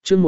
chương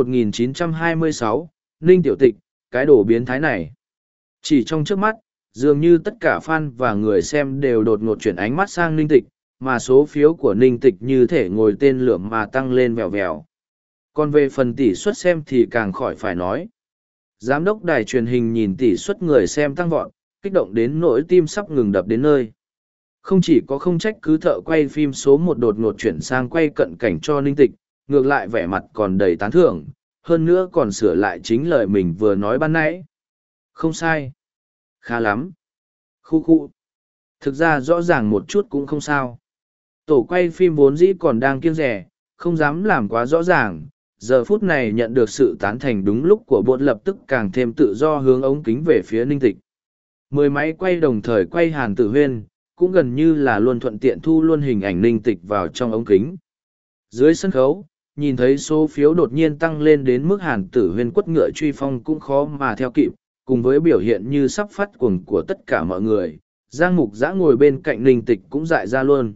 1926, Ninh Tiểu Tịch, cái đồ biến thái này. Chỉ trong trước mắt, dường như tất cả fan và người xem đều đột ngột chuyển ánh mắt sang Ninh Tịch, mà số phiếu của Ninh Tịch như thể ngồi tên lửa mà tăng lên vèo vèo. Còn về phần tỷ suất xem thì càng khỏi phải nói. Giám đốc đài truyền hình nhìn tỷ suất người xem tăng vọt, kích động đến nỗi tim sắp ngừng đập đến nơi. Không chỉ có không trách cứ thợ quay phim số một đột ngột chuyển sang quay cận cảnh cho Ninh Tịch, ngược lại vẻ mặt còn đầy tán thưởng, hơn nữa còn sửa lại chính lời mình vừa nói ban nãy. Không sai. Khá lắm. Khu khu. Thực ra rõ ràng một chút cũng không sao. Tổ quay phim vốn dĩ còn đang kiêng rẻ, không dám làm quá rõ ràng. Giờ phút này nhận được sự tán thành đúng lúc của bột lập tức càng thêm tự do hướng ống kính về phía Ninh Tịch. 10 máy quay đồng thời quay Hàn Tử Huyên, cũng gần như là luôn thuận tiện thu luôn hình ảnh Ninh Tịch vào trong ống kính. Dưới sân khấu, nhìn thấy số phiếu đột nhiên tăng lên đến mức Hàn Tử Huyên quất ngựa truy phong cũng khó mà theo kịp, cùng với biểu hiện như sắp phát cuồng của tất cả mọi người, Giang Mục Dã ngồi bên cạnh Ninh Tịch cũng dại ra luôn.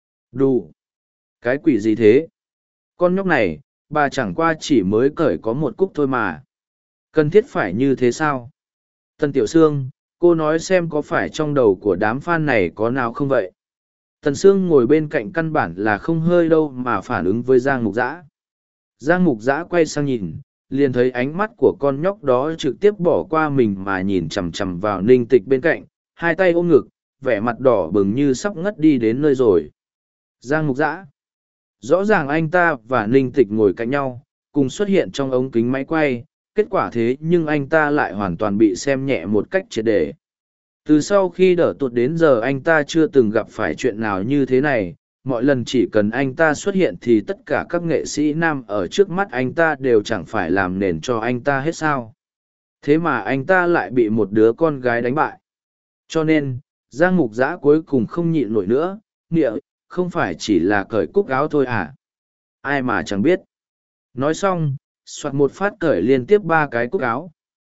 Đù! Cái quỷ gì thế? Con nhóc này, bà chẳng qua chỉ mới cởi có một cúc thôi mà. Cần thiết phải như thế sao? Tần Tiểu Sương, cô nói xem có phải trong đầu của đám fan này có nào không vậy? Tần Sương ngồi bên cạnh căn bản là không hơi đâu mà phản ứng với Giang Mục Dã. Giang Mục Dã quay sang nhìn, liền thấy ánh mắt của con nhóc đó trực tiếp bỏ qua mình mà nhìn chằm chằm vào Ninh Tịch bên cạnh, hai tay ôm ngực, vẻ mặt đỏ bừng như sắp ngất đi đến nơi rồi. Giang Mục Dã. Rõ ràng anh ta và Ninh Tịch ngồi cạnh nhau, cùng xuất hiện trong ống kính máy quay, kết quả thế nhưng anh ta lại hoàn toàn bị xem nhẹ một cách triệt để. Từ sau khi đỡ tuột đến giờ anh ta chưa từng gặp phải chuyện nào như thế này, mọi lần chỉ cần anh ta xuất hiện thì tất cả các nghệ sĩ nam ở trước mắt anh ta đều chẳng phải làm nền cho anh ta hết sao. Thế mà anh ta lại bị một đứa con gái đánh bại. Cho nên, Giang Mục Dã cuối cùng không nhịn nổi nữa, nghĩa, không phải chỉ là cởi cúc áo thôi à? Ai mà chẳng biết. Nói xong, soạt một phát cởi liên tiếp 3 cái cúc áo.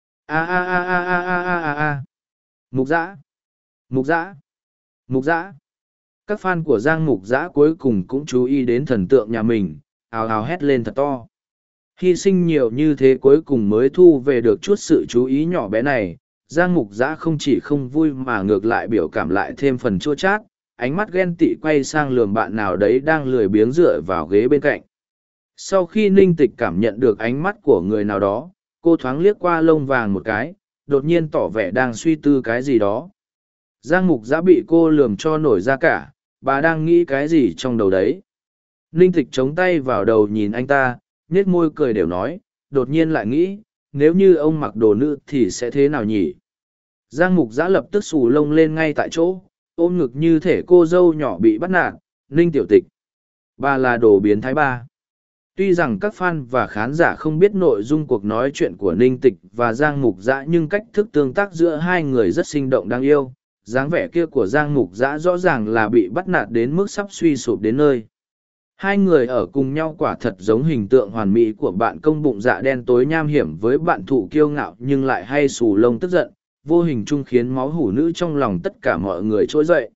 A a a a a a a a a. Mục Dã, Mục Dã, Mục Dã. Các fan của Giang Mục Dã cuối cùng cũng chú ý đến thần tượng nhà mình, ào ào hét lên thật to. Hy sinh nhiều như thế cuối cùng mới thu về được chút sự chú ý nhỏ bé này. Giang Mục Dã không chỉ không vui mà ngược lại biểu cảm lại thêm phần chua chát, ánh mắt ghen tị quay sang lườm bạn nào đấy đang lười biếng dựa vào ghế bên cạnh. Sau khi Ninh Tịch cảm nhận được ánh mắt của người nào đó, cô thoáng liếc qua lông vàng một cái, đột nhiên tỏ vẻ đang suy tư cái gì đó. Giang Mục Dã bị cô lườm cho nổi ra cả, bà đang nghĩ cái gì trong đầu đấy. Ninh Tịch chống tay vào đầu nhìn anh ta, nhếch môi cười đều nói, đột nhiên lại nghĩ, nếu như ông mặc đồ nữ thì sẽ thế nào nhỉ? Giang Mục Dã lập tức xù lông lên ngay tại chỗ, ôm ngực như thể cô dâu nhỏ bị bắt nạt. Ninh Tiểu Tịch, bà là đồ biến thái ba. Tuy rằng các fan và khán giả không biết nội dung cuộc nói chuyện của Ninh Tịch và Giang Mục Dã nhưng cách thức tương tác giữa hai người rất sinh động đáng yêu. Dáng vẻ kia của Giang Mục Dã rõ ràng là bị bắt nạt đến mức sắp suy sụp đến nơi. Hai người ở cùng nhau quả thật giống hình tượng hoàn mỹ của bạn công bụng dạ đen tối nham hiểm với bạn thụ kiêu ngạo nhưng lại hay xù lông tức giận, vô hình chung khiến máu hủ nữ trong lòng tất cả mọi người trỗi dậy.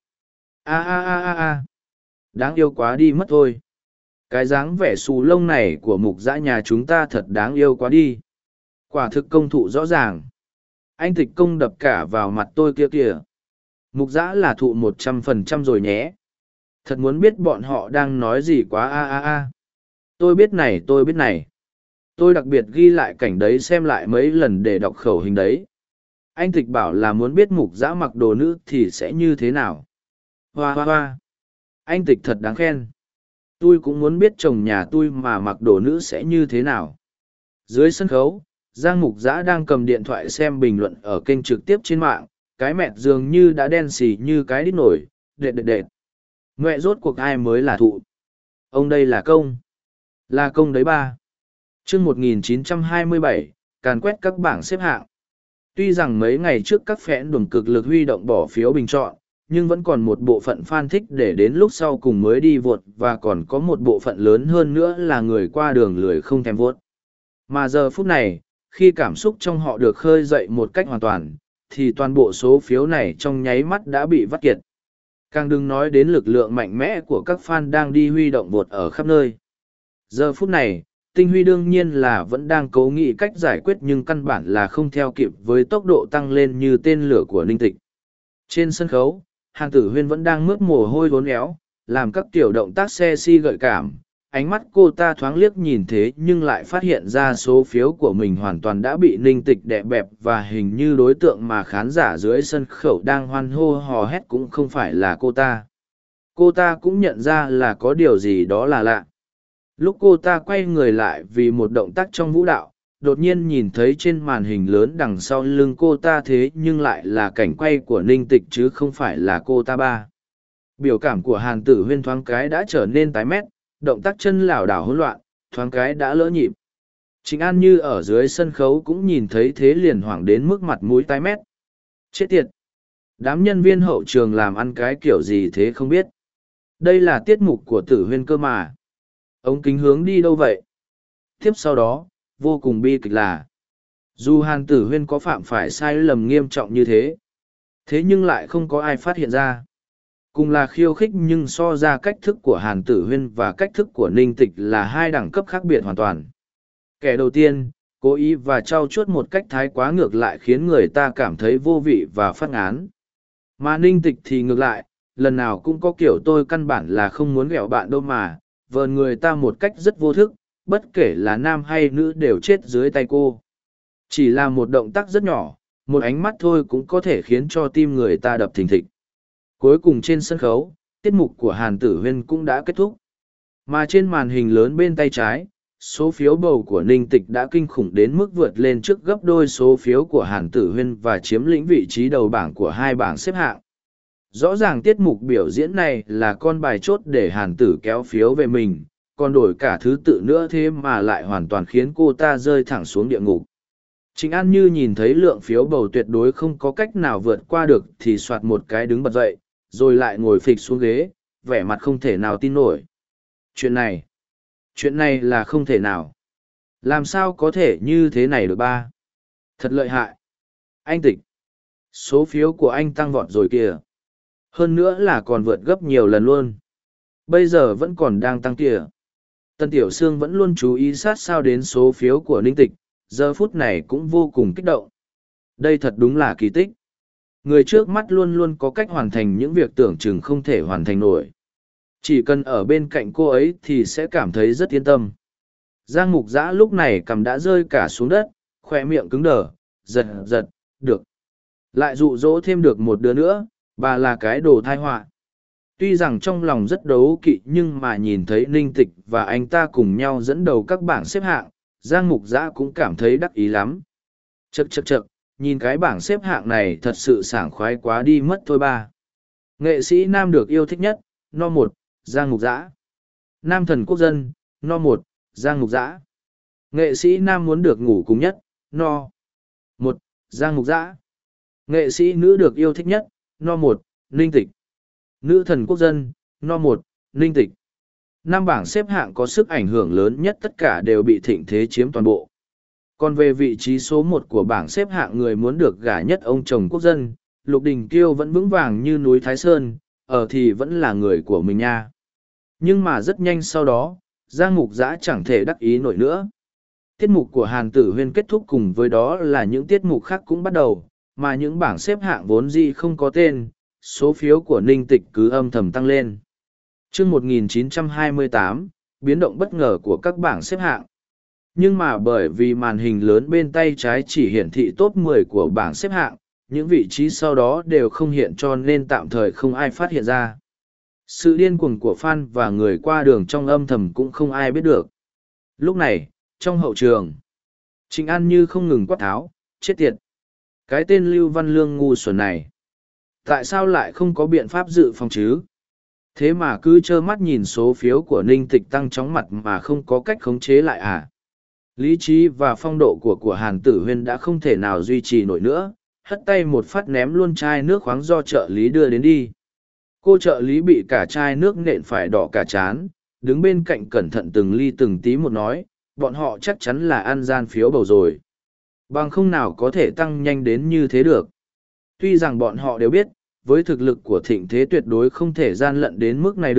A a a a a. Đáng yêu quá đi mất thôi. Cái dáng vẻ xù lông này của Mục Dã nhà chúng ta thật đáng yêu quá đi. Quả thực công thụ rõ ràng. Anh Tịch công đập cả vào mặt tôi kia kìa. Mục Dã là thụ 100% rồi nhé. Thật muốn biết bọn họ đang nói gì quá a a a. Tôi biết này tôi biết này. Tôi đặc biệt ghi lại cảnh đấy xem lại mấy lần để đọc khẩu hình đấy. Anh Tịch bảo là muốn biết Mục Dã mặc đồ nữ thì sẽ như thế nào. Hoa hoa hoa. Anh Tịch thật đáng khen. Tôi cũng muốn biết chồng nhà tôi mà mặc đồ nữ sẽ như thế nào. Dưới sân khấu, Giang Mục Dã đang cầm điện thoại xem bình luận ở kênh trực tiếp trên mạng. Cái mẹt dường như đã đen xì như cái đít nổi, đệt đệt đệt. Ngoẹ rốt cuộc ai mới là thụ? Ông đây là công. Là công đấy ba. Chương 1927, càn quét các bảng xếp hạng. Tuy rằng mấy ngày trước các phẽn đồn cực lực huy động bỏ phiếu bình chọn, nhưng vẫn còn một bộ phận fan thích để đến lúc sau cùng mới đi vote và còn có một bộ phận lớn hơn nữa là người qua đường lười không thèm vote. Mà giờ phút này, khi cảm xúc trong họ được khơi dậy một cách hoàn toàn, thì toàn bộ số phiếu này trong nháy mắt đã bị vắt kiệt. Càng đừng nói đến lực lượng mạnh mẽ của các fan đang đi huy động vote ở khắp nơi. Giờ phút này, Tinh Huy đương nhiên là vẫn đang cố nghĩ cách giải quyết nhưng căn bản là không theo kịp với tốc độ tăng lên như tên lửa của Ninh Tịch. Trên sân khấu, Hàn Tử Huyên vẫn đang mướt mồ hôi vốn éo, làm các tiểu động tác sexy gợi cảm. Ánh mắt cô ta thoáng liếc nhìn thế nhưng lại phát hiện ra số phiếu của mình hoàn toàn đã bị Ninh Tịch đè bẹp và hình như đối tượng mà khán giả dưới sân khấu đang hoan hô hò hét cũng không phải là cô ta. Cô ta cũng nhận ra là có điều gì đó là lạ. Lúc cô ta quay người lại vì một động tác trong vũ đạo, đột nhiên nhìn thấy trên màn hình lớn đằng sau lưng cô ta thế nhưng lại là cảnh quay của Ninh Tịch chứ không phải là cô ta ba. Biểu cảm của Hàn Tử Huyên thoáng cái đã trở nên tái mét, động tác chân lảo đảo hỗn loạn, thoáng cái đã lỡ nhịp. Trịnh An Như ở dưới sân khấu cũng nhìn thấy thế liền hoảng đến mức mặt mũi tái mét. Chết tiệt! Đám nhân viên hậu trường làm ăn cái kiểu gì thế không biết. Đây là tiết mục của Tử Huyên cơ mà. Ống kính hướng đi đâu vậy? Tiếp sau đó, vô cùng bi kịch là dù Hàn Tử Huyên có phạm phải sai lầm nghiêm trọng như thế nhưng lại không có ai phát hiện ra. Cùng là khiêu khích nhưng so ra cách thức của Hàn Tử Huyên và cách thức của Ninh Tịch là hai đẳng cấp khác biệt hoàn toàn. Kẻ đầu tiên, cố ý và trau chuốt một cách thái quá ngược lại khiến người ta cảm thấy vô vị và phát ngán. Mà Ninh Tịch thì ngược lại, lần nào cũng có kiểu tôi căn bản là không muốn ghẹo bạn đâu mà, vờn người ta một cách rất vô thức, bất kể là nam hay nữ đều chết dưới tay cô. Chỉ là một động tác rất nhỏ, một ánh mắt thôi cũng có thể khiến cho tim người ta đập thình thịch. Cuối cùng trên sân khấu, tiết mục của Hàn Tử Huyên cũng đã kết thúc. Mà trên màn hình lớn bên tay trái, số phiếu bầu của Ninh Tịch đã kinh khủng đến mức vượt lên trước gấp đôi số phiếu của Hàn Tử Huyên và chiếm lĩnh vị trí đầu bảng của hai bảng xếp hạng. Rõ ràng tiết mục biểu diễn này là con bài chốt để Hàn Tử kéo phiếu về mình, còn đổi cả thứ tự nữa thế mà lại hoàn toàn khiến cô ta rơi thẳng xuống địa ngục. Trịnh An Như nhìn thấy lượng phiếu bầu tuyệt đối không có cách nào vượt qua được thì soạt một cái đứng bật dậy, rồi lại ngồi phịch xuống ghế, vẻ mặt không thể nào tin nổi. Chuyện này là không thể nào. Làm sao có thể như thế này được ba? Thật lợi hại. Anh Tịch. Số phiếu của anh tăng vọt rồi kìa. Hơn nữa là còn vượt gấp nhiều lần luôn. Bây giờ vẫn còn đang tăng kìa. Tân Tiểu Sương vẫn luôn chú ý sát sao đến số phiếu của Ninh Tịch, giờ phút này cũng vô cùng kích động. Đây thật đúng là kỳ tích. Người trước mắt luôn luôn có cách hoàn thành những việc tưởng chừng không thể hoàn thành nổi. Chỉ cần ở bên cạnh cô ấy thì sẽ cảm thấy rất yên tâm. Giang Mục Dã lúc này cằm đã rơi cả xuống đất, khoe miệng cứng đờ, giật, được. Lại dụ dỗ thêm được một đứa nữa, bà là cái đồ thai họa. Tuy rằng trong lòng rất đấu kỵ nhưng mà nhìn thấy Ninh Tịch và anh ta cùng nhau dẫn đầu các bảng xếp hạng, Giang Mục Dã cũng cảm thấy đắc ý lắm. Chậc, nhìn cái bảng xếp hạng này thật sự sảng khoái quá đi mất thôi ba. Nghệ sĩ nam được yêu thích nhất, no 1, Giang Mục Dã. Nam thần quốc dân, no 1, Giang Mục Dã. Nghệ sĩ nam muốn được ngủ cùng nhất, no 1, Giang Mục Dã. Nghệ sĩ nữ được yêu thích nhất, no 1, Ninh Tịch. Nữ thần quốc dân, no 1, Ninh Tịch. Năm bảng xếp hạng có sức ảnh hưởng lớn nhất tất cả đều bị thịnh thế chiếm toàn bộ. Còn về vị trí số 1 của bảng xếp hạng người muốn được gả nhất ông chồng quốc dân, Lục Đình Kiêu vẫn vững vàng như núi Thái Sơn, thì vẫn là người của mình nha. Nhưng mà rất nhanh sau đó, Giang Mục Dã chẳng thể đắc ý nổi nữa. Tiết mục của Hàn Tử Huyên kết thúc cùng với đó là những tiết mục khác cũng bắt đầu, mà những bảng xếp hạng vốn dĩ không có tên, số phiếu của Ninh Tịch cứ âm thầm tăng lên. Chương 1928, biến động bất ngờ của các bảng xếp hạng. Nhưng mà bởi vì màn hình lớn bên tay trái chỉ hiển thị top 10 của bảng xếp hạng, những vị trí sau đó đều không hiện cho nên tạm thời không ai phát hiện ra. Sự điên cuồng của fan và người qua đường trong âm thầm cũng không ai biết được. Lúc này, trong hậu trường, Trịnh An Như không ngừng quát tháo, chết tiệt. Cái tên Lưu Văn Lương ngu xuẩn này. Tại sao lại không có biện pháp dự phòng chứ? Thế mà cứ trơ mắt nhìn số phiếu của Ninh Tịch tăng chóng mặt mà không có cách khống chế lại à? Lý trí và phong độ của Hàn Tử Huyên đã không thể nào duy trì nổi nữa, hất tay một phát ném luôn chai nước khoáng do trợ lý đưa đến đi. Cô trợ lý bị cả chai nước nện phải đỏ cả trán, đứng bên cạnh cẩn thận từng ly từng tí một nói, bọn họ chắc chắn là ăn gian phiếu bầu rồi. Bằng không nào có thể tăng nhanh đến như thế được. Tuy rằng bọn họ đều biết, với thực lực của Thịnh Thế tuyệt đối không thể gian lận đến mức này được,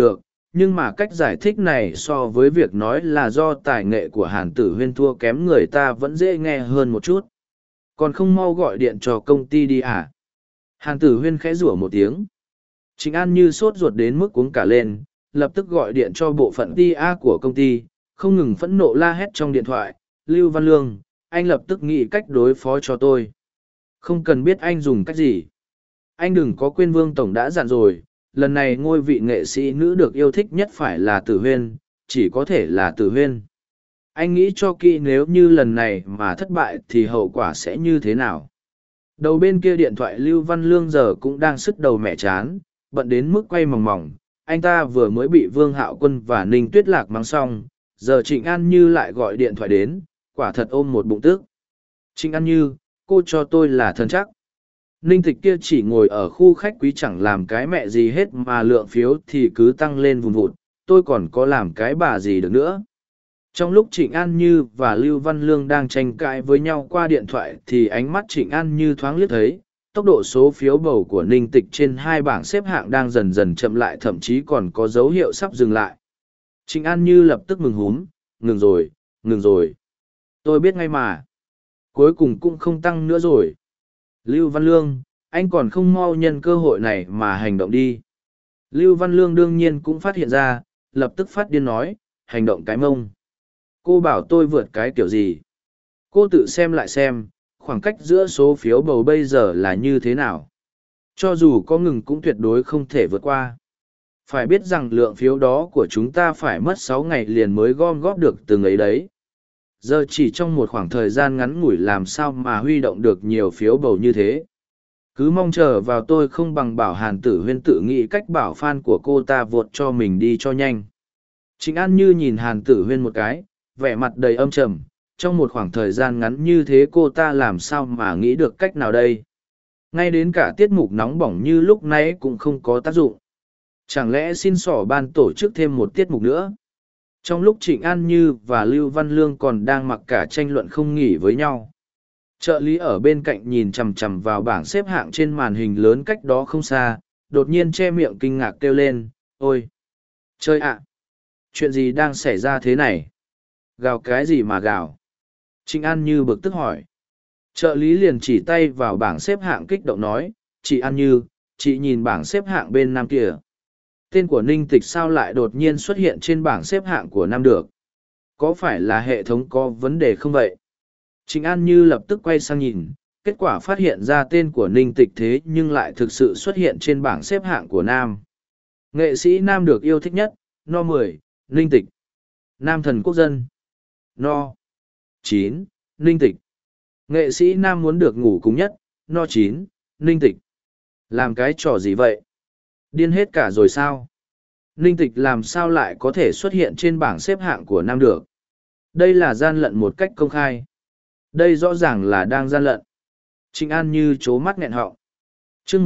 nhưng mà cách giải thích này so với việc nói là do tài nghệ của Hàn Tử Huyên thua kém người ta vẫn dễ nghe hơn một chút. Còn không mau gọi điện cho công ty đi à? Hàn Tử Huyên khẽ rủa một tiếng. Trịnh An Như sốt ruột đến mức cuống cả lên, lập tức gọi điện cho bộ phận TA của công ty, không ngừng phẫn nộ la hét trong điện thoại. Lưu Văn Lương, anh lập tức nghĩ cách đối phó cho tôi. Không cần biết anh dùng cách gì. Anh đừng có quên Vương Tổng đã dặn rồi, lần này ngôi vị nghệ sĩ nữ được yêu thích nhất phải là Tử Huyên, chỉ có thể là Tử Huyên. Anh nghĩ cho kỹ nếu như lần này mà thất bại thì hậu quả sẽ như thế nào. Đầu bên kia điện thoại Lưu Văn Lương giờ cũng đang sứt đầu mẹ chán, bận đến mức quay mòng mòng. Anh ta vừa mới bị Vương Hạo Quân và Ninh Tuyết Lạc mắng xong, giờ Trịnh An Như lại gọi điện thoại đến, quả thật ôm một bụng tức. Trịnh An Như, cô cho tôi là thân chắc. Ninh Tịch kia chỉ ngồi ở khu khách quý chẳng làm cái mẹ gì hết mà lượng phiếu thì cứ tăng lên vùn vụt, tôi còn có làm cái bà gì được nữa. Trong lúc Trịnh An Như và Lưu Văn Lương đang tranh cãi với nhau qua điện thoại thì ánh mắt Trịnh An Như thoáng liếc thấy, tốc độ số phiếu bầu của Ninh Tịch trên hai bảng xếp hạng đang dần dần chậm lại, thậm chí còn có dấu hiệu sắp dừng lại. Trịnh An Như lập tức mừng húm, ngừng rồi, ngừng rồi. Tôi biết ngay mà. Cuối cùng cũng không tăng nữa rồi. Lưu Văn Lương, anh còn không mau nhân cơ hội này mà hành động đi. Lưu Văn Lương đương nhiên cũng phát hiện ra, lập tức phát điên nói, hành động cái mông. Cô bảo tôi vượt cái kiểu gì? Cô tự xem lại xem, khoảng cách giữa số phiếu bầu bây giờ là như thế nào? Cho dù có ngừng cũng tuyệt đối không thể vượt qua. Phải biết rằng lượng phiếu đó của chúng ta phải mất 6 ngày liền mới gom góp được từng ấy đấy. Giờ chỉ trong một khoảng thời gian ngắn ngủi làm sao mà huy động được nhiều phiếu bầu như thế. Cứ mong chờ vào tôi không bằng bảo Hàn Tử Huyên tự nghĩ cách bảo fan của cô ta vượt cho mình đi cho nhanh. Trịnh An Như nhìn Hàn Tử Huyên một cái, vẻ mặt đầy âm trầm, trong một khoảng thời gian ngắn như thế cô ta làm sao mà nghĩ được cách nào đây? Ngay đến cả tiết mục nóng bỏng như lúc nãy cũng không có tác dụng. Chẳng lẽ xin xỏ ban tổ chức thêm một tiết mục nữa? Trong lúc Trịnh An Như và Lưu Văn Lương còn đang mặc cả tranh luận không nghỉ với nhau. Trợ lý ở bên cạnh nhìn chằm chằm vào bảng xếp hạng trên màn hình lớn cách đó không xa, đột nhiên che miệng kinh ngạc kêu lên, ôi! Chơi ạ! Chuyện gì đang xảy ra thế này? Gào cái gì mà gào? Trịnh An Như bực tức hỏi. Trợ lý liền chỉ tay vào bảng xếp hạng kích động nói, chị An Như, chị nhìn bảng xếp hạng bên nam kia. Tên của Ninh Tịch sao lại đột nhiên xuất hiện trên bảng xếp hạng của nam được? Có phải là hệ thống có vấn đề không vậy? Trịnh An Như lập tức quay sang nhìn, kết quả phát hiện ra tên của Ninh Tịch thế nhưng lại thực sự xuất hiện trên bảng xếp hạng của nam. Nghệ sĩ nam được yêu thích nhất, no 10, Ninh Tịch. Nam thần quốc dân. No 9, Ninh Tịch. Nghệ sĩ nam muốn được ngủ cùng nhất, no 9, Ninh Tịch. Làm cái trò gì vậy? Điên hết cả rồi sao? Ninh Tịch làm sao lại có thể xuất hiện trên bảng xếp hạng của nam được? Đây là gian lận một cách công khai. Đây rõ ràng là đang gian lận. Trịnh An Như trố mắt nghẹn họng. Chương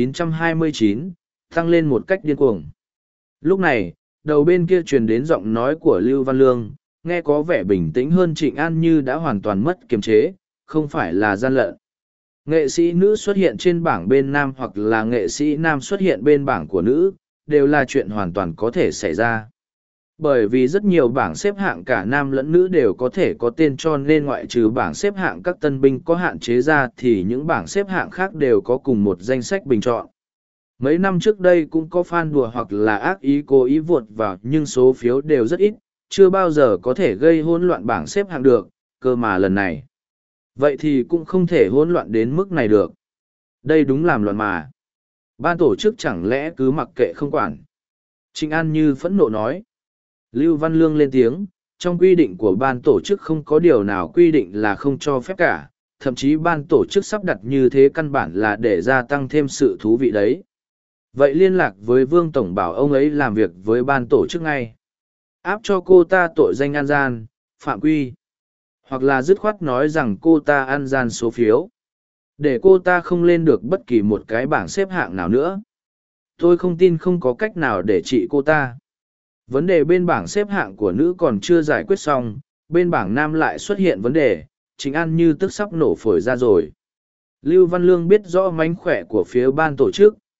1929, tăng lên một cách điên cuồng. Lúc này, đầu bên kia truyền đến giọng nói của Lưu Văn Lương, nghe có vẻ bình tĩnh hơn. Trịnh An Như đã hoàn toàn mất kiềm chế, không phải là gian lận. Nghệ sĩ nữ xuất hiện trên bảng bên nam hoặc là nghệ sĩ nam xuất hiện bên bảng của nữ, đều là chuyện hoàn toàn có thể xảy ra. Bởi vì rất nhiều bảng xếp hạng cả nam lẫn nữ đều có thể có tên, cho nên ngoại trừ bảng xếp hạng các tân binh có hạn chế ra thì những bảng xếp hạng khác đều có cùng một danh sách bình chọn. Mấy năm trước đây cũng có fan đùa hoặc là ác ý cố ý vụt vào, nhưng số phiếu đều rất ít, chưa bao giờ có thể gây hỗn loạn bảng xếp hạng được, cơ mà lần này. Vậy thì cũng không thể hỗn loạn đến mức này được. Đây đúng làm loạn mà. Ban tổ chức chẳng lẽ cứ mặc kệ không quản? Trịnh An Như phẫn nộ nói. Lưu Văn Lương lên tiếng, trong quy định của ban tổ chức không có điều nào quy định là không cho phép cả, thậm chí ban tổ chức sắp đặt như thế căn bản là để gia tăng thêm sự thú vị đấy. Vậy liên lạc với Vương Tổng bảo ông ấy làm việc với ban tổ chức ngay. Áp cho cô ta tội danh ăn gian, phạm quy. Hoặc là dứt khoát nói rằng cô ta ăn gian số phiếu. Để cô ta không lên được bất kỳ một cái bảng xếp hạng nào nữa. Tôi không tin không có cách nào để trị cô ta. Vấn đề bên bảng xếp hạng của nữ còn chưa giải quyết xong, bên bảng nam lại xuất hiện vấn đề, Trịnh An Như tức sắp nổ phổi ra rồi. Lưu Văn Lương biết rõ mánh khỏe của phía ban tổ chức,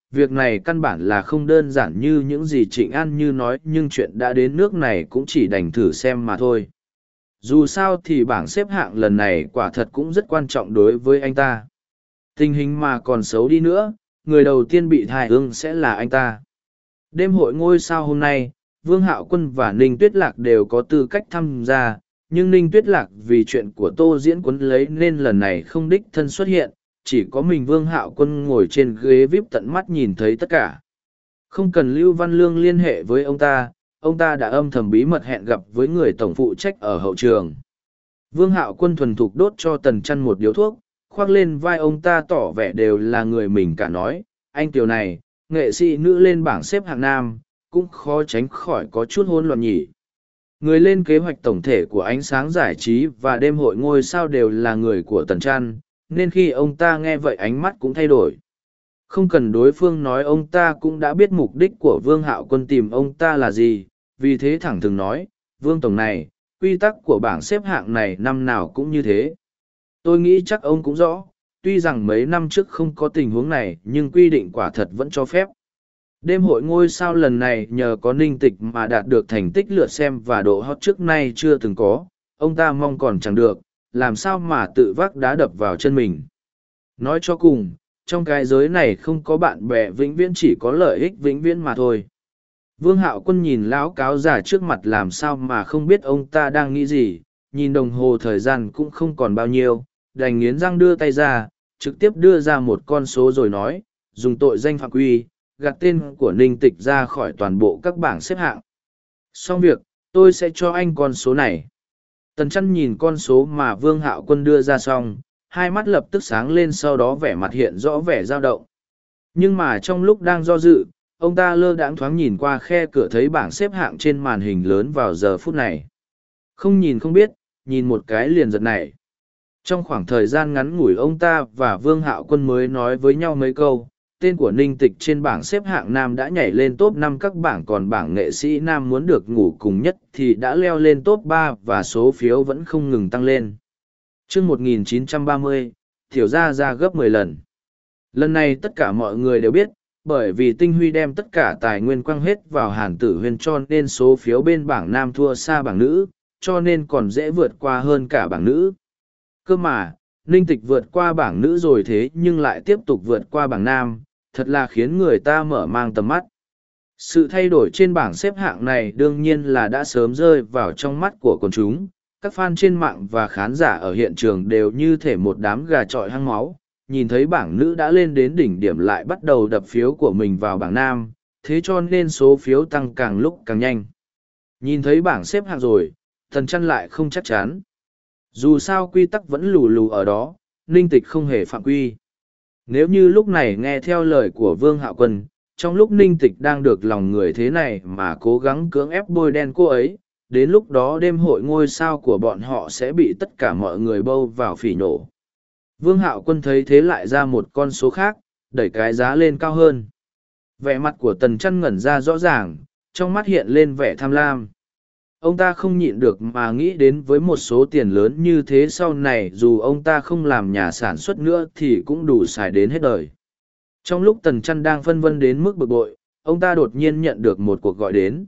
việc này căn bản là không đơn giản như những gì Trịnh An Như nói, nhưng chuyện đã đến nước này cũng chỉ đành thử xem mà thôi. Dù sao thì bảng xếp hạng lần này quả thật cũng rất quan trọng đối với anh ta. Tình hình mà còn xấu đi nữa, người đầu tiên bị thai ương sẽ là anh ta. Đêm hội ngôi sao hôm nay, Vương Hạo Quân và Ninh Tuyết Lạc đều có tư cách tham gia, nhưng Ninh Tuyết Lạc vì chuyện của Tô Diễn quấn lấy nên lần này không đích thân xuất hiện, chỉ có mình Vương Hạo Quân ngồi trên ghế VIP tận mắt nhìn thấy tất cả. Không cần Lưu Văn Lương liên hệ với ông ta đã âm thầm bí mật hẹn gặp với người tổng phụ trách ở hậu trường. Vương Hạo Quân thuần thục đốt cho Tần Chân một điếu thuốc, khoác lên vai ông ta tỏ vẻ đều là người mình cả nói, anh tiểu này, nghệ sĩ nữ lên bảng xếp hạng nam, cũng khó tránh khỏi có chút hỗn loạn nhỉ. Người lên kế hoạch tổng thể của ánh sáng giải trí và đêm hội ngôi sao đều là người của Tần Chân, nên khi ông ta nghe vậy ánh mắt cũng thay đổi. Không cần đối phương nói, ông ta cũng đã biết mục đích của Vương Hạo Quân tìm ông ta là gì, vì thế thẳng thừng nói, Vương Tổng này, quy tắc của bảng xếp hạng này năm nào cũng như thế. Tôi nghĩ chắc ông cũng rõ, tuy rằng mấy năm trước không có tình huống này nhưng quy định quả thật vẫn cho phép. Đêm hội ngôi sao lần này nhờ có Ninh Tịch mà đạt được thành tích lượt xem và độ hot trước nay chưa từng có, ông ta mong còn chẳng được, làm sao mà tự vác đá đập vào chân mình. Nói cho cùng, trong cái giới này không có bạn bè vĩnh viễn, chỉ có lợi ích vĩnh viễn mà thôi. Vương Hạo Quân nhìn lão cáo già trước mặt làm sao mà không biết ông ta đang nghĩ gì, nhìn đồng hồ thời gian cũng không còn bao nhiêu, đành nghiến răng đưa tay ra, trực tiếp đưa ra một con số rồi nói, dùng tội danh phạm quy, gạt tên của Ninh Tịch ra khỏi toàn bộ các bảng xếp hạng. Xong việc, tôi sẽ cho anh con số này. Tần Chân nhìn con số mà Vương Hạo Quân đưa ra xong, hai mắt lập tức sáng lên, sau đó vẻ mặt hiện rõ vẻ dao động. Nhưng mà trong lúc đang do dự, ông ta lơ đãng thoáng nhìn qua khe cửa thấy bảng xếp hạng trên màn hình lớn vào giờ phút này. Không nhìn không biết, nhìn một cái liền giật nảy. Trong khoảng thời gian ngắn ngủi ông ta và Vương Hạo Quân mới nói với nhau mấy câu, tên của Ninh Tịch trên bảng xếp hạng nam đã nhảy lên top 5 các bảng, còn bảng nghệ sĩ nam muốn được ngủ cùng nhất thì đã leo lên top 3 và số phiếu vẫn không ngừng tăng lên. Trước 1930, Tiểu Gia ra gấp 10 lần. Lần này tất cả mọi người đều biết, bởi vì Tinh Huy đem tất cả tài nguyên quăng hết vào Hàn Tử Huyên cho nên số phiếu bên bảng nam thua xa bảng nữ, cho nên còn dễ vượt qua hơn cả bảng nữ. Cơ mà, Ninh Tịch vượt qua bảng nữ rồi thế nhưng lại tiếp tục vượt qua bảng nam, thật là khiến người ta mở mang tầm mắt. Sự thay đổi trên bảng xếp hạng này đương nhiên là đã sớm rơi vào trong mắt của quần chúng, các fan trên mạng và khán giả ở hiện trường đều như thể một đám gà trọi hăng máu, nhìn thấy bảng nữ đã lên đến đỉnh điểm lại bắt đầu đập phiếu của mình vào bảng nam, thế cho nên số phiếu tăng càng lúc càng nhanh. Nhìn thấy bảng xếp hạng rồi, Tần Chân lại không chắc chắn. Dù sao quy tắc vẫn lù lù ở đó, Ninh Tịch không hề phạm quy. Nếu như lúc này nghe theo lời của Vương Hạo Quân, trong lúc Ninh Tịch đang được lòng người thế này mà cố gắng cưỡng ép bôi đen cô ấy, đến lúc đó đêm hội ngôi sao của bọn họ sẽ bị tất cả mọi người bâu vào phỉ nổ. Vương Hạo Quân thấy thế lại ra một con số khác, đẩy cái giá lên cao hơn. Vẻ mặt của Tần Chân ngẩn ra rõ ràng, trong mắt hiện lên vẻ tham lam. Ông ta không nhịn được mà nghĩ đến với một số tiền lớn như thế sau này dù ông ta không làm nhà sản xuất nữa thì cũng đủ xài đến hết đời. Trong lúc Tần Chân đang phân vân đến mức bực bội, ông ta đột nhiên nhận được một cuộc gọi đến.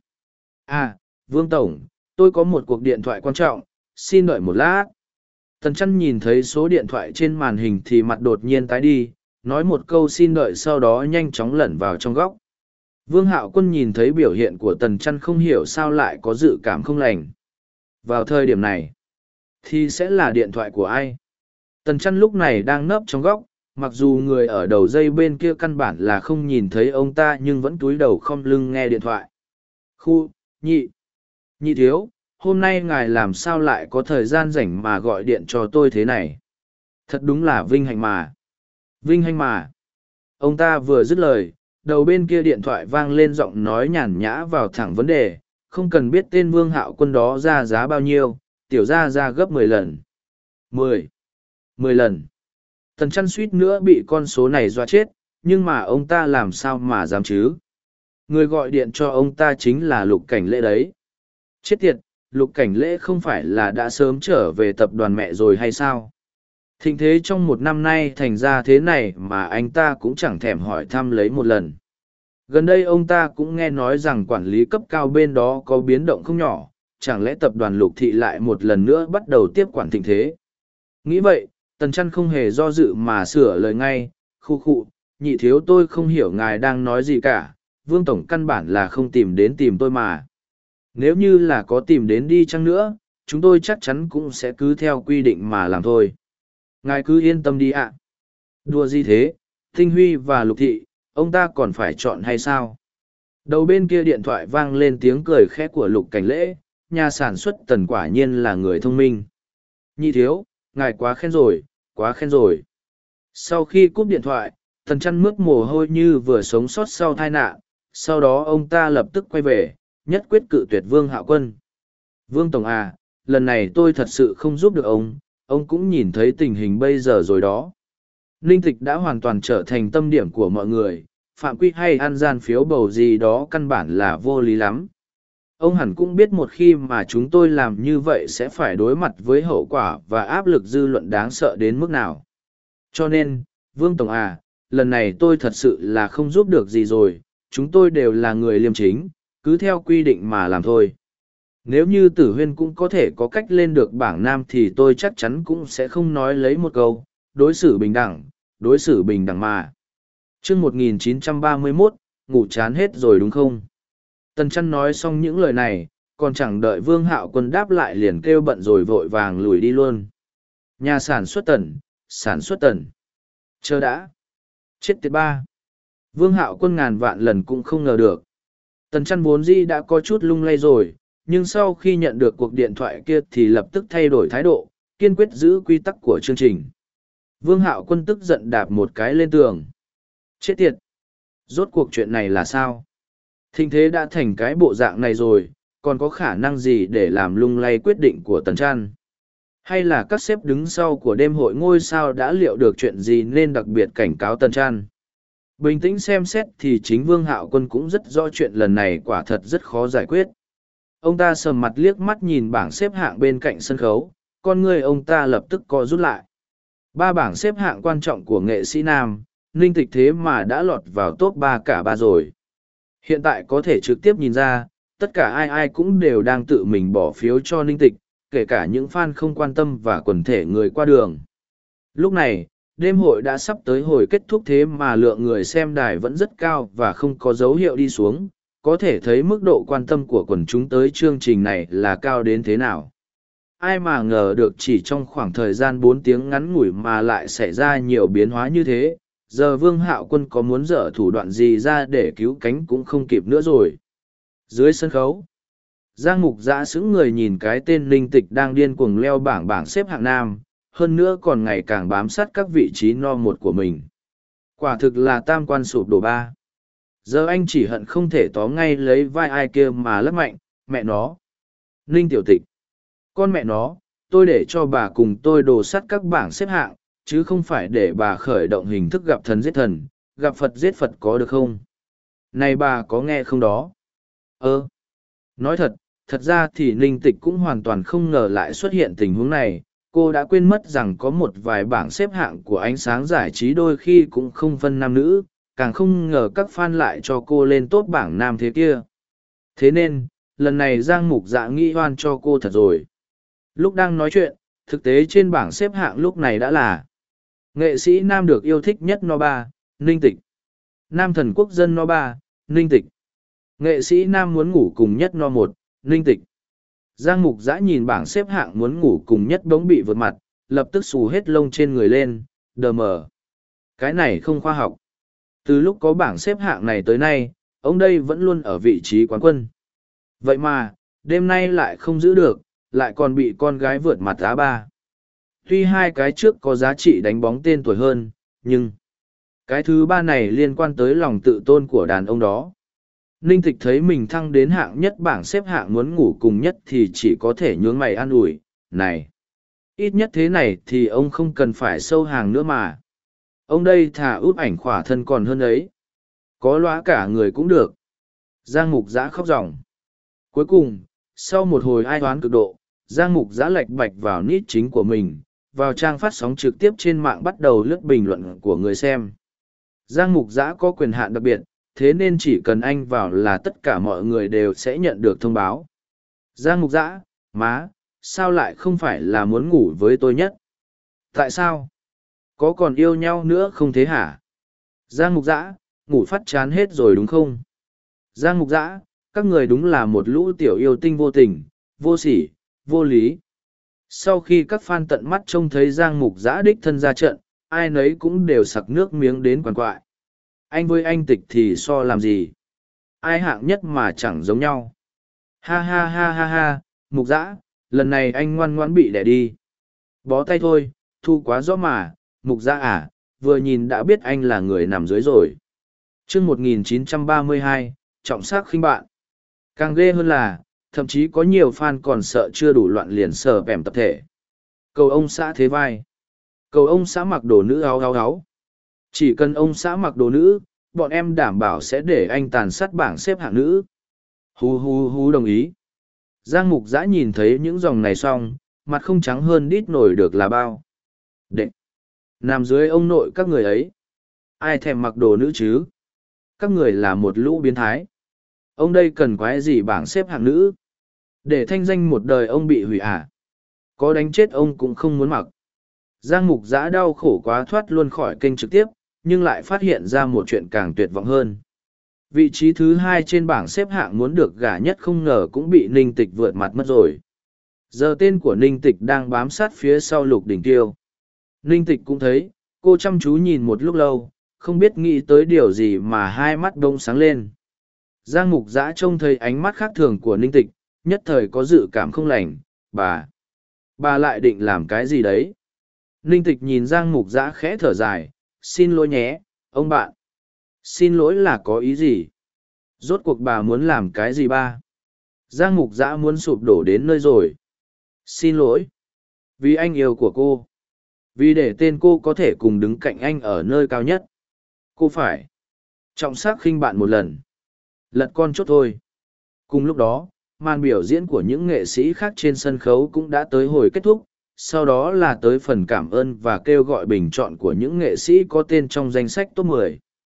À, Vương Tổng, tôi có một cuộc điện thoại quan trọng, xin đợi một lát. Tần Chân nhìn thấy số điện thoại trên màn hình thì mặt đột nhiên tái đi, nói một câu xin đợi sau đó nhanh chóng lẩn vào trong góc. Vương Hạo Quân nhìn thấy biểu hiện của Tần Chân không hiểu sao lại có dự cảm không lành. Vào thời điểm này, thì sẽ là điện thoại của ai? Tần Chân lúc này đang nấp trong góc, mặc dù người ở đầu dây bên kia căn bản là không nhìn thấy ông ta nhưng vẫn cúi đầu khom lưng nghe điện thoại. Nhị thiếu, hôm nay ngài làm sao lại có thời gian rảnh mà gọi điện cho tôi thế này? Thật đúng là vinh hạnh mà. Vinh hạnh mà. Ông ta vừa dứt lời, đầu bên kia điện thoại vang lên giọng nói nhàn nhã vào thẳng vấn đề, không cần biết tên Vương Hạo Quân đó ra giá bao nhiêu, Tiểu Gia ra gấp 10 lần. 10 lần. Tần Chân suýt nữa bị con số này dọa chết, nhưng mà ông ta làm sao mà dám chứ? Người gọi điện cho ông ta chính là Lục Cảnh Lễ đấy. Chết tiệt, Lục Cảnh Lễ không phải là đã sớm trở về tập đoàn mẹ rồi hay sao? Thịnh thế trong một năm nay thành ra thế này mà anh ta cũng chẳng thèm hỏi thăm lấy một lần. Gần đây ông ta cũng nghe nói rằng quản lý cấp cao bên đó có biến động không nhỏ, chẳng lẽ tập đoàn Lục Thị lại một lần nữa bắt đầu tiếp quản Thịnh thế. Nghĩ vậy, Tần Chăn không hề do dự mà sửa lời ngay, khu khụ, nhị thiếu tôi không hiểu ngài đang nói gì cả, Vương Tổng căn bản là không tìm đến tìm tôi mà. Nếu như là có tìm đến đi chăng nữa, chúng tôi chắc chắn cũng sẽ cứ theo quy định mà làm thôi. Ngài cứ yên tâm đi ạ. Đùa gì thế, Tinh Huy và Lục Thị, ông ta còn phải chọn hay sao? Đầu bên kia điện thoại vang lên tiếng cười khẽ của Lục Cảnh Lễ, nhà sản xuất Tần quả nhiên là người thông minh. Nhị thiếu, ngài quá khen rồi, quá khen rồi. Sau khi cúp điện thoại, Tần Chăn mướt mồ hôi như vừa sống sót sau tai nạn, sau đó ông ta lập tức quay về, nhất quyết cự tuyệt Vương Hạo Quân. Vương Tổng à, lần này tôi thật sự không giúp được ông cũng nhìn thấy tình hình bây giờ rồi đó. Ninh Tịch đã hoàn toàn trở thành tâm điểm của mọi người, phạm quy hay ăn gian phiếu bầu gì đó căn bản là vô lý lắm. Ông hẳn cũng biết một khi mà chúng tôi làm như vậy sẽ phải đối mặt với hậu quả và áp lực dư luận đáng sợ đến mức nào. Cho nên, Vương Tổng à, lần này tôi thật sự là không giúp được gì rồi, chúng tôi đều là người liêm chính, cứ theo quy định mà làm thôi. Nếu như Tử Huyên cũng có thể có cách lên được bảng nam thì tôi chắc chắn cũng sẽ không nói lấy một câu, đối xử bình đẳng mà. Chương 1931, ngủ chán hết rồi đúng không? Tần Chăn nói xong những lời này, còn chẳng đợi Vương Hạo Quân đáp lại liền kêu bận rồi vội vàng lùi đi luôn. Nhà sản xuất Tần. Chờ đã. Chết tiệt ba. Vương Hạo Quân ngàn vạn lần cũng không ngờ được. Tần Chăn vốn dĩ đã có chút lung lay rồi, nhưng sau khi nhận được cuộc điện thoại kia thì lập tức thay đổi thái độ, kiên quyết giữ quy tắc của chương trình. Vương Hạo Quân tức giận đạp một cái lên tường. Chết tiệt! Rốt cuộc chuyện này là sao? Thịnh thế đã thành cái bộ dạng này rồi, còn có khả năng gì để làm lung lay quyết định của Tần Chăn? Hay là các sếp đứng sau của đêm hội ngôi sao đã liệu được chuyện gì nên đặc biệt cảnh cáo Tần Chăn? Bình tĩnh xem xét thì chính Vương Hạo Quân cũng rất rõ chuyện lần này quả thật rất khó giải quyết. Ông ta sầm mặt liếc mắt nhìn bảng xếp hạng bên cạnh sân khấu, con người ông ta lập tức co rút lại. Ba bảng xếp hạng quan trọng của nghệ sĩ nam, Ninh Tịch thế mà đã lọt vào top 3 cả ba rồi. Hiện tại có thể trực tiếp nhìn ra, tất cả ai cũng đều đang tự mình bỏ phiếu cho Ninh Tịch, kể cả những fan không quan tâm và quần thể người qua đường. Lúc này, đêm hội đã sắp tới hồi kết thúc thế mà lượng người xem đài vẫn rất cao và không có dấu hiệu đi xuống, có thể thấy mức độ quan tâm của quần chúng tới chương trình này là cao đến thế nào. Ai mà ngờ được chỉ trong khoảng thời gian 4 tiếng ngắn ngủi mà lại xảy ra nhiều biến hóa như thế, giờ Vương Hạo Quân có muốn dở thủ đoạn gì ra để cứu cánh cũng không kịp nữa rồi. Dưới sân khấu, Giang Mục Dã sững người nhìn cái tên Ninh Tịch đang điên cuồng leo bảng xếp hạng nam, hơn nữa còn ngày càng bám sát các vị trí no một của mình. Quả thực là tam quan sụp đổ ba. Giờ anh chỉ hận không thể tóm ngay lấy vai ai kia mà lắc mạnh, mẹ nó. Ninh Tiểu Tịch. Con mẹ nó, tôi để cho bà cùng tôi đồ sắt các bảng xếp hạng, chứ không phải để bà khởi động hình thức gặp thần giết thần, gặp Phật giết Phật có được không? Này bà có nghe không đó? Nói thật ra thì Ninh Tịch cũng hoàn toàn không ngờ lại xuất hiện tình huống này. Cô đã quên mất rằng có một vài bảng xếp hạng của ánh sáng giải trí đôi khi cũng không phân nam nữ, càng không ngờ các fan lại cho cô lên top bảng nam thế kia. Thế nên, lần này Giang Mục Dạ nghĩ oan cho cô thật rồi. Lúc đang nói chuyện, thực tế trên bảng xếp hạng lúc này đã là nghệ sĩ nam được yêu thích nhất No 3, Ninh Tịch. Nam thần quốc dân No 3, Ninh Tịch. Nghệ sĩ nam muốn ngủ cùng nhất No 1, Ninh Tịch. Giang Mục Dã nhìn bảng xếp hạng muốn ngủ cùng nhất bỗng bị vượt mặt, lập tức xù hết lông trên người lên, đờ mờ. Cái này không khoa học. Từ lúc có bảng xếp hạng này tới nay, ông đây vẫn luôn ở vị trí quán quân. Vậy mà, đêm nay lại không giữ được, lại còn bị con gái vượt mặt á ba. Tuy hai cái trước có giá trị đánh bóng tên tuổi hơn, nhưng cái thứ ba này liên quan tới lòng tự tôn của đàn ông đó. Ninh Tịch thấy mình thăng đến hạng nhất bảng xếp hạng muốn ngủ cùng nhất thì chỉ có thể nhướng mày an ủi, này. Ít nhất thế này thì ông không cần phải sâu hàng nữa mà. Ông đây thà úp ảnh khỏa thân còn hơn ấy. Có lóa cả người cũng được. Giang Mục Dã khóc ròng. Cuối cùng, sau một hồi ai oán cực độ, Giang Mục Dã lạch bạch vào nít chính của mình, vào trang phát sóng trực tiếp trên mạng bắt đầu lướt bình luận của người xem. Giang Mục Giã có quyền hạn đặc biệt, thế nên chỉ cần anh vào là tất cả mọi người đều sẽ nhận được thông báo. Giang Mục Giã, má, sao lại không phải là muốn ngủ với tôi nhất? Tại sao? Có còn yêu nhau nữa không thế hả? Giang Mục Giã, ngủ phát chán hết rồi đúng không? Giang Mục Giã, các người đúng là một lũ tiểu yêu tinh vô tình, vô sỉ, vô lý. Sau khi các fan tận mắt trông thấy Giang Mục Giã đích thân ra trận, ai nấy cũng đều sặc nước miếng đến quằn quại. Anh với anh Tịch thì so làm gì? Ai hạng nhất mà chẳng giống nhau. Ha ha ha ha ha, Mục Giã, lần này anh ngoan ngoãn bị đẻ đi. Bó tay thôi, thu quá rõ mà, Mục Giã à, vừa nhìn đã biết anh là người nằm dưới rồi. Chương 1932, trọng sắc khinh bạn. Càng ghê hơn là, thậm chí có nhiều fan còn sợ chưa đủ loạn liền sờ bẻm tập thể. Cầu ông xã thế vai. Cầu ông xã mặc đồ nữ áo áo áo. Chỉ cần ông xã mặc đồ nữ, bọn em đảm bảo sẽ để anh tàn sát bảng xếp hạng nữ. Hú hú hú đồng ý. Giang Mục Giã nhìn thấy những dòng này xong, mặt không trắng hơn đít nổi được là bao. Đệ! Nằm dưới ông nội các người ấy. Ai thèm mặc đồ nữ chứ? Các người là một lũ biến thái. Ông đây cần quái gì bảng xếp hạng nữ? Để thanh danh một đời ông bị hủy à? Có đánh chết ông cũng không muốn mặc. Giang Mục Giã đau khổ quá thoát luôn khỏi kênh trực tiếp, nhưng lại phát hiện ra một chuyện càng tuyệt vọng hơn. Vị trí thứ 2 trên bảng xếp hạng muốn được gả nhất không ngờ cũng bị Ninh Tịch vượt mặt mất rồi. Giờ tên của Ninh Tịch đang bám sát phía sau Lục Đình Tiêu. Ninh Tịch cũng thấy, cô chăm chú nhìn một lúc lâu, không biết nghĩ tới điều gì mà hai mắt đông sáng lên. Giang Mục Giã trông thấy ánh mắt khác thường của Ninh Tịch, nhất thời có dự cảm không lành. Bà lại định làm cái gì đấy? Ninh Tịch nhìn Giang Mục Giã khẽ thở dài, xin lỗi nhé, ông bạn. Xin lỗi là có ý gì? Rốt cuộc bà muốn làm cái gì ba? Giang Mục Giã muốn sụp đổ đến nơi rồi. Xin lỗi. Vì anh yêu của cô. Vì để tên cô có thể cùng đứng cạnh anh ở nơi cao nhất. Cô phải trọng sắc khinh bạn một lần. Lật con chốt thôi. Cùng lúc đó, màn biểu diễn của những nghệ sĩ khác trên sân khấu cũng đã tới hồi kết thúc. Sau đó là tới phần cảm ơn và kêu gọi bình chọn của những nghệ sĩ có tên trong danh sách top 10.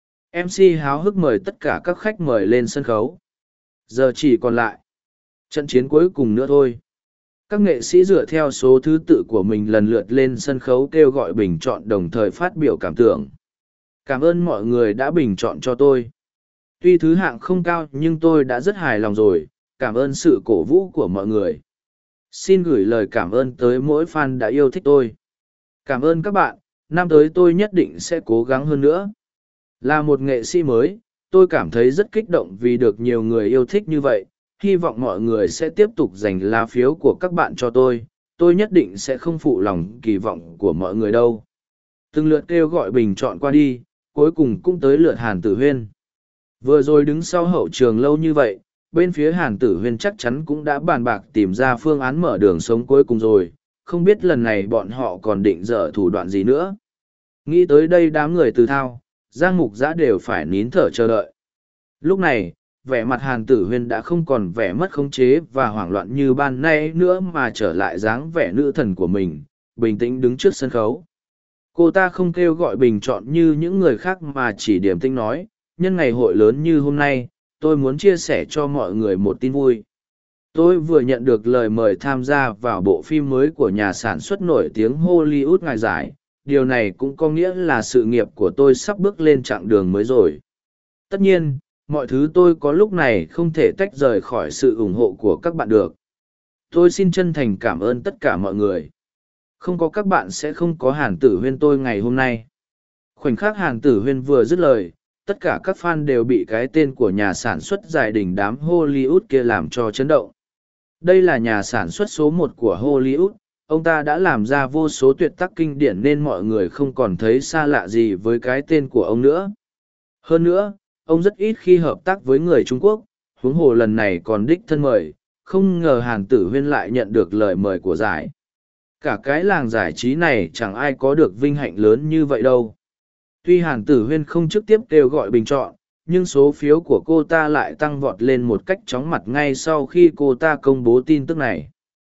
MC háo hức mời tất cả các khách mời lên sân khấu. Giờ chỉ còn lại trận chiến cuối cùng nữa thôi. Các nghệ sĩ dựa theo số thứ tự của mình lần lượt lên sân khấu kêu gọi bình chọn đồng thời phát biểu cảm tưởng. Cảm ơn mọi người đã bình chọn cho tôi. Tuy thứ hạng không cao nhưng tôi đã rất hài lòng rồi, cảm ơn sự cổ vũ của mọi người. Xin gửi lời cảm ơn tới mỗi fan đã yêu thích tôi. Cảm ơn các bạn, năm tới tôi nhất định sẽ cố gắng hơn nữa. Là một nghệ sĩ mới, tôi cảm thấy rất kích động vì được nhiều người yêu thích như vậy. Hy vọng mọi người sẽ tiếp tục dành lá phiếu của các bạn cho tôi nhất định sẽ không phụ lòng kỳ vọng của mọi người đâu. Từng lượt kêu gọi bình chọn qua đi, cuối cùng cũng tới lượt Hàn Tử Huyên. Vừa rồi đứng sau hậu trường lâu như vậy, bên phía Hàn Tử Huyên chắc chắn cũng đã bàn bạc tìm ra phương án mở đường sống cuối cùng rồi, không biết lần này bọn họ còn định dở thủ đoạn gì nữa. Nghĩ tới đây đám người từ thao, Giang Mục Giã đều phải nín thở chờ đợi. Lúc này, vẻ mặt Hàn Tử Huyên đã không còn vẻ mất khống chế và hoảng loạn như ban nay nữa mà trở lại dáng vẻ nữ thần của mình, bình tĩnh đứng trước sân khấu. Cô ta không kêu gọi bình chọn như những người khác mà chỉ điềm tĩnh nói, nhân ngày hội lớn như hôm nay, tôi muốn chia sẻ cho mọi người một tin vui. Tôi vừa nhận được lời mời tham gia vào bộ phim mới của nhà sản xuất nổi tiếng Hollywood ngài giải. Điều này cũng có nghĩa là sự nghiệp của tôi sắp bước lên chặng đường mới rồi. Tất nhiên, mọi thứ tôi có lúc này không thể tách rời khỏi sự ủng hộ của các bạn được. Tôi xin chân thành cảm ơn tất cả mọi người. Không có các bạn sẽ không có Hàn Tử Huyên tôi ngày hôm nay. Khoảnh khắc Hàn Tử Huyên vừa dứt lời, tất cả các fan đều bị cái tên của nhà sản xuất giải đỉnh đám Hollywood kia làm cho chấn động. Đây là nhà sản xuất số 1 của Hollywood, ông ta đã làm ra vô số tuyệt tác kinh điển nên mọi người không còn thấy xa lạ gì với cái tên của ông nữa. Hơn nữa, ông rất ít khi hợp tác với người Trung Quốc, huống hồ lần này còn đích thân mời, không ngờ Hàn Tử Huyên lại nhận được lời mời của giải. Cả cái làng giải trí này chẳng ai có được vinh hạnh lớn như vậy đâu. Tuy Hàn Tử Huyên không trực tiếp kêu gọi bình chọn, nhưng số phiếu của cô ta lại tăng vọt lên một cách chóng mặt ngay sau khi cô ta công bố tin tức này.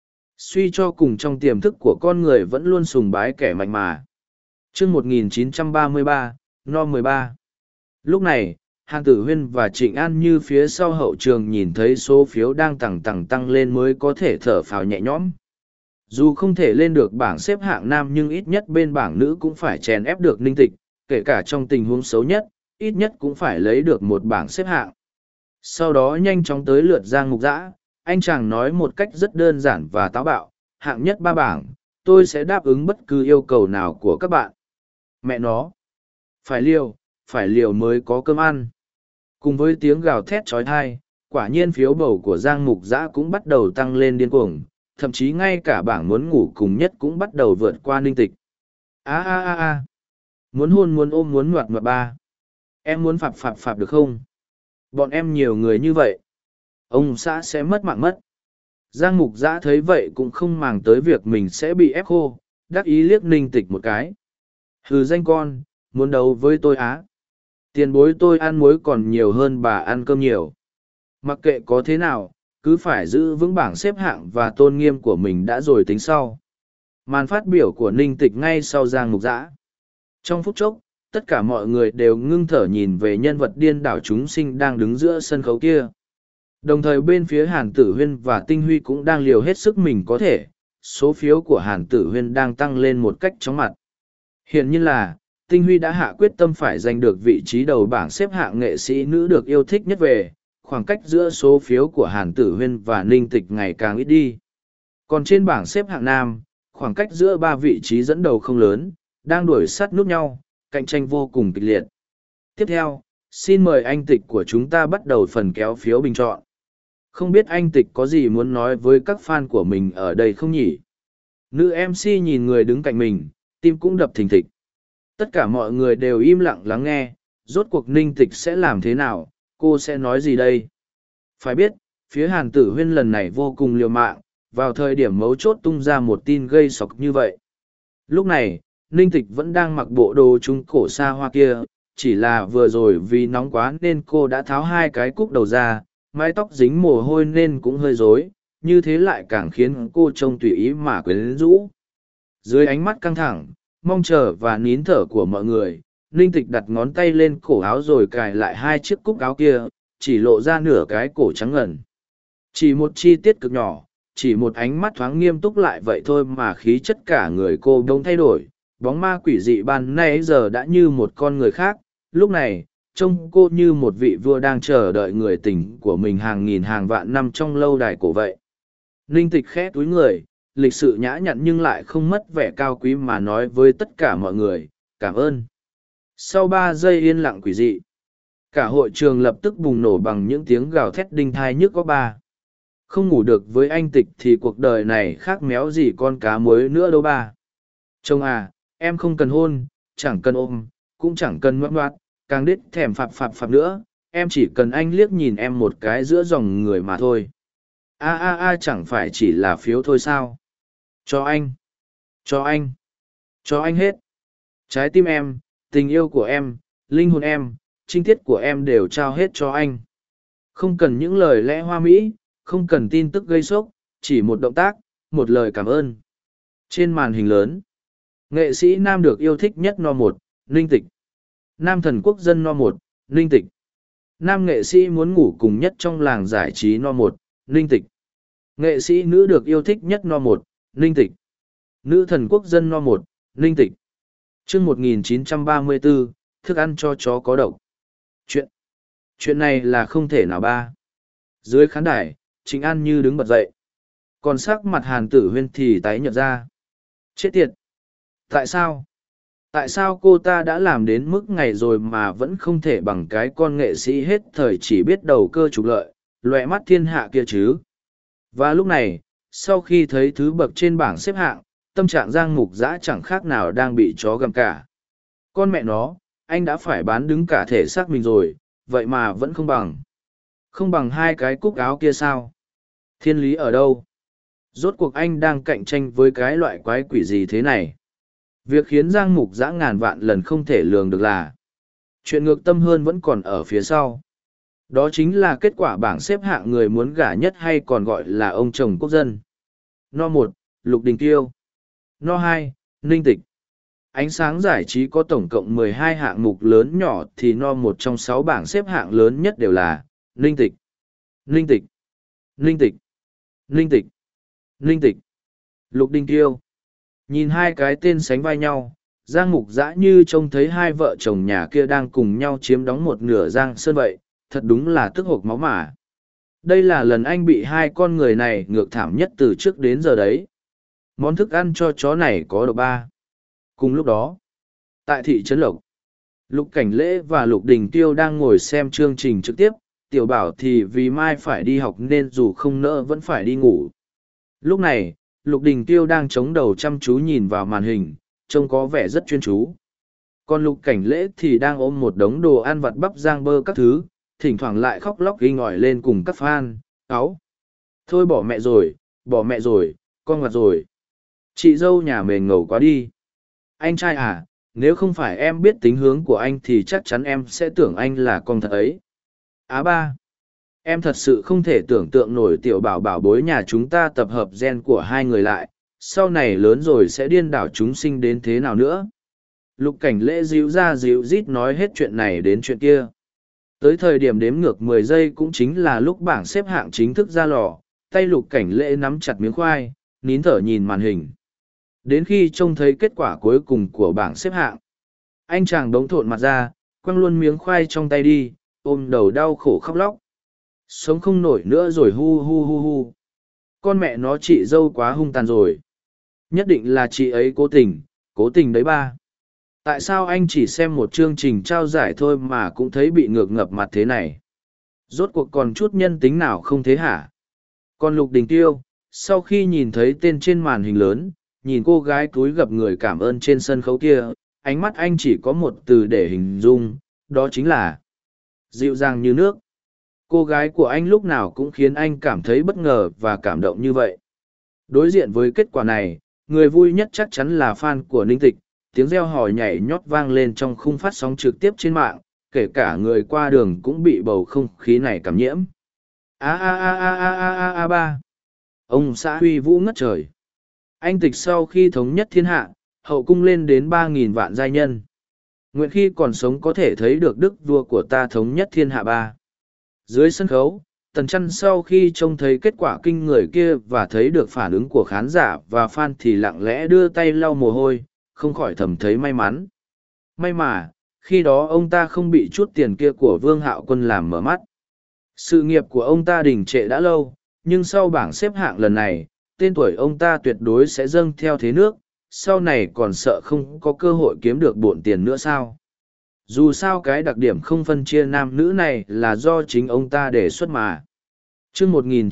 Suy cho cùng trong tiềm thức của con người vẫn luôn sùng bái kẻ mạnh mà. Chương 1933, No 13. Lúc này, Hàn Tử Huyên và Trịnh An Như phía sau hậu trường nhìn thấy số phiếu đang tăng lên mới có thể thở phào nhẹ nhõm. Dù không thể lên được bảng xếp hạng nam nhưng ít nhất bên bảng nữ cũng phải chèn ép được Ninh Tịch, kể cả trong tình huống xấu nhất, ít nhất cũng phải lấy được một bảng xếp hạng. Sau đó nhanh chóng tới lượt Giang Mục Dã, anh chàng nói một cách rất đơn giản và táo bạo, hạng nhất 3 bảng, tôi sẽ đáp ứng bất cứ yêu cầu nào của các bạn. Mẹ nó! Phải liều mới có cơm ăn. Cùng với tiếng gào thét trói thai, quả nhiên phiếu bầu của Giang Mục Dã cũng bắt đầu tăng lên điên cuồng, thậm chí ngay cả bảng muốn ngủ cùng nhất cũng bắt đầu vượt qua Ninh Tịch. Muốn hôn muốn ôm muốn ngoặt ngoặt ba. Em muốn phạp được không? Bọn em nhiều người như vậy. Ông xã sẽ mất mạng mất. Giang Mục Dã thấy vậy cũng không màng tới việc mình sẽ bị ép khô, đắc ý liếc Ninh Tịch một cái. Hừ danh con, muốn đấu với tôi á? Tiền bối tôi ăn muối còn nhiều hơn bà ăn cơm nhiều. Mặc kệ có thế nào, cứ phải giữ vững bảng xếp hạng và tôn nghiêm của mình đã rồi tính sau. Màn phát biểu của Ninh Tịch ngay sau Giang Mục Dã. Trong phút chốc, tất cả mọi người đều ngưng thở nhìn về nhân vật điên đảo chúng sinh đang đứng giữa sân khấu kia. Đồng thời bên phía Hàn Tử Huyên và Tinh Huy cũng đang liều hết sức mình có thể, số phiếu của Hàn Tử Huyên đang tăng lên một cách chóng mặt. Hiện nhiên là, Tinh Huy đã hạ quyết tâm phải giành được vị trí đầu bảng xếp hạng nghệ sĩ nữ được yêu thích nhất về, khoảng cách giữa số phiếu của Hàn Tử Huyên và Ninh Tịch ngày càng ít đi. Còn trên bảng xếp hạng nam, khoảng cách giữa 3 vị trí dẫn đầu không lớn, đang đuổi sát nút nhau, cạnh tranh vô cùng kịch liệt. Tiếp theo, xin mời anh Tịch của chúng ta bắt đầu phần kéo phiếu bình chọn. Không biết anh Tịch có gì muốn nói với các fan của mình ở đây không nhỉ? Nữ MC nhìn người đứng cạnh mình, tim cũng đập thình thịch. Tất cả mọi người đều im lặng lắng nghe, rốt cuộc Ninh Tịch sẽ làm thế nào, cô sẽ nói gì đây? Phải biết, phía Hàn Tử Huyên lần này vô cùng liều mạng, vào thời điểm mấu chốt tung ra một tin gây sốc như vậy. Lúc này, Ninh Tịch vẫn đang mặc bộ đồ trung cổ xa hoa kia, chỉ là vừa rồi vì nóng quá nên cô đã tháo 2 cái cúc đầu ra, mái tóc dính mồ hôi nên cũng hơi rối, như thế lại càng khiến cô trông tùy ý mà quyến rũ. Dưới ánh mắt căng thẳng, mong chờ và nín thở của mọi người, Ninh Tịch đặt ngón tay lên cổ áo rồi cài lại 2 chiếc cúc áo kia, chỉ lộ ra nửa cái cổ trắng ngần. Chỉ một chi tiết cực nhỏ, chỉ một ánh mắt thoáng nghiêm túc lại vậy thôi mà khí chất cả người cô đông thay đổi, bóng ma quỷ dị ban nay giờ đã như một con người khác, lúc này, trông cô như một vị vua đang chờ đợi người tình của mình hàng nghìn hàng vạn năm trong lâu đài cổ vậy. Ninh Tịch khẽ túi người, lịch sự nhã nhặn nhưng lại không mất vẻ cao quý mà nói với tất cả mọi người, cảm ơn. Sau 3 giây yên lặng quỷ dị, cả hội trường lập tức bùng nổ bằng những tiếng gào thét đinh thai nhức óc ba. Không ngủ được với anh Tịch thì cuộc đời này khác méo gì con cá muối nữa đâu ba. Chồng à, em không cần hôn, chẳng cần ôm, cũng chẳng cần ngoắc ngoắc, càng đít thèm phạp nữa, em chỉ cần anh liếc nhìn em một cái giữa dòng người mà thôi. Chẳng phải chỉ là phiếu thôi sao? Cho anh, cho anh hết. Trái tim em, tình yêu của em, linh hồn em, trinh tiết của em đều trao hết cho anh. Không cần những lời lẽ hoa mỹ, không cần tin tức gây sốc, chỉ một động tác, một lời cảm ơn. Trên màn hình lớn, nghệ sĩ nam được yêu thích nhất No 1, Ninh Tịch. Nam thần quốc dân No 1, Ninh Tịch. Nam nghệ sĩ muốn ngủ cùng nhất trong làng giải trí No 1, Ninh Tịch. Nghệ sĩ nữ được yêu thích nhất No 1, Ninh Tịch. Nữ thần quốc dân No 1, Ninh Tịch. Chương 1934, thức ăn cho chó có độc. Chuyện này là không thể nào ba. Dưới khán đài, Trịnh An Như đứng bật dậy. Còn sắc mặt Hàn Tử Huyên thì tái nhợt ra. Chết tiệt! Tại sao? Tại sao cô ta đã làm đến mức ngày rồi mà vẫn không thể bằng cái con nghệ sĩ hết thời chỉ biết đầu cơ trục lợi, loẹ mắt thiên hạ kia chứ? Và lúc này, sau khi thấy thứ bậc trên bảng xếp hạng, tâm trạng Giang Mục Dã chẳng khác nào đang bị chó gặm cả. Con mẹ nó, anh đã phải bán đứng cả thể xác mình rồi, vậy mà vẫn không bằng. Không bằng 2 cái cúc áo kia sao? Thiên lý ở đâu? Rốt cuộc anh đang cạnh tranh với cái loại quái quỷ gì thế này? Việc khiến Giang Mục Dã ngàn vạn lần không thể lường được là chuyện ngược tâm hơn vẫn còn ở phía sau. Đó chính là kết quả bảng xếp hạng người muốn gả nhất hay còn gọi là ông chồng quốc dân. No 1, Lục Đình Kiêu. No 2, Ninh Tịch. Ánh sáng giải trí có tổng cộng 12 hạng mục lớn nhỏ thì No 1 trong 6 bảng xếp hạng lớn nhất đều là Ninh Tịch, Ninh Tịch, Ninh Tịch, Ninh Tịch, Ninh Tịch, Lục Đình Kiêu. Nhìn hai cái tên sánh vai nhau, Giang Mục Dã như trông thấy hai vợ chồng nhà kia đang cùng nhau chiếm đóng một nửa Giang Sơn vậy, thật đúng là tức hộc máu mà. Đây là lần anh bị hai con người này ngược thảm nhất từ trước đến giờ đấy. Món thức ăn cho chó này có độc ba. Cùng lúc đó, tại thị trấn Lộc, Lục Cảnh Lễ và Lục Đình Tiêu đang ngồi xem chương trình trực tiếp, Tiểu Bảo thì vì mai phải đi học nên dù không nỡ vẫn phải đi ngủ. Lúc này, Lục Đình Tiêu đang chống đầu chăm chú nhìn vào màn hình, trông có vẻ rất chuyên chú. Còn Lục Cảnh Lễ thì đang ôm một đống đồ ăn vặt bắp rang bơ các thứ, thỉnh thoảng lại khóc lóc ghi ngỏi lên cùng các fan. Áo! Thôi bỏ mẹ rồi, con ngặt rồi. Chị dâu nhà mình ngầu quá đi. Anh trai à, nếu không phải em biết tính hướng của anh thì chắc chắn em sẽ tưởng anh là con thật ấy. Ba! Em thật sự không thể tưởng tượng nổi Tiểu Bảo bảo bối nhà chúng ta tập hợp gen của hai người lại, sau này lớn rồi sẽ điên đảo chúng sinh đến thế nào nữa. Lục Cảnh Lễ díu ra díu rít nói hết chuyện này đến chuyện kia. Tới thời điểm đếm ngược 10 giây cũng chính là lúc bảng xếp hạng chính thức ra lò, tay Lục Cảnh Lễ nắm chặt miếng khoai, nín thở nhìn màn hình. Đến khi trông thấy kết quả cuối cùng của bảng xếp hạng, anh chàng đống thộn mặt ra, quăng luôn miếng khoai trong tay đi, ôm đầu đau khổ khóc lóc. Sống không nổi nữa rồi hu hu hu hu. Con mẹ nó chị dâu quá hung tàn rồi. Nhất định là chị ấy cố tình đấy ba. Tại sao anh chỉ xem một chương trình trao giải thôi mà cũng thấy bị ngược ngập mặt thế này? Rốt cuộc còn chút nhân tính nào không thế hả? Còn Lục Đình Tiêu, sau khi nhìn thấy tên trên màn hình lớn, nhìn cô gái cúi gập người cảm ơn trên sân khấu kia, ánh mắt anh chỉ có một từ để hình dung, đó chính là dịu dàng như nước. Cô gái của anh lúc nào cũng khiến anh cảm thấy bất ngờ và cảm động như vậy. Đối diện với kết quả này, người vui nhất chắc chắn là fan của Ninh Tịch, tiếng reo hò nhảy nhót vang lên trong khung phát sóng trực tiếp trên mạng, kể cả người qua đường cũng bị bầu không khí này cảm nhiễm. Ba. Ông xã huy vũ ngất trời. Anh Tịch sau khi thống nhất thiên hạ, hậu cung lên đến 3.000 vạn giai nhân. Nguyện khi còn sống có thể thấy được đức vua của ta thống nhất thiên hạ ba. Dưới sân khấu, Tần Chăn sau khi trông thấy kết quả kinh người kia và thấy được phản ứng của khán giả và fan thì lặng lẽ đưa tay lau mồ hôi, không khỏi thầm thấy may mắn. May mà, khi đó ông ta không bị chút tiền kia của Vương Hạo Quân làm mở mắt. Sự nghiệp của ông ta đình trệ đã lâu, nhưng sau bảng xếp hạng lần này, tên tuổi ông ta tuyệt đối sẽ dâng theo thế nước, sau này còn sợ không có cơ hội kiếm được bộn tiền nữa sao. Dù sao cái đặc điểm không phân chia nam nữ này là do chính ông ta đề xuất mà. Chương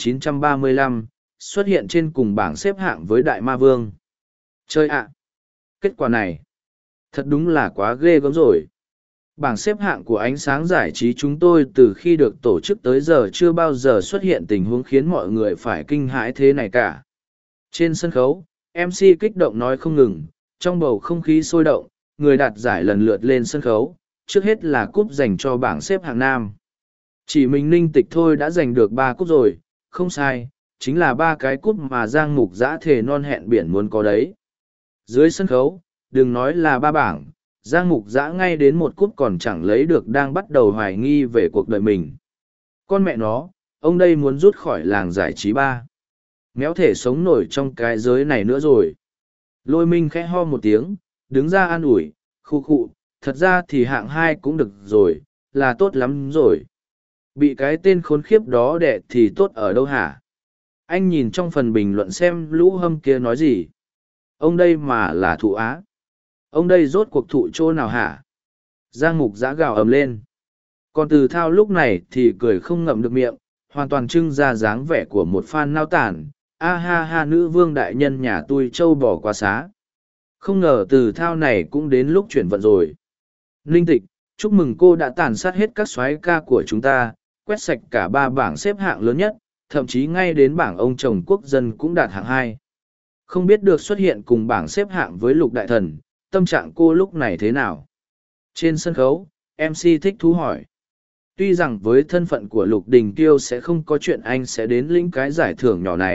1935, xuất hiện trên cùng bảng xếp hạng với Đại Ma Vương. Chơi ạ! Kết quả này, thật đúng là quá ghê gớm rồi. Bảng xếp hạng của ánh sáng giải trí chúng tôi từ khi được tổ chức tới giờ chưa bao giờ xuất hiện tình huống khiến mọi người phải kinh hãi thế này cả. Trên sân khấu, MC kích động nói không ngừng, trong bầu không khí sôi động, người đạt giải lần lượt lên sân khấu, trước hết là cúp dành cho bảng xếp hạng nam. Chỉ mình Ninh Tịch thôi đã giành được 3 cúp rồi, không sai, chính là 3 cái cúp mà Giang Mục Dã thề non hẹn biển muốn có đấy. Dưới sân khấu, đừng nói là 3 bảng, Giang Mục Dã ngay đến 1 cúp còn chẳng lấy được đang bắt đầu hoài nghi về cuộc đời mình. Con mẹ nó, ông đây muốn rút khỏi làng giải trí ba. Méo thể sống nổi trong cái giới này nữa rồi. Lôi Minh khẽ ho một tiếng, đứng ra an ủi, khu khụ, thật ra thì hạng 2 cũng được rồi, là tốt lắm rồi. Bị cái tên khốn khiếp đó đẻ thì tốt ở đâu hả? Anh nhìn trong phần bình luận xem lũ hâm kia nói gì. Ông đây mà là thụ á. Ông đây rốt cuộc thụ chỗ nào hả? Giang Mục Dã gào ầm lên. Còn Từ Thao lúc này thì cười không ngậm được miệng, hoàn toàn trưng ra dáng vẻ của một fan nao tản. A ha ha, nữ vương đại nhân nhà tôi trâu bò quá xá. Không ngờ Từ Thao này cũng đến lúc chuyển vận rồi. Ninh Tịch, chúc mừng cô đã tàn sát hết các soái ca của chúng ta, quét sạch cả 3 bảng xếp hạng lớn nhất, thậm chí ngay đến bảng ông chồng quốc dân cũng đạt hạng 2. Không biết được xuất hiện cùng bảng xếp hạng với Lục Đại Thần, tâm trạng cô lúc này thế nào? Trên sân khấu, MC thích thú hỏi. Tuy rằng với thân phận của Lục Đình Kiêu sẽ không có chuyện anh sẽ đến lĩnh cái giải thưởng nhỏ này,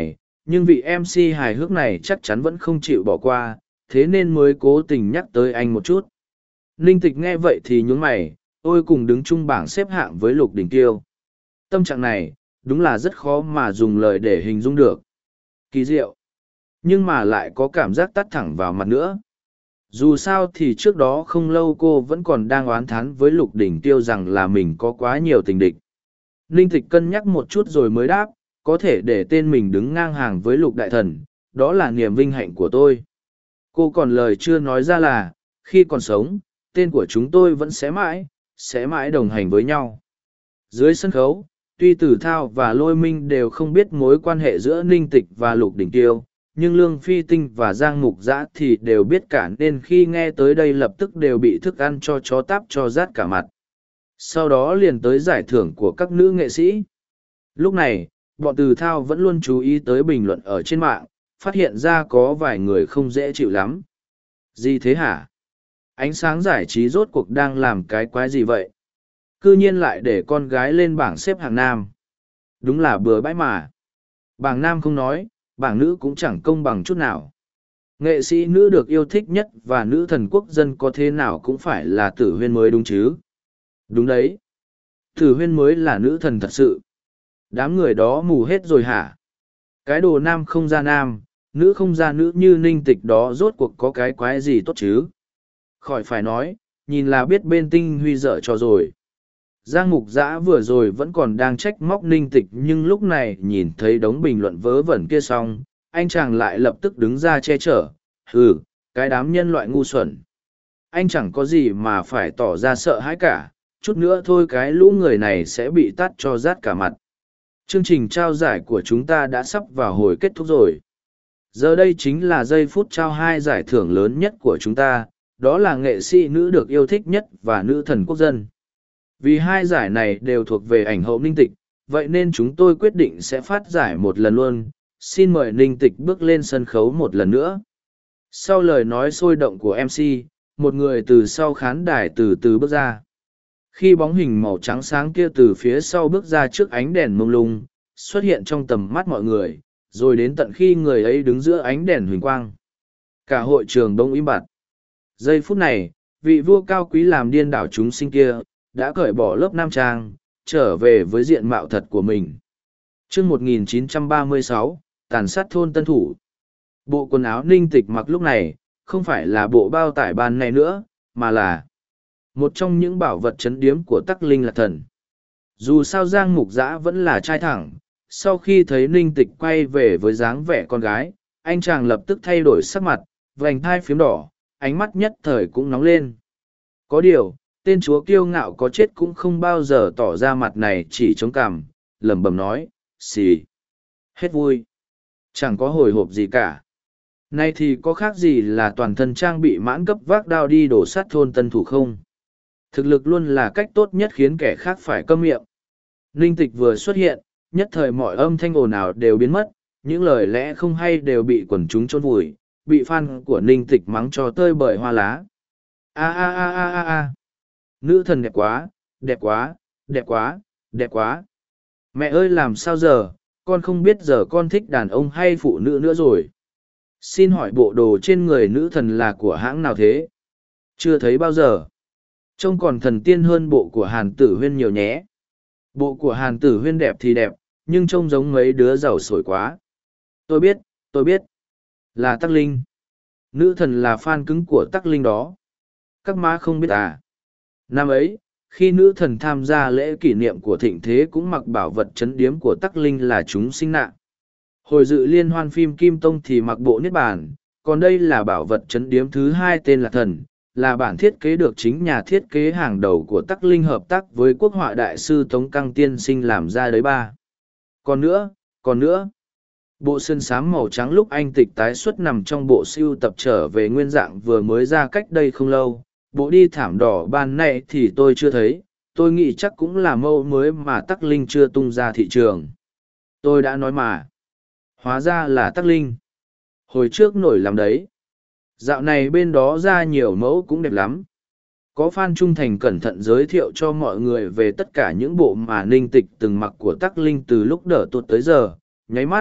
nhưng vị MC hài hước này chắc chắn vẫn không chịu bỏ qua, thế nên mới cố tình nhắc tới anh một chút. Ninh Tịch nghe vậy thì nhún mày, ôi cùng đứng chung bảng xếp hạng với Lục Đình Tiêu. Tâm trạng này, đúng là rất khó mà dùng lời để hình dung được. Kỳ diệu. Nhưng mà lại có cảm giác tắt thẳng vào mặt nữa. Dù sao thì trước đó không lâu cô vẫn còn đang oán thán với Lục Đình Tiêu rằng là mình có quá nhiều tình địch. Ninh Tịch cân nhắc một chút rồi mới đáp, có thể để tên mình đứng ngang hàng với Lục Đại Thần, đó là niềm vinh hạnh của tôi. Cô còn lời chưa nói ra là, khi còn sống, tên của chúng tôi vẫn sẽ mãi đồng hành với nhau. Dưới sân khấu, tuy Tử Thao và Lôi Minh đều không biết mối quan hệ giữa Ninh Tịch và Lục Đình Tiêu, nhưng Lương Phi Tinh và Giang Mục Dã thì đều biết cả nên khi nghe tới đây lập tức đều bị thức ăn cho chó táp cho rát cả mặt. Sau đó liền tới giải thưởng của các nữ nghệ sĩ. Lúc này, bọn Từ Thao vẫn luôn chú ý tới bình luận ở trên mạng, phát hiện ra có vài người không dễ chịu lắm. Gì thế hả? Ánh sáng giải trí rốt cuộc đang làm cái quái gì vậy? Cư nhiên lại để con gái lên bảng xếp hạng nam. Đúng là bừa bãi mà. Bảng nam không nói, bảng nữ cũng chẳng công bằng chút nào. Nghệ sĩ nữ được yêu thích nhất và nữ thần quốc dân có thế nào cũng phải là Tử Huyên mới đúng chứ? Đúng đấy. Tử Huyên mới là nữ thần thật sự. Đám người đó mù hết rồi hả? Cái đồ nam không ra nam, nữ không ra nữ như Ninh Tịch đó rốt cuộc có cái quái gì tốt chứ? Khỏi phải nói, nhìn là biết bên Tinh Huy dở cho rồi. Giang Mục Dã vừa rồi vẫn còn đang trách móc Ninh Tịch nhưng lúc này nhìn thấy đống bình luận vớ vẩn kia xong, anh chàng lại lập tức đứng ra che chở. Ừ, cái đám nhân loại ngu xuẩn. Anh chẳng có gì mà phải tỏ ra sợ hãi cả, chút nữa thôi cái lũ người này sẽ bị tát cho rát cả mặt. Chương trình trao giải của chúng ta đã sắp vào hồi kết thúc rồi. Giờ đây chính là giây phút trao hai giải thưởng lớn nhất của chúng ta, đó là nghệ sĩ nữ được yêu thích nhất và nữ thần quốc dân. Vì hai giải này đều thuộc về ảnh hậu Ninh Tịch, vậy nên chúng tôi quyết định sẽ phát giải một lần luôn. Xin mời Ninh Tịch bước lên sân khấu một lần nữa. Sau lời nói sôi động của MC, một người từ sau khán đài từ từ bước ra. Khi bóng hình màu trắng sáng kia từ phía sau bước ra trước ánh đèn mông lung, xuất hiện trong tầm mắt mọi người, rồi đến tận khi người ấy đứng giữa ánh đèn huỳnh quang. Cả hội trường đông im bặt. Giây phút này, vị vua cao quý làm điên đảo chúng sinh kia, đã cởi bỏ lớp nam trang, trở về với diện mạo thật của mình. Chương 1936, tàn sát thôn Tân Thủ. Bộ quần áo Ninh Tịch mặc lúc này, không phải là bộ bao tải ban này nữa, mà là một trong những bảo vật chấn điếm của Tắc Linh Lạc Thần. Dù sao Giang Mục Dã vẫn là trai thẳng, sau khi thấy Ninh Tịch quay về với dáng vẻ con gái, anh chàng lập tức thay đổi sắc mặt, vành thai phiếm đỏ, ánh mắt nhất thời cũng nóng lên. Có điều, tên chúa kiêu ngạo có chết cũng không bao giờ tỏ ra mặt này chỉ chống cằm, lẩm bẩm nói, xì. Hết vui. Chẳng có hồi hộp gì cả. Nay thì có khác gì là toàn thân trang bị mãn cấp vác đao đi đổ sát thôn Tân Thủ không? Thực lực luôn là cách tốt nhất khiến kẻ khác phải câm miệng. Ninh Tịch vừa xuất hiện, nhất thời mọi âm thanh ồn ào đều biến mất, những lời lẽ không hay đều bị quần chúng chôn vùi, bị fan của Ninh Tịch mắng cho tơi bời hoa lá. A a a a a a. Nữ thần đẹp quá, đẹp quá, đẹp quá, đẹp quá. Mẹ ơi làm sao giờ, con không biết giờ con thích đàn ông hay phụ nữ nữa rồi. Xin hỏi bộ đồ trên người nữ thần là của hãng nào thế? Chưa thấy bao giờ. Trông còn thần tiên hơn bộ của Hàn Tử Huyên nhiều nhé. Bộ của Hàn Tử Huyên đẹp thì đẹp, nhưng trông giống mấy đứa giàu sổi quá. Tôi biết. Là Tắc Linh. Nữ thần là fan cứng của Tắc Linh đó. Các má không biết à. Năm ấy, khi nữ thần tham gia lễ kỷ niệm của thịnh thế cũng mặc bảo vật chấn điếm của Tắc Linh là chúng sinh nạn. Hồi dự liên hoan phim Kim Tông thì mặc bộ Niết Bàn, còn đây là bảo vật chấn điếm thứ hai tên là Thần, là bản thiết kế được chính nhà thiết kế hàng đầu của Tắc Linh hợp tác với quốc họa đại sư Tống Căng Tiên Sinh làm ra đấy ba. Còn nữa, bộ sơn xám màu trắng lúc anh Tịch tái xuất nằm trong bộ sưu tập trở về nguyên dạng vừa mới ra cách đây không lâu, bộ đi thảm đỏ ban này thì tôi chưa thấy, tôi nghĩ chắc cũng là mẫu mới mà Tắc Linh chưa tung ra thị trường. Tôi đã nói mà. Hóa ra là Tắc Linh. Hồi trước nổi lắm đấy. Dạo này bên đó ra nhiều mẫu cũng đẹp lắm. Có fan trung thành cẩn thận giới thiệu cho mọi người về tất cả những bộ mà Ninh Tịch từng mặc của Tắc Linh từ lúc đỡ tuột tới giờ, nháy mắt,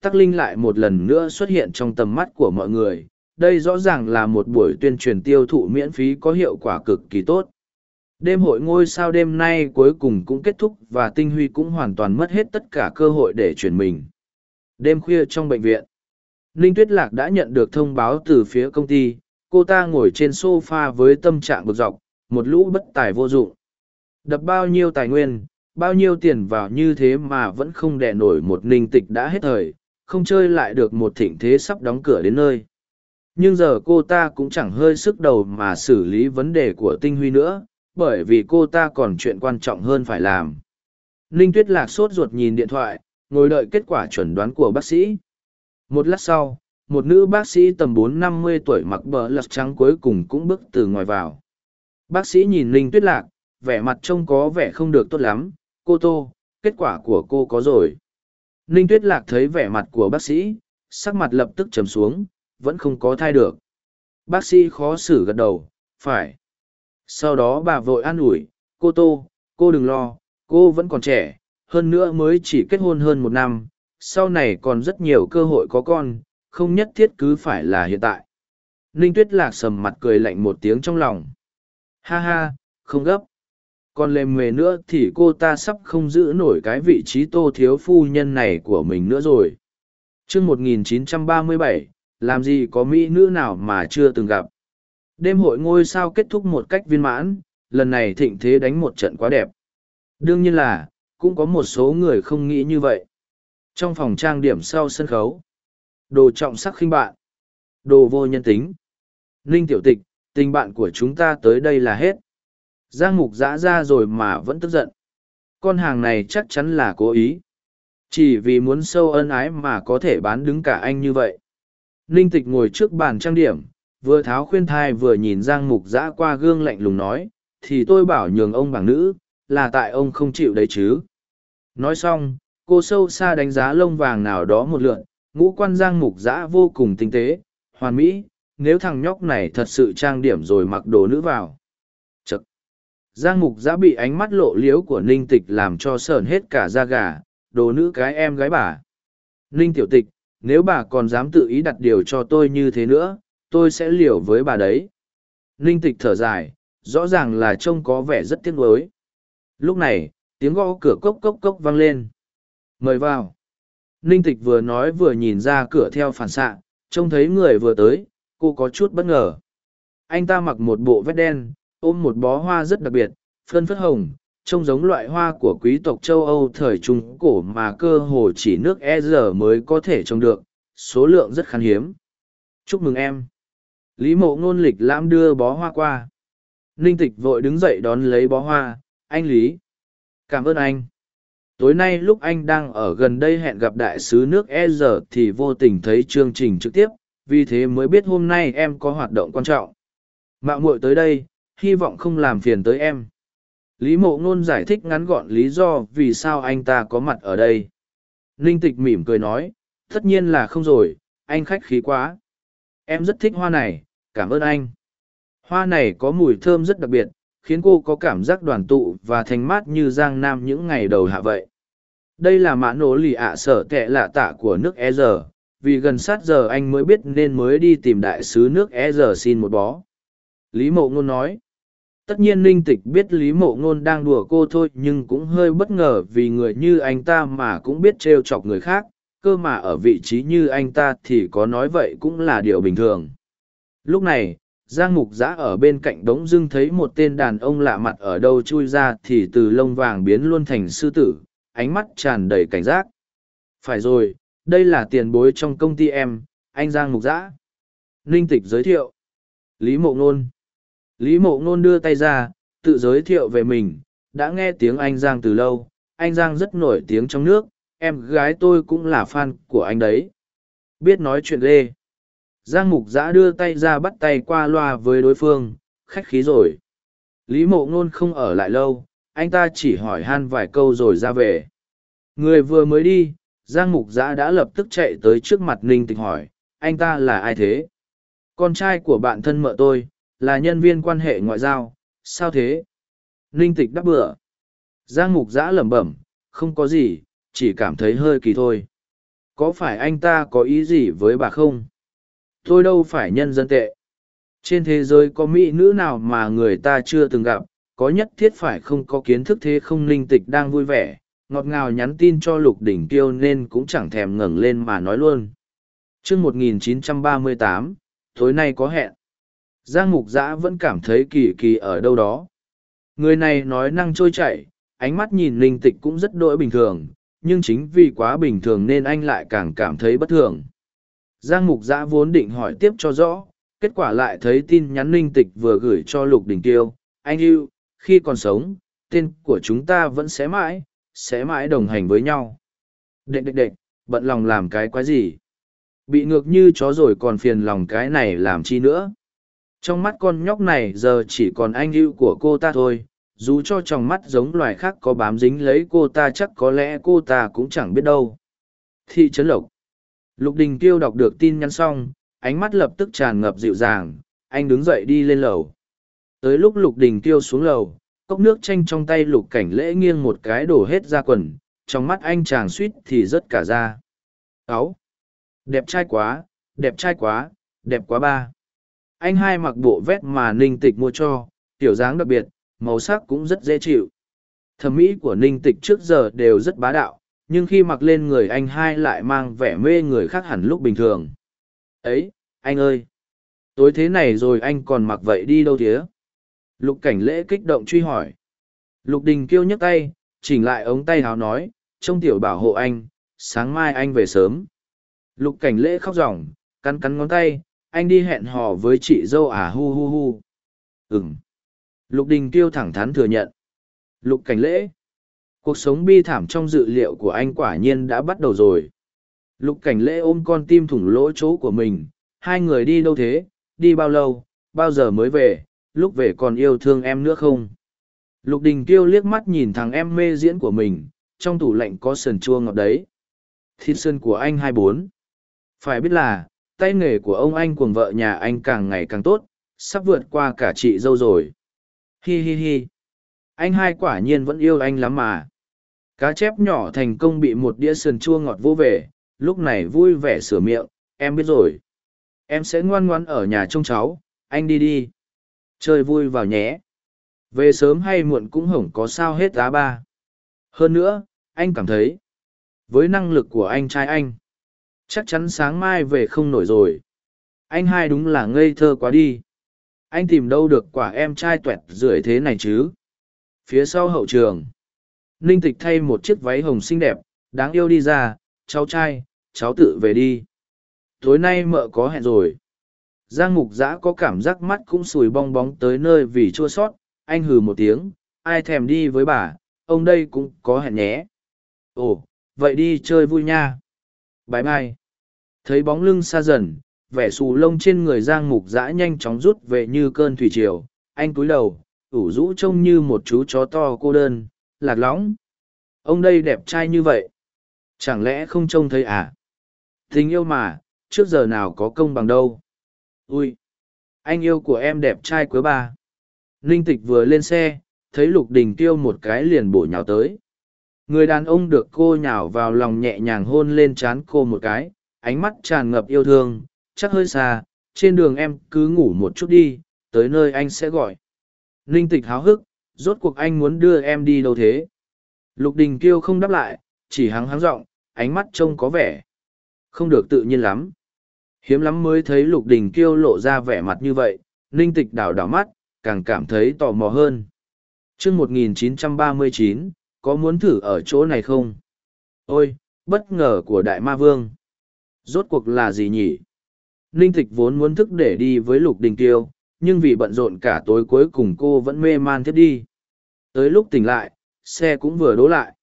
Tắc Linh lại một lần nữa xuất hiện trong tầm mắt của mọi người. Đây rõ ràng là một buổi tuyên truyền tiêu thụ miễn phí có hiệu quả cực kỳ tốt. Đêm hội ngôi sao đêm nay cuối cùng cũng kết thúc và Tinh Huy cũng hoàn toàn mất hết tất cả cơ hội để chuyển mình. Đêm khuya trong bệnh viện, Ninh Tuyết Lạc đã nhận được thông báo từ phía công ty. Cô ta ngồi trên sofa với tâm trạng bực dọc, một lũ bất tài vô dụng. Đập bao nhiêu tài nguyên, bao nhiêu tiền vào như thế mà vẫn không đè nổi một Ninh Tịch đã hết thời, không chơi lại được một thịnh thế sắp đóng cửa đến nơi. Nhưng giờ cô ta cũng chẳng hơi sức đầu mà xử lý vấn đề của Tinh Huy nữa, bởi vì cô ta còn chuyện quan trọng hơn phải làm. Ninh Tuyết Lạc sốt ruột nhìn điện thoại, ngồi đợi kết quả chuẩn đoán của bác sĩ. Một lát sau, một nữ bác sĩ tầm 4-50 tuổi mặc bờ lật trắng cuối cùng cũng bước từ ngoài vào. Bác sĩ nhìn Ninh Tuyết Lạc, vẻ mặt trông có vẻ không được tốt lắm. Cô Tô, kết quả của cô có rồi. Ninh Tuyết Lạc thấy vẻ mặt của bác sĩ, sắc mặt lập tức trầm xuống, vẫn không có thai được. Bác sĩ khó xử gật đầu, phải. Sau đó bà vội an ủi, cô Tô, cô đừng lo, cô vẫn còn trẻ, hơn nữa mới chỉ kết hôn hơn 1 năm, sau này còn rất nhiều cơ hội có con, không nhất thiết cứ phải là hiện tại. Ninh Tuyết Lạc sầm mặt cười lạnh một tiếng trong lòng. Ha ha, không gấp. Còn lề mề nữa thì cô ta sắp không giữ nổi cái vị trí Tô thiếu phu nhân này của mình nữa rồi. Chương 1937, làm gì có mỹ nữ nào mà chưa từng gặp. Đêm hội ngôi sao kết thúc một cách viên mãn, lần này thịnh thế đánh một trận quá đẹp. Đương nhiên là, cũng có một số người không nghĩ như vậy. Trong phòng trang điểm sau sân khấu, đồ trọng sắc khinh bạn, đồ vô nhân tính. Ninh tiểu tịch, tình bạn của chúng ta tới đây là hết. Giang Mục Giã ra rồi mà vẫn tức giận. Con hàng này chắc chắn là cố ý. Chỉ vì muốn sâu ân ái mà có thể bán đứng cả anh như vậy. Ninh tịch ngồi trước bàn trang điểm, vừa tháo khuyên thai vừa nhìn Giang Mục Giã qua gương lạnh lùng nói, thì tôi bảo nhường ông bằng nữ, là tại ông không chịu đấy chứ. Nói xong, cô sâu xa đánh giá lông vàng nào đó một lượn, ngũ quan Giang Mục Giã vô cùng tinh tế, hoàn mỹ, nếu thằng nhóc này thật sự trang điểm rồi mặc đồ nữ vào. Chật! Giang Mục Giã bị ánh mắt lộ liếu của Ninh Tịch làm cho sởn hết cả da gà, đồ nữ cái em gái bà. Ninh tiểu tịch, nếu bà còn dám tự ý đặt điều cho tôi như thế nữa, tôi sẽ liều với bà đấy. Ninh Tịch thở dài, rõ ràng là trông có vẻ rất tiếc nuối. Lúc này, tiếng gõ cửa cốc cốc cốc vang lên. Mời vào. Ninh Tịch vừa nói vừa nhìn ra cửa theo phản xạ, trông thấy người vừa tới, cô có chút bất ngờ. Anh ta mặc một bộ vest đen, ôm một bó hoa rất đặc biệt, phơn phất hồng, trông giống loại hoa của quý tộc châu Âu thời Trung Cổ mà cơ hồ chỉ nước ER mới có thể trồng được, số lượng rất khan hiếm. Chúc mừng em. Lý Mộ Ngôn lịch lãm đưa bó hoa qua. Ninh Tịch vội đứng dậy đón lấy bó hoa, anh Lý. Cảm ơn anh. Tối nay lúc anh đang ở gần đây hẹn gặp đại sứ nước ER thì vô tình thấy chương trình trực tiếp, vì thế mới biết hôm nay em có hoạt động quan trọng. Mạo muội tới đây, hy vọng không làm phiền tới em. Lý Mộ Ngôn giải thích ngắn gọn lý do vì sao anh ta có mặt ở đây. Ninh Tịch mỉm cười nói, tất nhiên là không rồi, anh khách khí quá. Em rất thích hoa này, cảm ơn anh. Hoa này có mùi thơm rất đặc biệt, khiến cô có cảm giác đoàn tụ và thanh mát như Giang Nam những ngày đầu hạ vậy. Đây là mã nổ lì ạ sở kẹ lạ tạ của nước ER, vì gần sát giờ anh mới biết nên mới đi tìm đại sứ nước ER xin một bó. Lý Mộ Ngôn nói. Tất nhiên Ninh Tịch biết Lý Mộ Ngôn đang đùa cô thôi, nhưng cũng hơi bất ngờ vì người như anh ta mà cũng biết trêu chọc người khác, cơ mà ở vị trí như anh ta thì có nói vậy cũng là điều bình thường. Lúc này, Giang Mục Giã ở bên cạnh bỗng dưng thấy một tên đàn ông lạ mặt ở đâu chui ra thì từ lông vàng biến luôn thành sư tử, ánh mắt tràn đầy cảnh giác. Phải rồi, đây là tiền bối trong công ty em, anh Giang Mục Giã. Ninh Tịch giới thiệu. Lý Mộ Ngôn. Lý Mộ Ngôn đưa tay ra, tự giới thiệu về mình, đã nghe tiếng anh Giang từ lâu, anh Giang rất nổi tiếng trong nước, em gái tôi cũng là fan của anh đấy. Biết nói chuyện ghê. Giang Mục Giã đưa tay ra bắt tay qua loa với đối phương, khách khí rồi. Lý Mộ Ngôn không ở lại lâu, anh ta chỉ hỏi han vài câu rồi ra về. Người vừa mới đi, Giang Mục Giã đã lập tức chạy tới trước mặt Ninh Tịch hỏi, anh ta là ai thế? Con trai của bạn thân mợ tôi, là nhân viên quan hệ ngoại giao, sao thế? Ninh Tịch đáp bừa. Giang Mục Giã lẩm bẩm, không có gì, chỉ cảm thấy hơi kỳ thôi. Có phải anh ta có ý gì với bà không? Tôi đâu phải nhân dân tệ. Trên thế giới có mỹ nữ nào mà người ta chưa từng gặp, có nhất thiết phải không có kiến thức thế không? Ninh Tịch đang vui vẻ, ngọt ngào nhắn tin cho Lục Đỉnh Kiêu nên cũng chẳng thèm ngẩng lên mà nói luôn. Trước 1938, tối nay có hẹn. Giang Mục Dã vẫn cảm thấy kỳ kỳ ở đâu đó. Người này nói năng trôi chảy, ánh mắt nhìn Ninh Tịch cũng rất đỗi bình thường, nhưng chính vì quá bình thường nên anh lại càng cảm thấy bất thường. Giang Mục Dã vốn định hỏi tiếp cho rõ, kết quả lại thấy tin nhắn Ninh Tịch vừa gửi cho Lục Đình Tiêu. Anh yêu, khi còn sống, tên của chúng ta vẫn sẽ mãi đồng hành với nhau. Đệch, bận lòng làm cái quái gì? Bị ngược như chó rồi còn phiền lòng cái này làm chi nữa? Trong mắt con nhóc này giờ chỉ còn anh yêu của cô ta thôi, dù cho trong mắt giống loài khác có bám dính lấy cô ta chắc có lẽ cô ta cũng chẳng biết đâu. Thị trấn Lộc. Lục Đình Kiêu đọc được tin nhắn xong, ánh mắt lập tức tràn ngập dịu dàng, anh đứng dậy đi lên lầu. Tới lúc Lục Đình Kiêu xuống lầu, cốc nước chanh trong tay Lục Cảnh Lễ nghiêng một cái đổ hết ra quần, trong mắt anh chàng suýt thì rớt cả ra. Áo! Đẹp trai quá, đẹp trai quá, đẹp quá ba. Anh hai mặc bộ vest mà Ninh Tịch mua cho, kiểu dáng đặc biệt, màu sắc cũng rất dễ chịu. Thẩm mỹ của Ninh Tịch trước giờ đều rất bá đạo, nhưng khi mặc lên người anh hai lại mang vẻ mê người khác hẳn lúc bình thường. Ấy, anh ơi! Tối thế này rồi anh còn mặc vậy đi đâu thế? Lục Cảnh Lễ kích động truy hỏi. Lục Đình Kiêu nhấc tay, chỉnh lại ống tay áo nói, trông tiểu bảo hộ anh, sáng mai anh về sớm. Lục Cảnh Lễ khóc ròng, cắn cắn ngón tay, anh đi hẹn hò với chị dâu à? Hu hu hu. Ừm. Lục Đình Kiêu thẳng thắn thừa nhận. Lục Cảnh Lễ. Cuộc sống bi thảm trong dự liệu của anh quả nhiên đã bắt đầu rồi. Lục Cảnh Lễ ôm con tim thủng lỗ chỗ của mình. Hai người đi đâu thế? Đi bao lâu? Bao giờ mới về? Lúc về còn yêu thương em nữa không? Lục Đình Kiêu liếc mắt nhìn thằng em mê diễn của mình, trong tủ lạnh có sườn chua ngọt đấy. Thịt sườn của anh 24. Phải biết là, tay nghề của ông anh cùng vợ nhà anh càng ngày càng tốt, sắp vượt qua cả chị dâu rồi. Hi hi hi. Anh hai quả nhiên vẫn yêu anh lắm mà. Cá chép nhỏ thành công bị một đĩa sườn chua ngọt vô về, lúc này vui vẻ sửa miệng, em biết rồi. Em sẽ ngoan ngoãn ở nhà trông cháu, anh đi đi. Chơi vui vào nhé. Về sớm hay muộn cũng hổng có sao hết á ba. Hơn nữa, anh cảm thấy, với năng lực của anh trai anh, chắc chắn sáng mai về không nổi rồi. Anh hai đúng là ngây thơ quá đi. Anh tìm đâu được quả em trai tuẹt rưởi thế này chứ? Phía sau hậu trường, Ninh Tịch thay một chiếc váy hồng xinh đẹp, đáng yêu đi ra, cháu trai, cháu tự về đi. Tối nay mợ có hẹn rồi. Giang Mục Dã có cảm giác mắt cũng sùi bong bóng tới nơi vì chua sót, anh hừ một tiếng, ai thèm đi với bà, ông đây cũng có hẹn nhé. Ồ, vậy đi chơi vui nha. Bye bye. Thấy bóng lưng xa dần, vẻ xù lông trên người Giang Mục Dã nhanh chóng rút về như cơn thủy triều, anh cúi đầu, ủ rũ trông như một chú chó to cô đơn, lạc lõng. Ông đây đẹp trai như vậy. Chẳng lẽ không trông thấy à? Tình yêu mà, trước giờ nào có công bằng đâu. Ui, anh yêu của em đẹp trai quá ba. Ninh Tịch vừa lên xe, thấy Lục Đình Tiêu một cái liền bổ nhào tới. Người đàn ông được cô nhào vào lòng nhẹ nhàng hôn lên trán cô một cái, ánh mắt tràn ngập yêu thương, chắc hơi xa, trên đường em cứ ngủ một chút đi, tới nơi anh sẽ gọi. Ninh Tịch háo hức, rốt cuộc anh muốn đưa em đi đâu thế? Lục Đình Kiêu không đáp lại, chỉ hắng hắng giọng, ánh mắt trông có vẻ không được tự nhiên lắm. Hiếm lắm mới thấy Lục Đình Kiêu lộ ra vẻ mặt như vậy, Ninh Tịch đảo đảo mắt, càng cảm thấy tò mò hơn. Chương 1939, có muốn thử ở chỗ này không? Ôi, bất ngờ của Đại Ma Vương. Rốt cuộc là gì nhỉ? Ninh Tịch vốn muốn thức để đi với Lục Đình Kiêu, nhưng vì bận rộn cả tối cuối cùng cô vẫn mê man thiếp đi. Tới lúc tỉnh lại, xe cũng vừa đỗ lại.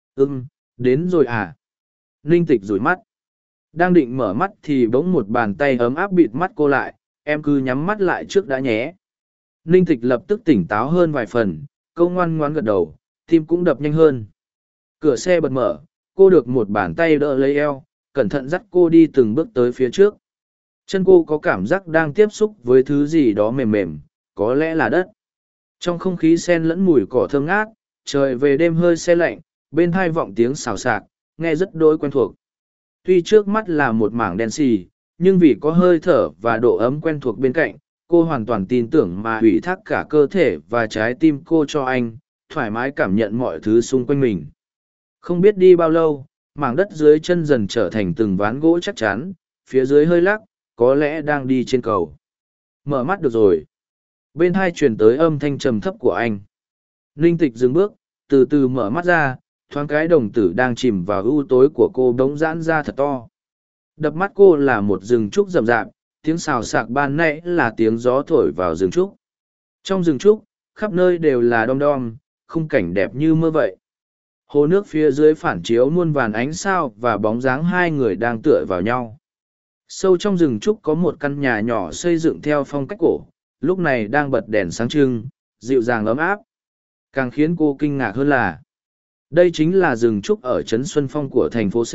Đến rồi à? Ninh Tịch rủi mắt. Đang định mở mắt thì bỗng một bàn tay ấm áp bịt mắt cô lại, em cứ nhắm mắt lại trước đã nhé. Ninh Tịch lập tức tỉnh táo hơn vài phần, cô ngoan ngoãn gật đầu, tim cũng đập nhanh hơn. Cửa xe bật mở, cô được một bàn tay đỡ lấy eo, cẩn thận dắt cô đi từng bước tới phía trước. Chân cô có cảm giác đang tiếp xúc với thứ gì đó mềm mềm, có lẽ là đất. Trong không khí sen lẫn mùi cỏ thơm ngát, trời về đêm hơi se lạnh, bên tai vọng tiếng xào xạc, nghe rất đỗi quen thuộc. Tuy trước mắt là một mảng đen xì, nhưng vì có hơi thở và độ ấm quen thuộc bên cạnh, cô hoàn toàn tin tưởng mà ủy thác cả cơ thể và trái tim cô cho anh, thoải mái cảm nhận mọi thứ xung quanh mình. Không biết đi bao lâu, mảng đất dưới chân dần trở thành từng ván gỗ chắc chắn, phía dưới hơi lắc, có lẽ đang đi trên cầu. Mở mắt được rồi. Bên hai truyền tới âm thanh trầm thấp của anh. Ninh Tịch dừng bước, từ từ mở mắt ra, thoáng cái đồng tử đang chìm vào ưu tối của cô bỗng giãn ra thật to. Đập mắt cô là một rừng trúc rậm rạp, tiếng xào xạc ban nãy là tiếng gió thổi vào rừng trúc. Trong rừng trúc, khắp nơi đều là đom đom, khung cảnh đẹp như mơ vậy. Hồ nước phía dưới phản chiếu muôn vàn ánh sao và bóng dáng hai người đang tựa vào nhau. Sâu trong rừng trúc có một căn nhà nhỏ xây dựng theo phong cách cổ, lúc này đang bật đèn sáng trưng, dịu dàng ấm áp. Càng khiến cô kinh ngạc hơn là đây chính là rừng trúc ở trấn Xuân Phong của thành phố C.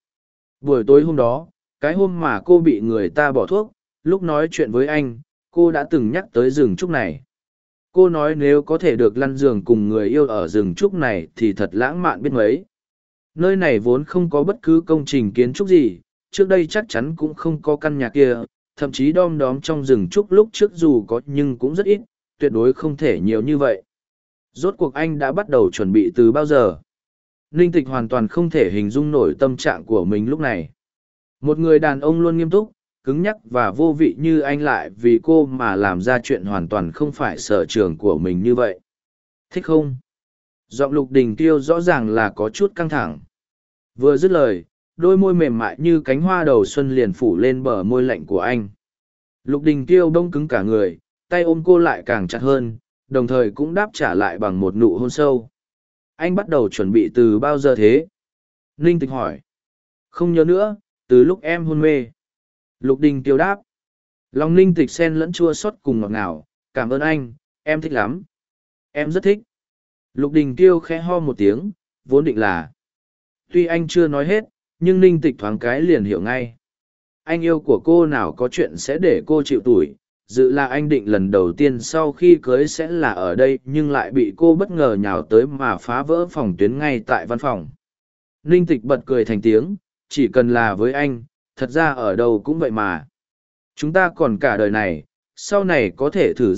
Buổi tối hôm đó, cái hôm mà cô bị người ta bỏ thuốc, lúc nói chuyện với anh, cô đã từng nhắc tới rừng trúc này. Cô nói nếu có thể được lăn giường cùng người yêu ở rừng trúc này thì thật lãng mạn biết mấy. Nơi này vốn không có bất cứ công trình kiến trúc gì, trước đây chắc chắn cũng không có căn nhà kia, thậm chí đom đóm trong rừng trúc lúc trước dù có nhưng cũng rất ít, tuyệt đối không thể nhiều như vậy. Rốt cuộc anh đã bắt đầu chuẩn bị từ bao giờ? Ninh Tịch hoàn toàn không thể hình dung nổi tâm trạng của mình lúc này. Một người đàn ông luôn nghiêm túc, cứng nhắc và vô vị như anh lại vì cô mà làm ra chuyện hoàn toàn không phải sở trường của mình như vậy. Thích không? Giọng Lục Đình Tiêu rõ ràng là có chút căng thẳng. Vừa dứt lời, đôi môi mềm mại như cánh hoa đầu xuân liền phủ lên bờ môi lạnh của anh. Lục Đình Tiêu đông cứng cả người, tay ôm cô lại càng chặt hơn, đồng thời cũng đáp trả lại bằng một nụ hôn sâu. Anh bắt đầu chuẩn bị từ bao giờ thế? Ninh Tịch hỏi. Không nhớ nữa, từ lúc em hôn mê. Lục Đình Tiêu đáp. Lòng Ninh Tịch xen lẫn chua xót cùng ngọt ngào. Cảm ơn anh, em thích lắm. Em rất thích. Lục Đình Tiêu khẽ ho một tiếng, vốn định là. Tuy anh chưa nói hết, nhưng Ninh Tịch thoáng cái liền hiểu ngay. Anh yêu của cô nào có chuyện sẽ để cô chịu tủi, dự là anh định lần đầu tiên sau khi cưới sẽ là ở đây nhưng lại bị cô bất ngờ nhào tới mà phá vỡ phòng tuyến ngay tại văn phòng. Ninh Tịch bật cười thành tiếng, chỉ cần là với anh, thật ra ở đâu cũng vậy mà. Chúng ta còn cả đời này, sau này có thể thử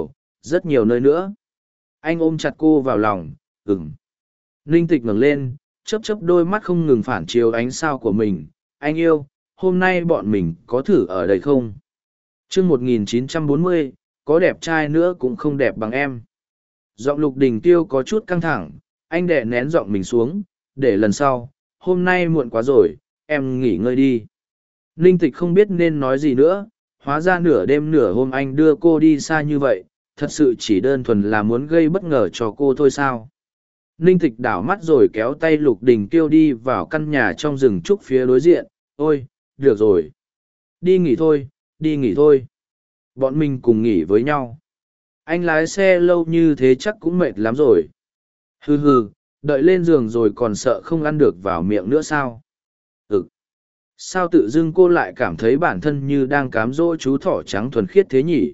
rất nhiều nơi nữa. Anh ôm chặt cô vào lòng, ừm. Ninh Tịch ngẩng lên, chớp chớp đôi mắt không ngừng phản chiếu ánh sao của mình. Anh yêu, hôm nay bọn mình có thử ở đây không? Chương 1940, có đẹp trai nữa cũng không đẹp bằng em. Giọng Lục Đình Tiêu có chút căng thẳng, anh đè nén giọng mình xuống, để lần sau, hôm nay muộn quá rồi, em nghỉ ngơi đi. Ninh Tịch không biết nên nói gì nữa, hóa ra nửa đêm nửa hôm anh đưa cô đi xa như vậy, thật sự chỉ đơn thuần là muốn gây bất ngờ cho cô thôi sao. Ninh Tịch đảo mắt rồi kéo tay Lục Đình Tiêu đi vào căn nhà trong rừng trúc phía đối diện. Ôi, được rồi. Đi nghỉ thôi, đi nghỉ thôi. Bọn mình cùng nghỉ với nhau. Anh lái xe lâu như thế chắc cũng mệt lắm rồi. Hừ hừ, đợi lên giường rồi còn sợ không ăn được vào miệng nữa sao? Ừ. Sao tự dưng cô lại cảm thấy bản thân như đang cám dỗ chú thỏ trắng thuần khiết thế nhỉ?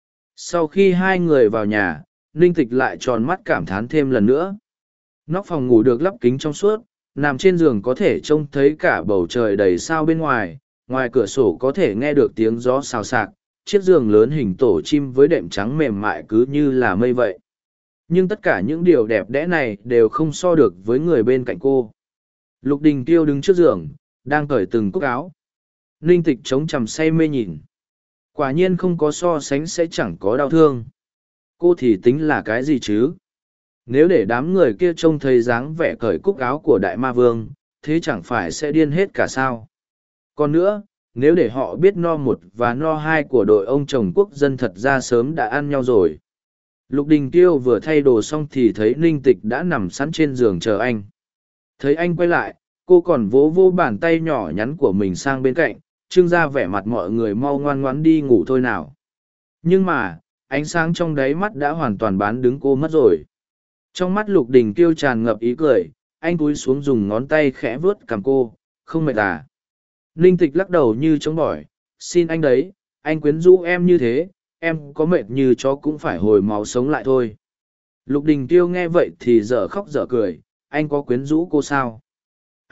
Sau khi hai người vào nhà, Ninh Tịch lại tròn mắt cảm thán thêm lần nữa. Nóc phòng ngủ được lắp kính trong suốt, nằm trên giường có thể trông thấy cả bầu trời đầy sao bên ngoài, ngoài cửa sổ có thể nghe được tiếng gió xào xạc, chiếc giường lớn hình tổ chim với đệm trắng mềm mại cứ như là mây vậy. Nhưng tất cả những điều đẹp đẽ này đều không so được với người bên cạnh cô. Lục Đình Tiêu đứng trước giường, đang cởi từng cúc áo. Ninh Tịch chống chằm say mê nhìn. Quả nhiên không có so sánh sẽ chẳng có đau thương. Cô thì tính là cái gì chứ? Nếu để đám người kia trông thấy dáng vẻ cởi cúc áo của Đại Ma Vương, thế chẳng phải sẽ điên hết cả sao? Còn nữa, nếu để họ biết no một và no hai của đội ông chồng quốc dân thật ra sớm đã ăn nhau rồi. Lục Đình Tiêu vừa thay đồ xong thì thấy Ninh Tịch đã nằm sẵn trên giường chờ anh. Thấy anh quay lại, cô còn vỗ vỗ bàn tay nhỏ nhắn của mình sang bên cạnh, trưng ra vẻ mặt mọi người mau ngoan ngoãn đi ngủ thôi nào. Nhưng mà, ánh sáng trong đáy mắt đã hoàn toàn bán đứng cô mất rồi. Trong mắt Lục Đình Tiêu tràn ngập ý cười, anh cúi xuống dùng ngón tay khẽ vớt cằm cô, không mệt à. Ninh Tịch lắc đầu như chống bỏi, xin anh đấy, anh quyến rũ em như thế, em có mệt như chó cũng phải hồi máu sống lại thôi. Lục Đình Tiêu nghe vậy thì dở khóc dở cười, anh có quyến rũ cô sao?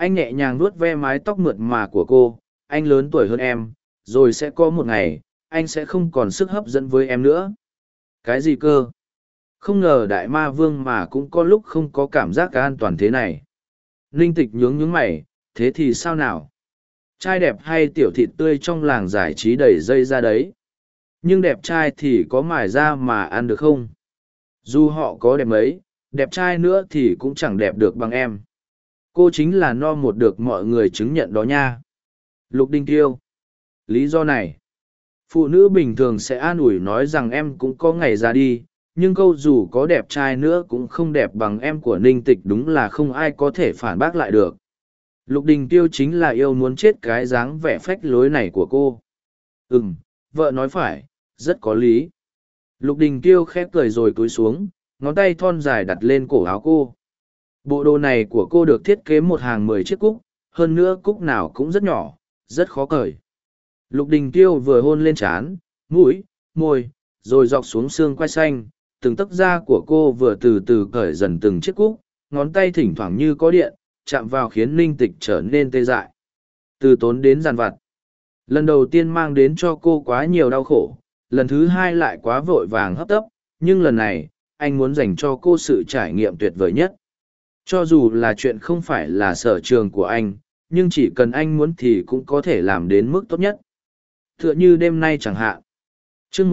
Anh nhẹ nhàng vuốt ve mái tóc mượt mà của cô, anh lớn tuổi hơn em, rồi sẽ có một ngày, anh sẽ không còn sức hấp dẫn với em nữa. Cái gì cơ? Không ngờ đại ma vương mà cũng có lúc không có cảm giác an toàn thế này. Ninh Tịch nhướng nhướng mày, thế thì sao nào? Trai đẹp hay tiểu thịt tươi trong làng giải trí đầy dây ra đấy. Nhưng đẹp trai thì có mài ra mà ăn được không? Dù họ có đẹp mấy, đẹp trai nữa thì cũng chẳng đẹp được bằng em. Cô chính là no một được mọi người chứng nhận đó nha. Lục Đình Tiêu. Lý do này. Phụ nữ bình thường sẽ an ủi nói rằng em cũng có ngày ra đi, nhưng câu dù có đẹp trai nữa cũng không đẹp bằng em của Ninh Tịch đúng là không ai có thể phản bác lại được. Lục Đình Tiêu chính là yêu muốn chết cái dáng vẻ phách lối này của cô. Vợ nói phải, rất có lý. Lục Đình Tiêu khép cười rồi cúi xuống, ngón tay thon dài đặt lên cổ áo cô. Bộ đồ này của cô được thiết kế một hàng 10 chiếc cúc, hơn nữa cúc nào cũng rất nhỏ, rất khó cởi. Lục Đình Tiêu vừa hôn lên trán, mũi, môi, rồi dọc xuống xương quai xanh, từng tấc da của cô vừa từ từ cởi dần từng chiếc cúc, ngón tay thỉnh thoảng như có điện, chạm vào khiến Ninh Tịch trở nên tê dại. Từ tốn đến dằn vặt. Lần đầu tiên mang đến cho cô quá nhiều đau khổ, lần thứ hai lại quá vội vàng hấp tấp, nhưng lần này, anh muốn dành cho cô sự trải nghiệm tuyệt vời nhất. Cho dù là chuyện không phải là sở trường của anh, nhưng chỉ cần anh muốn thì cũng có thể làm đến mức tốt nhất. Tựa như đêm nay chẳng hạn. Chương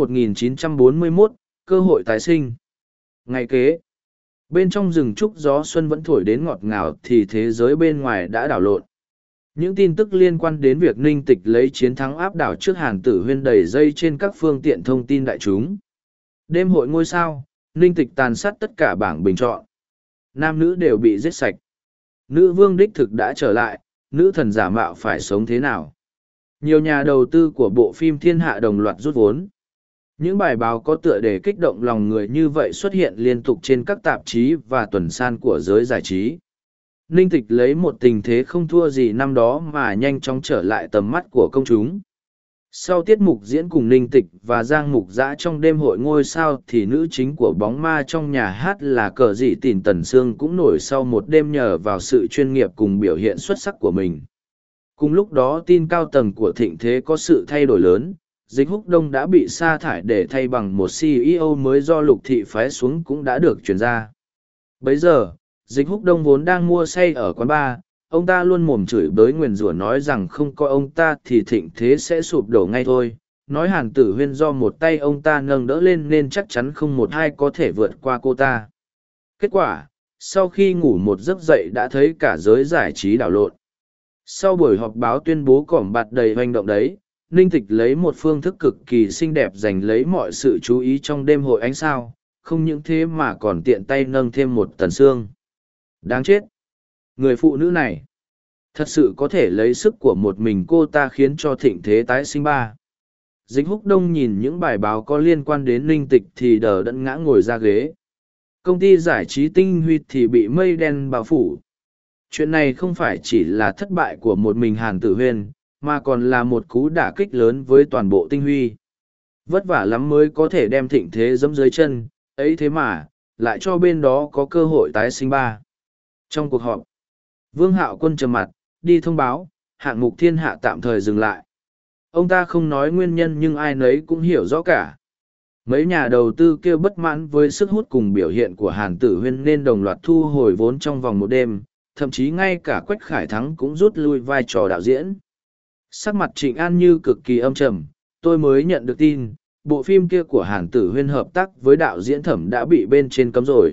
1941, cơ hội tái sinh. Ngày kế, bên trong rừng trúc gió xuân vẫn thổi đến ngọt ngào thì thế giới bên ngoài đã đảo lộn. Những tin tức liên quan đến việc Ninh Tịch lấy chiến thắng áp đảo trước Hàn Tử Huyên đầy dây trên các phương tiện thông tin đại chúng. Đêm hội ngôi sao, Ninh Tịch tàn sát tất cả bảng bình chọn. Nam nữ đều bị giết sạch. Nữ vương đích thực đã trở lại, nữ thần giả mạo phải sống thế nào? Nhiều nhà đầu tư của bộ phim Thiên Hạ đồng loạt rút vốn. Những bài báo có tựa đề kích động lòng người như vậy xuất hiện liên tục trên các tạp chí và tuần san của giới giải trí. Ninh Tịch lấy một tình thế không thua gì năm đó mà nhanh chóng trở lại tầm mắt của công chúng. Sau tiết mục diễn cùng Ninh Tịch và Giang Mục Dã trong đêm hội ngôi sao thì nữ chính của bóng ma trong nhà hát là Cờ Dị Tìn Tần Sương cũng nổi sau một đêm nhờ vào sự chuyên nghiệp cùng biểu hiện xuất sắc của mình. Cùng lúc đó tin cao tầng của thịnh thế có sự thay đổi lớn, Dịch Húc Đông đã bị sa thải để thay bằng một CEO mới do Lục Thị phái xuống cũng đã được truyền ra. Bấy giờ, Dịch Húc Đông vốn đang mua say ở quán bar, ông ta luôn mồm chửi bới nguyền rủa nói rằng không có ông ta thì thịnh thế sẽ sụp đổ ngay thôi. Nói Hàn Tử Huyên do một tay ông ta nâng đỡ lên nên chắc chắn không một ai có thể vượt qua cô ta. Kết quả, sau khi ngủ một giấc dậy đã thấy cả giới giải trí đảo lộn. Sau buổi họp báo tuyên bố cỏm bạt đầy hoành động đấy, Ninh Tịch lấy một phương thức cực kỳ xinh đẹp giành lấy mọi sự chú ý trong đêm hội ánh sao, không những thế mà còn tiện tay nâng thêm một Tần Sương. Đáng chết! Người phụ nữ này, thật sự có thể lấy sức của một mình cô ta khiến cho thịnh thế tái sinh ba. Dịch Húc Đông nhìn những bài báo có liên quan đến Ninh Tịch thì đờ đẫn ngã ngồi ra ghế. Công ty giải trí Tinh Huy thì bị mây đen bao phủ. Chuyện này không phải chỉ là thất bại của một mình Hàn Tử Huyên, mà còn là một cú đả kích lớn với toàn bộ Tinh Huy. Vất vả lắm mới có thể đem thịnh thế giẫm dưới chân, ấy thế mà, lại cho bên đó có cơ hội tái sinh ba. Trong cuộc họp, Vương Hạo Quân trầm mặt, đi thông báo, hạng mục Thiên Hạ tạm thời dừng lại. Ông ta không nói nguyên nhân nhưng ai nấy cũng hiểu rõ cả. Mấy nhà đầu tư kêu bất mãn với sức hút cùng biểu hiện của Hàn Tử Huyên nên đồng loạt thu hồi vốn trong vòng một đêm, thậm chí ngay cả Quách Khải Thắng cũng rút lui vai trò đạo diễn. Sắc mặt Trịnh An Như cực kỳ âm trầm, tôi mới nhận được tin, bộ phim kia của Hàn Tử Huyên hợp tác với đạo diễn Thẩm đã bị bên trên cấm rồi.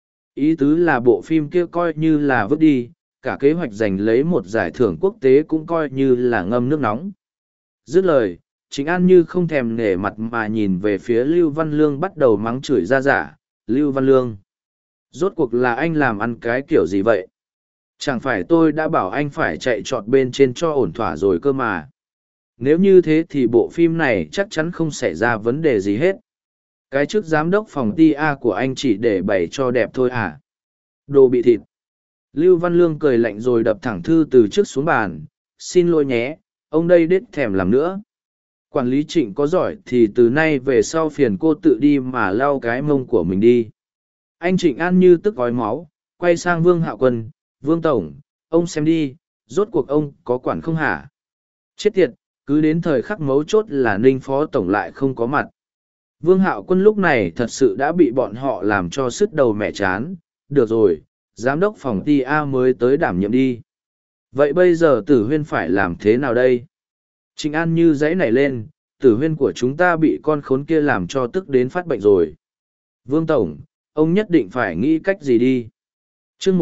Ý tứ là bộ phim kia coi như là vứt đi, cả kế hoạch giành lấy một giải thưởng quốc tế cũng coi như là ngâm nước nóng. Dứt lời, Trịnh An Như không thèm nể mặt mà nhìn về phía Lưu Văn Lương bắt đầu mắng chửi ra giả. Lưu Văn Lương, rốt cuộc là anh làm ăn cái kiểu gì vậy? Chẳng phải tôi đã bảo anh phải chạy trọt bên trên cho ổn thỏa rồi cơ mà. Nếu như thế thì bộ phim này chắc chắn không xảy ra vấn đề gì hết. Cái chức giám đốc phòng TA của anh chỉ để bày cho đẹp thôi à? Đồ bị thịt. Lưu Văn Lương cười lạnh rồi đập thẳng thư từ trước xuống bàn. Xin lỗi nhé, ông đây đết thèm làm nữa. Quản lý Trịnh có giỏi thì từ nay về sau phiền cô tự đi mà lau cái mông của mình đi. Anh Trịnh An Như tức gói máu, quay sang Vương Hạo Quân. Vương Tổng, ông xem đi, rốt cuộc ông có quản không hả? Chết tiệt, cứ đến thời khắc mấu chốt là Ninh phó tổng lại không có mặt. Vương Hạo Quân lúc này thật sự đã bị bọn họ làm cho sứt đầu mẹ chán. Được rồi, giám đốc phòng TA mới tới đảm nhiệm đi. Vậy bây giờ Tử Huyên phải làm thế nào đây? Trịnh An như dãy nảy lên, Tử Huyên của chúng ta bị con khốn kia làm cho tức đến phát bệnh rồi. Vương Tổng, ông nhất định phải nghĩ cách gì đi. Chương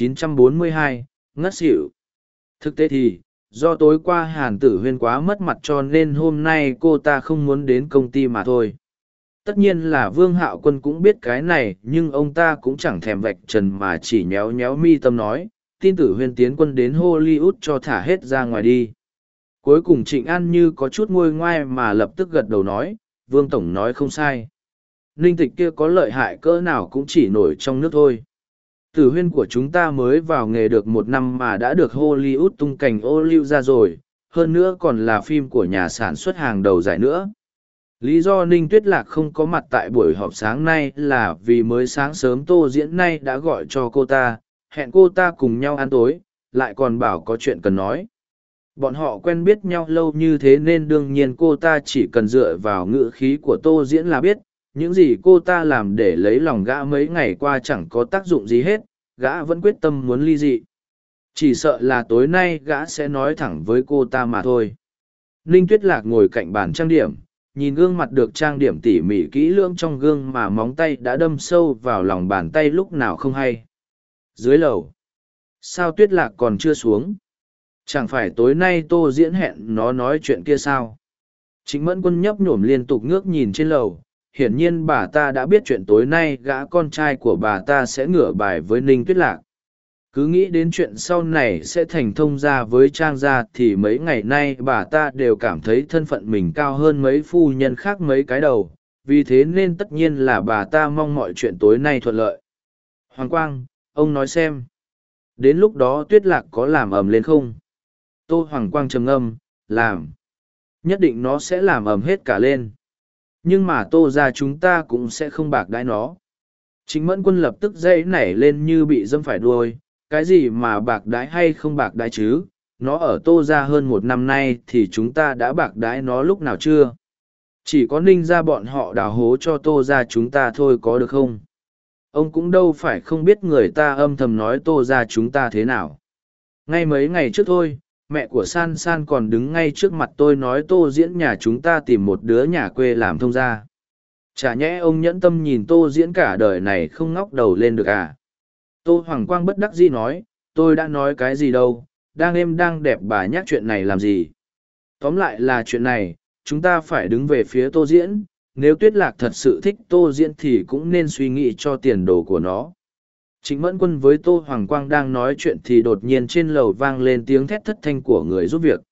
1942, ngất xỉu. Thực tế thì, do tối qua Hàn Tử Huyên quá mất mặt cho nên hôm nay cô ta không muốn đến công ty mà thôi. Tất nhiên là Vương Hạo Quân cũng biết cái này, nhưng ông ta cũng chẳng thèm vạch trần mà chỉ nhéo nhéo mi tâm nói, tin Tử Huyên tiến quân đến Hollywood cho thả hết ra ngoài đi. Cuối cùng Trịnh An như có chút nguôi ngoai mà lập tức gật đầu nói, Vương Tổng nói không sai. Ninh Tịch kia có lợi hại cỡ nào cũng chỉ nổi trong nước thôi. Tử Huyên của chúng ta mới vào nghề được 1 năm mà đã được Hollywood tung cành ô liu ra rồi, hơn nữa còn là phim của nhà sản xuất hàng đầu giải nữa. Lý do Ninh Tuyết Lạc không có mặt tại buổi họp sáng nay là vì mới sáng sớm Tô Diễn nay đã gọi cho cô ta, hẹn cô ta cùng nhau ăn tối, lại còn bảo có chuyện cần nói. Bọn họ quen biết nhau lâu như thế nên đương nhiên cô ta chỉ cần dựa vào ngữ khí của Tô Diễn là biết, những gì cô ta làm để lấy lòng gã mấy ngày qua chẳng có tác dụng gì hết, gã vẫn quyết tâm muốn ly dị. Chỉ sợ là tối nay gã sẽ nói thẳng với cô ta mà thôi. Ninh Tuyết Lạc ngồi cạnh bàn trang điểm, nhìn gương mặt được trang điểm tỉ mỉ kỹ lưỡng trong gương mà móng tay đã đâm sâu vào lòng bàn tay lúc nào không hay. Dưới lầu, sao Tuyết Lạc còn chưa xuống? Chẳng phải tối nay Tô Diễn hẹn nó nói chuyện kia sao? Trịnh Mẫn Quân nhấp nhổm liên tục ngước nhìn trên lầu, hiển nhiên bà ta đã biết chuyện tối nay gã con trai của bà ta sẽ ngửa bài với Ninh Tuyết Lạc. Cứ nghĩ đến chuyện sau này sẽ thành thông gia với Trang gia thì mấy ngày nay bà ta đều cảm thấy thân phận mình cao hơn mấy phu nhân khác mấy cái đầu, vì thế nên tất nhiên là bà ta mong mọi chuyện tối nay thuận lợi. Hoàng Quang, ông nói xem, đến lúc đó Tuyết Lạc có làm ầm lên không? Tô Hoàng Quang trầm ngâm, làm. Nhất định nó sẽ làm ầm hết cả lên. Nhưng mà Tô gia chúng ta cũng sẽ không bạc đãi nó. Trịnh Mẫn Quân lập tức dậy nảy lên như bị dâm phải đuôi, cái gì mà bạc đãi hay không bạc đãi chứ, nó ở Tô gia hơn 1 năm nay thì chúng ta đã bạc đãi nó lúc nào chưa? Chỉ có Ninh gia bọn họ đào hố cho Tô gia chúng ta thôi có được không? Ông cũng đâu phải không biết người ta âm thầm nói Tô gia chúng ta thế nào. Ngay mấy ngày trước thôi, mẹ của San San còn đứng ngay trước mặt tôi nói Tô Diễn nhà chúng ta tìm một đứa nhà quê làm thông gia. Chả nhẽ ông nhẫn tâm nhìn Tô Diễn cả đời này không ngóc đầu lên được à? Tô Hoàng Quang bất đắc dĩ nói, tôi đã nói cái gì đâu, đang êm đang đẹp bà nhắc chuyện này làm gì. Tóm lại là chuyện này, chúng ta phải đứng về phía Tô Diễn, nếu Tuyết Lạc thật sự thích Tô Diễn thì cũng nên suy nghĩ cho tiền đồ của nó. Trịnh Mẫn Quân với Tô Hoàng Quang đang nói chuyện thì đột nhiên trên lầu vang lên tiếng thét thất thanh của người giúp việc.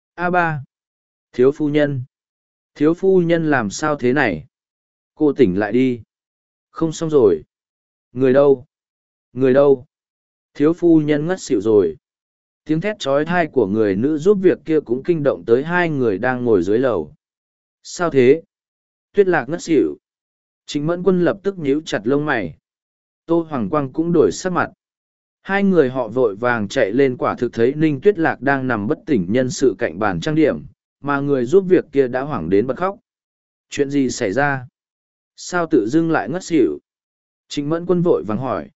A3. Thiếu phu nhân. Thiếu phu nhân làm sao thế này? Cô tỉnh lại đi. Không xong rồi. Người đâu? Người đâu? Thiếu phu nhân ngất xỉu rồi. Tiếng thét trói thai của người nữ giúp việc kia cũng kinh động tới hai người đang ngồi dưới lầu. Sao thế? Tuyết Lạc ngất xỉu. Trịnh Mẫn Quân lập tức nhíu chặt lông mày. Tô Hoàng Quang cũng đổi sắc mặt. Hai người họ vội vàng chạy lên quả thực thấy Ninh Tuyết Lạc đang nằm bất tỉnh nhân sự cạnh bàn trang điểm, mà người giúp việc kia đã hoảng đến bật khóc. Chuyện gì xảy ra? Sao tự dưng lại ngất xỉu? Trịnh Mẫn Quân vội vàng hỏi.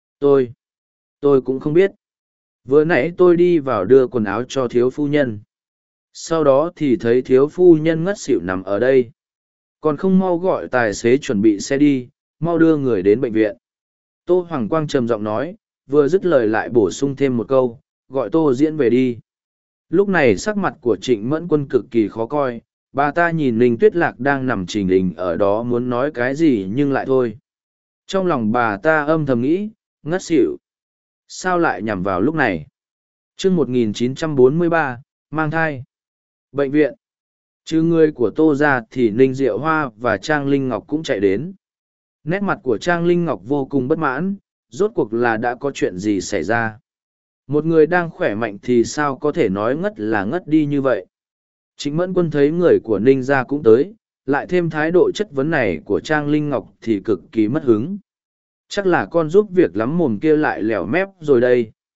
Tôi cũng không biết. Vừa nãy tôi đi vào đưa quần áo cho thiếu phu nhân. Sau đó thì thấy thiếu phu nhân ngất xỉu nằm ở đây. Còn không mau gọi tài xế chuẩn bị xe đi, mau đưa người đến bệnh viện. Tô Hoàng Quang trầm giọng nói, vừa dứt lời lại bổ sung thêm một câu, gọi Tô Diễn về đi. Lúc này sắc mặt của Trịnh Mẫn Quân cực kỳ khó coi, bà ta nhìn Ninh Tuyết Lạc đang nằm trình hình ở đó muốn nói cái gì nhưng lại thôi. Trong lòng bà ta âm thầm nghĩ, ngất xỉu. Sao lại nhằm vào lúc này? Chương 1943, mang thai. Bệnh viện. Chứ người của Tô ra thì Ninh Diệu Hoa và Trang Linh Ngọc cũng chạy đến. Nét mặt của Trang Linh Ngọc vô cùng bất mãn, rốt cuộc là đã có chuyện gì xảy ra. Một người đang khỏe mạnh thì sao có thể nói ngất là ngất đi như vậy. Trịnh Mẫn Quân thấy người của Ninh gia cũng tới, lại thêm thái độ chất vấn này của Trang Linh Ngọc thì cực kỳ mất hứng. Chắc là con giúp việc lắm mồm kia lại lẻo mép rồi đây.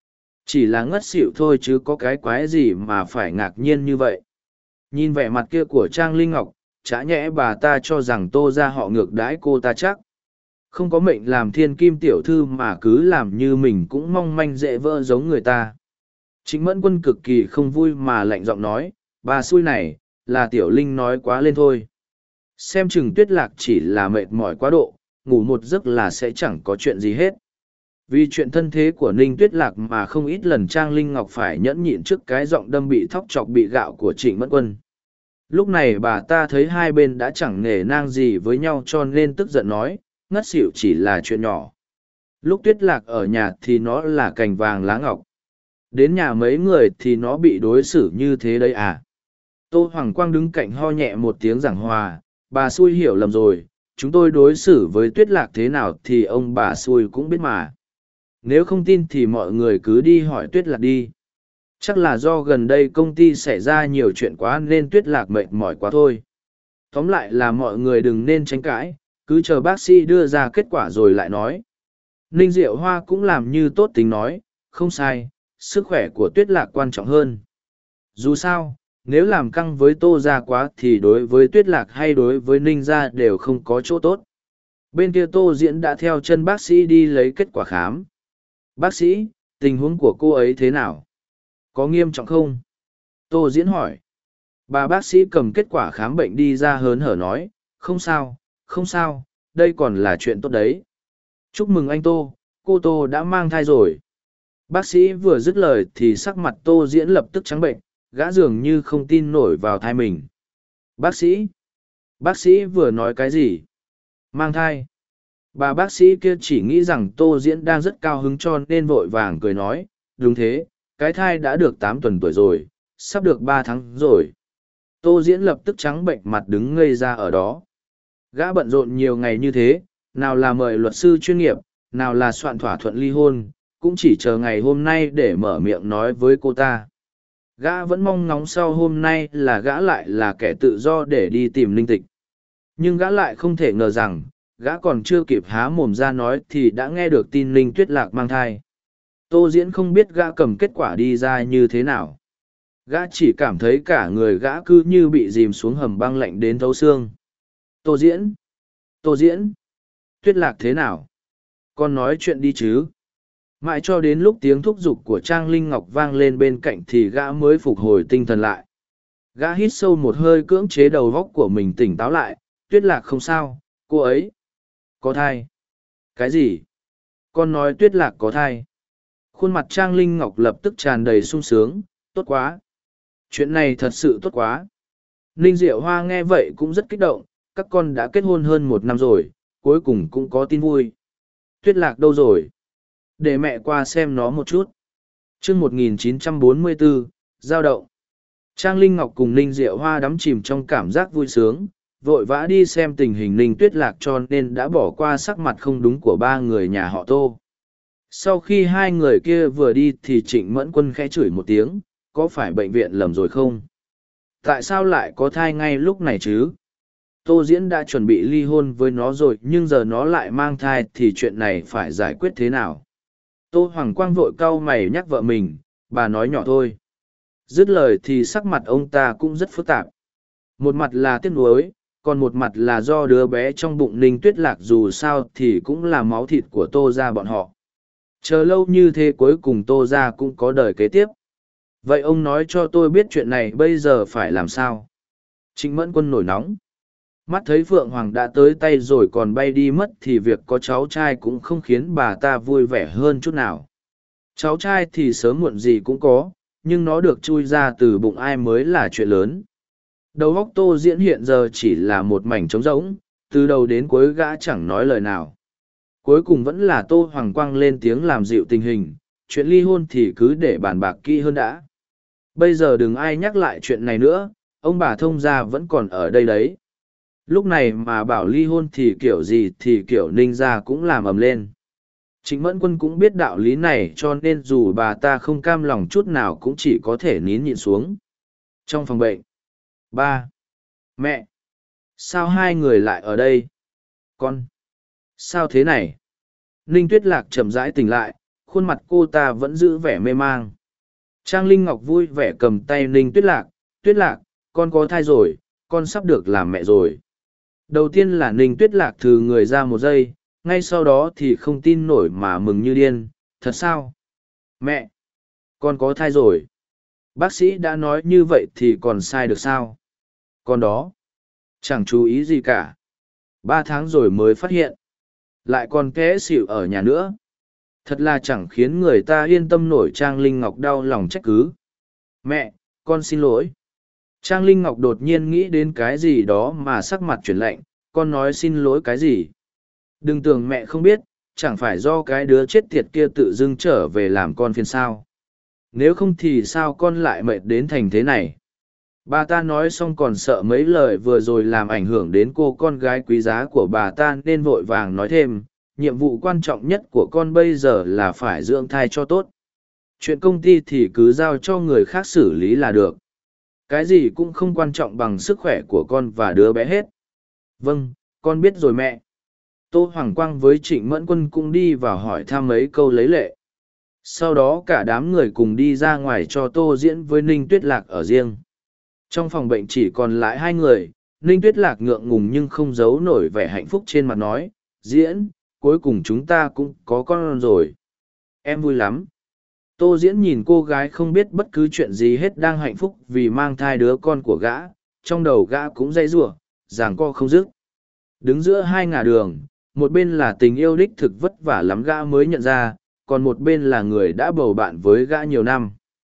Chỉ là ngất xỉu thôi chứ có cái quái gì mà phải ngạc nhiên như vậy. Nhìn vẻ mặt kia của Trang Linh Ngọc, chả nhẽ bà ta cho rằng Tô ra họ ngược đãi cô ta chắc. Không có mệnh làm thiên kim tiểu thư mà cứ làm như mình cũng mong manh dễ vỡ giống người ta. Trịnh Mẫn Quân cực kỳ không vui mà lạnh giọng nói, bà xui này, là Tiểu Linh nói quá lên thôi. Xem chừng Tuyết Lạc chỉ là mệt mỏi quá độ, ngủ một giấc là sẽ chẳng có chuyện gì hết. Vì chuyện thân thế của Ninh Tuyết Lạc mà không ít lần Trang Linh Ngọc phải nhẫn nhịn trước cái giọng đâm bị thóc chọc bị gạo của Trịnh Mẫn Quân. Lúc này bà ta thấy hai bên đã chẳng nể nang gì với nhau cho nên tức giận nói, ngất xỉu chỉ là chuyện nhỏ. Lúc Tuyết Lạc ở nhà thì nó là cành vàng lá ngọc. Đến nhà mấy người thì nó bị đối xử như thế đấy à. Tô Hoàng Quang đứng cạnh ho nhẹ một tiếng giảng hòa, bà xui hiểu lầm rồi, chúng tôi đối xử với Tuyết Lạc thế nào thì ông bà xui cũng biết mà. Nếu không tin thì mọi người cứ đi hỏi Tuyết Lạc đi. Chắc là do gần đây công ty xảy ra nhiều chuyện quá nên Tuyết Lạc mệt mỏi quá thôi. Tóm lại là mọi người đừng nên tranh cãi, cứ chờ bác sĩ đưa ra kết quả rồi lại nói. Ninh Diệu Hoa cũng làm như tốt tính nói, không sai, sức khỏe của Tuyết Lạc quan trọng hơn. Dù sao, nếu làm căng với Tô gia quá thì đối với Tuyết Lạc hay đối với Ninh gia đều không có chỗ tốt. Bên kia Tô Diễn đã theo chân bác sĩ đi lấy kết quả khám. Bác sĩ, tình huống của cô ấy thế nào? Có nghiêm trọng không? Tô Diễn hỏi. Bà bác sĩ cầm kết quả khám bệnh đi ra hớn hở nói, không sao, không sao, đây còn là chuyện tốt đấy. Chúc mừng anh Tô, cô Tô đã mang thai rồi. Bác sĩ vừa dứt lời thì sắc mặt Tô Diễn lập tức trắng bệnh, gã dường như không tin nổi vào thai mình. Bác sĩ vừa nói cái gì? Mang thai. Bà bác sĩ kia chỉ nghĩ rằng Tô Diễn đang rất cao hứng cho nên vội vàng cười nói, đúng thế, cái thai đã được 8 tuần tuổi rồi, sắp được 3 tháng rồi. Tô Diễn lập tức trắng bệnh mặt đứng ngây ra ở đó. Gã bận rộn nhiều ngày như thế, nào là mời luật sư chuyên nghiệp, nào là soạn thỏa thuận ly hôn, cũng chỉ chờ ngày hôm nay để mở miệng nói với cô ta. Gã vẫn mong ngóng sau hôm nay là gã lại là kẻ tự do để đi tìm Linh Tịch. Nhưng gã lại không thể ngờ rằng, gã còn chưa kịp há mồm ra nói thì đã nghe được tin Linh Tuyết Lạc mang thai. Tô Diễn không biết gã cầm kết quả đi ra như thế nào. Gã chỉ cảm thấy cả người gã cứ như bị dìm xuống hầm băng lạnh đến thấu xương. Tô Diễn! Tô Diễn! Tuyết Lạc thế nào? Con nói chuyện đi chứ. Mãi cho đến lúc tiếng thúc giục của Trang Linh Ngọc vang lên bên cạnh thì gã mới phục hồi tinh thần lại. Gã hít sâu một hơi cưỡng chế đầu góc của mình tỉnh táo lại. Tuyết Lạc không sao, cô ấy có thai. Cái gì? Con nói Tuyết Lạc có thai. Khuôn mặt Trang Linh Ngọc lập tức tràn đầy sung sướng, tốt quá. Chuyện này thật sự tốt quá. Ninh Diệu Hoa nghe vậy cũng rất kích động, các con đã kết hôn hơn 1 năm rồi, cuối cùng cũng có tin vui. Tuyết Lạc đâu rồi? Để mẹ qua xem nó một chút. Chương 1944, giao động. Trang Linh Ngọc cùng Ninh Diệu Hoa đắm chìm trong cảm giác vui sướng, vội vã đi xem tình hình Ninh Tuyết Lạc cho nên đã bỏ qua sắc mặt không đúng của ba người nhà họ Tô. Sau khi hai người kia vừa đi thì Trịnh Mẫn Quân khẽ chửi một tiếng, có phải bệnh viện lầm rồi không? Tại sao lại có thai ngay lúc này chứ? Tô Diễn đã chuẩn bị ly hôn với nó rồi nhưng giờ nó lại mang thai thì chuyện này phải giải quyết thế nào? Tô Hoàng Quang vội cau mày nhắc vợ mình, bà nói nhỏ thôi. Dứt lời thì sắc mặt ông ta cũng rất phức tạp. Một mặt là tiếc nuối, còn một mặt là do đứa bé trong bụng Ninh Tuyết Lạc dù sao thì cũng là máu thịt của Tô gia bọn họ. Chờ lâu như thế cuối cùng Tô gia cũng có đời kế tiếp. Vậy ông nói cho tôi biết chuyện này bây giờ phải làm sao? Trịnh Mẫn Quân nổi nóng. Mắt thấy Phượng Hoàng đã tới tay rồi còn bay đi mất thì việc có cháu trai cũng không khiến bà ta vui vẻ hơn chút nào. Cháu trai thì sớm muộn gì cũng có, nhưng nó được chui ra từ bụng ai mới là chuyện lớn. Đầu óc Tô Diễn hiện giờ chỉ là một mảnh trống rỗng, từ đầu đến cuối gã chẳng nói lời nào. Cuối cùng vẫn là Tô Hoàng Quang lên tiếng làm dịu tình hình, chuyện ly hôn thì cứ để bàn bạc kỹ hơn đã. Bây giờ đừng ai nhắc lại chuyện này nữa, ông bà thông gia vẫn còn ở đây đấy. Lúc này mà bảo ly hôn thì kiểu gì thì kiểu Ninh gia cũng làm ầm lên. Trịnh Mẫn Quân cũng biết đạo lý này cho nên dù bà ta không cam lòng chút nào cũng chỉ có thể nín nhịn xuống. Trong phòng bệnh, ba, mẹ, sao hai người lại ở đây? Con, sao thế này? Ninh Tuyết Lạc chậm rãi tỉnh lại, khuôn mặt cô ta vẫn giữ vẻ mê mang. Trang Linh Ngọc vui vẻ cầm tay Ninh Tuyết Lạc, con có thai rồi, con sắp được làm mẹ rồi. Đầu tiên là Ninh Tuyết Lạc thừ người ra một giây, ngay sau đó thì không tin nổi mà mừng như điên, thật sao? Mẹ! Con có thai rồi. Bác sĩ đã nói như vậy thì còn sai được sao? Con đó! Chẳng chú ý gì cả. 3 tháng rồi mới phát hiện. Lại còn té xỉu ở nhà nữa. Thật là chẳng khiến người ta yên tâm nổi. Trang Linh Ngọc đau lòng trách cứ. Mẹ, con xin lỗi. Trang Linh Ngọc đột nhiên nghĩ đến cái gì đó mà sắc mặt chuyển lạnh. Con nói xin lỗi cái gì? Đừng tưởng mẹ không biết, chẳng phải do cái đứa chết tiệt kia tự dưng trở về làm con phiền sao. Nếu không thì sao con lại mệt đến thành thế này? Bà ta nói xong còn sợ mấy lời vừa rồi làm ảnh hưởng đến cô con gái quý giá của bà ta nên vội vàng nói thêm, nhiệm vụ quan trọng nhất của con bây giờ là phải dưỡng thai cho tốt. Chuyện công ty thì cứ giao cho người khác xử lý là được. Cái gì cũng không quan trọng bằng sức khỏe của con và đứa bé hết. Vâng, con biết rồi mẹ. Tô Hoàng Quang với Trịnh Mẫn Quân cũng đi vào hỏi thăm mấy câu lấy lệ. Sau đó cả đám người cùng đi ra ngoài cho Tô Diễn với Ninh Tuyết Lạc ở riêng. Trong phòng bệnh chỉ còn lại 2 người, Ninh Tuyết Lạc ngượng ngùng nhưng không giấu nổi vẻ hạnh phúc trên mặt nói, Diễn, cuối cùng chúng ta cũng có con rồi. Em vui lắm. Tô Diễn nhìn cô gái không biết bất cứ chuyện gì hết đang hạnh phúc vì mang thai đứa con của gã, trong đầu gã cũng dây rủa, giằng co không dứt. Đứng giữa 2 ngả đường, một bên là tình yêu đích thực vất vả lắm gã mới nhận ra, còn một bên là người đã bầu bạn với gã nhiều năm.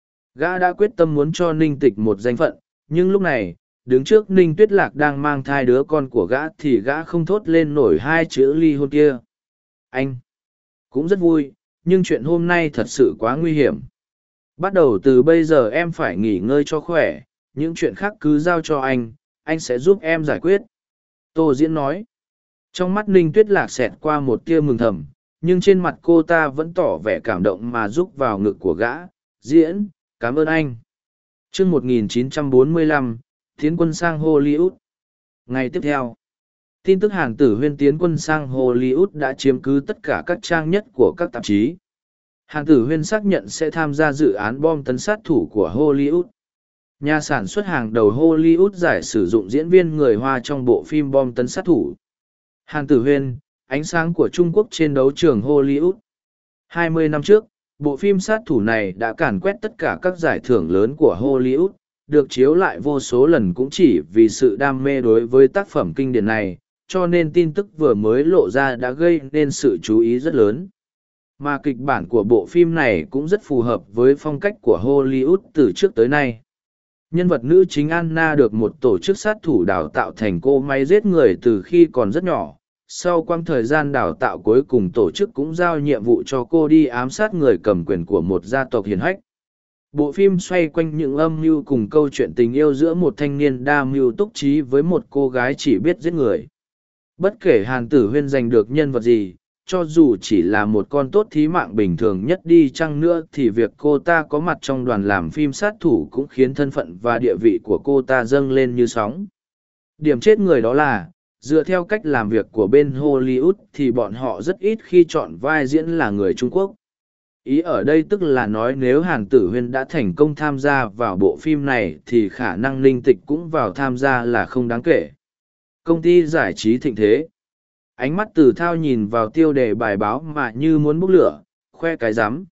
Gã đã quyết tâm muốn cho Ninh Tịch một danh phận, nhưng lúc này, đứng trước Ninh Tuyết Lạc đang mang thai đứa con của gã thì gã không thốt lên nổi 2 chữ ly hôn kia. Anh cũng rất vui, nhưng chuyện hôm nay thật sự quá nguy hiểm. Bắt đầu từ bây giờ em phải nghỉ ngơi cho khỏe, những chuyện khác cứ giao cho anh sẽ giúp em giải quyết. Tô Diễn nói. Trong mắt Ninh Tuyết Lạc xẹt qua một tia mừng thầm, nhưng trên mặt cô ta vẫn tỏ vẻ cảm động mà rúc vào ngực của gã. Diễn, cảm ơn anh. Chương 1945, tiến quân sang Hollywood. Ngày tiếp theo, tin tức Hàn Tử Huyên tiến quân sang Hollywood đã chiếm cứ tất cả các trang nhất của các tạp chí. Hàn Tử Huyên xác nhận sẽ tham gia dự án bom tấn sát thủ của Hollywood. Nhà sản xuất hàng đầu Hollywood giải sử dụng diễn viên người Hoa trong bộ phim bom tấn sát thủ. Hàn Tử Huyên, ánh sáng của Trung Quốc trên đấu trường Hollywood. 20 năm trước, bộ phim sát thủ này đã càn quét tất cả các giải thưởng lớn của Hollywood, được chiếu lại vô số lần cũng chỉ vì sự đam mê đối với tác phẩm kinh điển này, cho nên tin tức vừa mới lộ ra đã gây nên sự chú ý rất lớn. Mà kịch bản của bộ phim này cũng rất phù hợp với phong cách của Hollywood từ trước tới nay. Nhân vật nữ chính Anna được một tổ chức sát thủ đào tạo thành cô máy giết người từ khi còn rất nhỏ. Sau quãng thời gian đào tạo cuối cùng tổ chức cũng giao nhiệm vụ cho cô đi ám sát người cầm quyền của một gia tộc hiển hách. Bộ phim xoay quanh những âm mưu cùng câu chuyện tình yêu giữa một thanh niên đa mưu túc trí với một cô gái chỉ biết giết người. Bất kể Hàn Tử Huyên giành được nhân vật gì, cho dù chỉ là một con tốt thí mạng bình thường nhất đi chăng nữa thì việc cô ta có mặt trong đoàn làm phim sát thủ cũng khiến thân phận và địa vị của cô ta dâng lên như sóng. Điểm chết người đó là, dựa theo cách làm việc của bên Hollywood thì bọn họ rất ít khi chọn vai diễn là người Trung Quốc. Ý ở đây tức là nói nếu Hàn Tử Huyên đã thành công tham gia vào bộ phim này thì khả năng Ninh Tịch cũng vào tham gia là không đáng kể. Công ty giải trí thịnh thế. Ánh mắt Từ Thao nhìn vào tiêu đề bài báo mà như muốn bốc lửa, khoe cái rắm.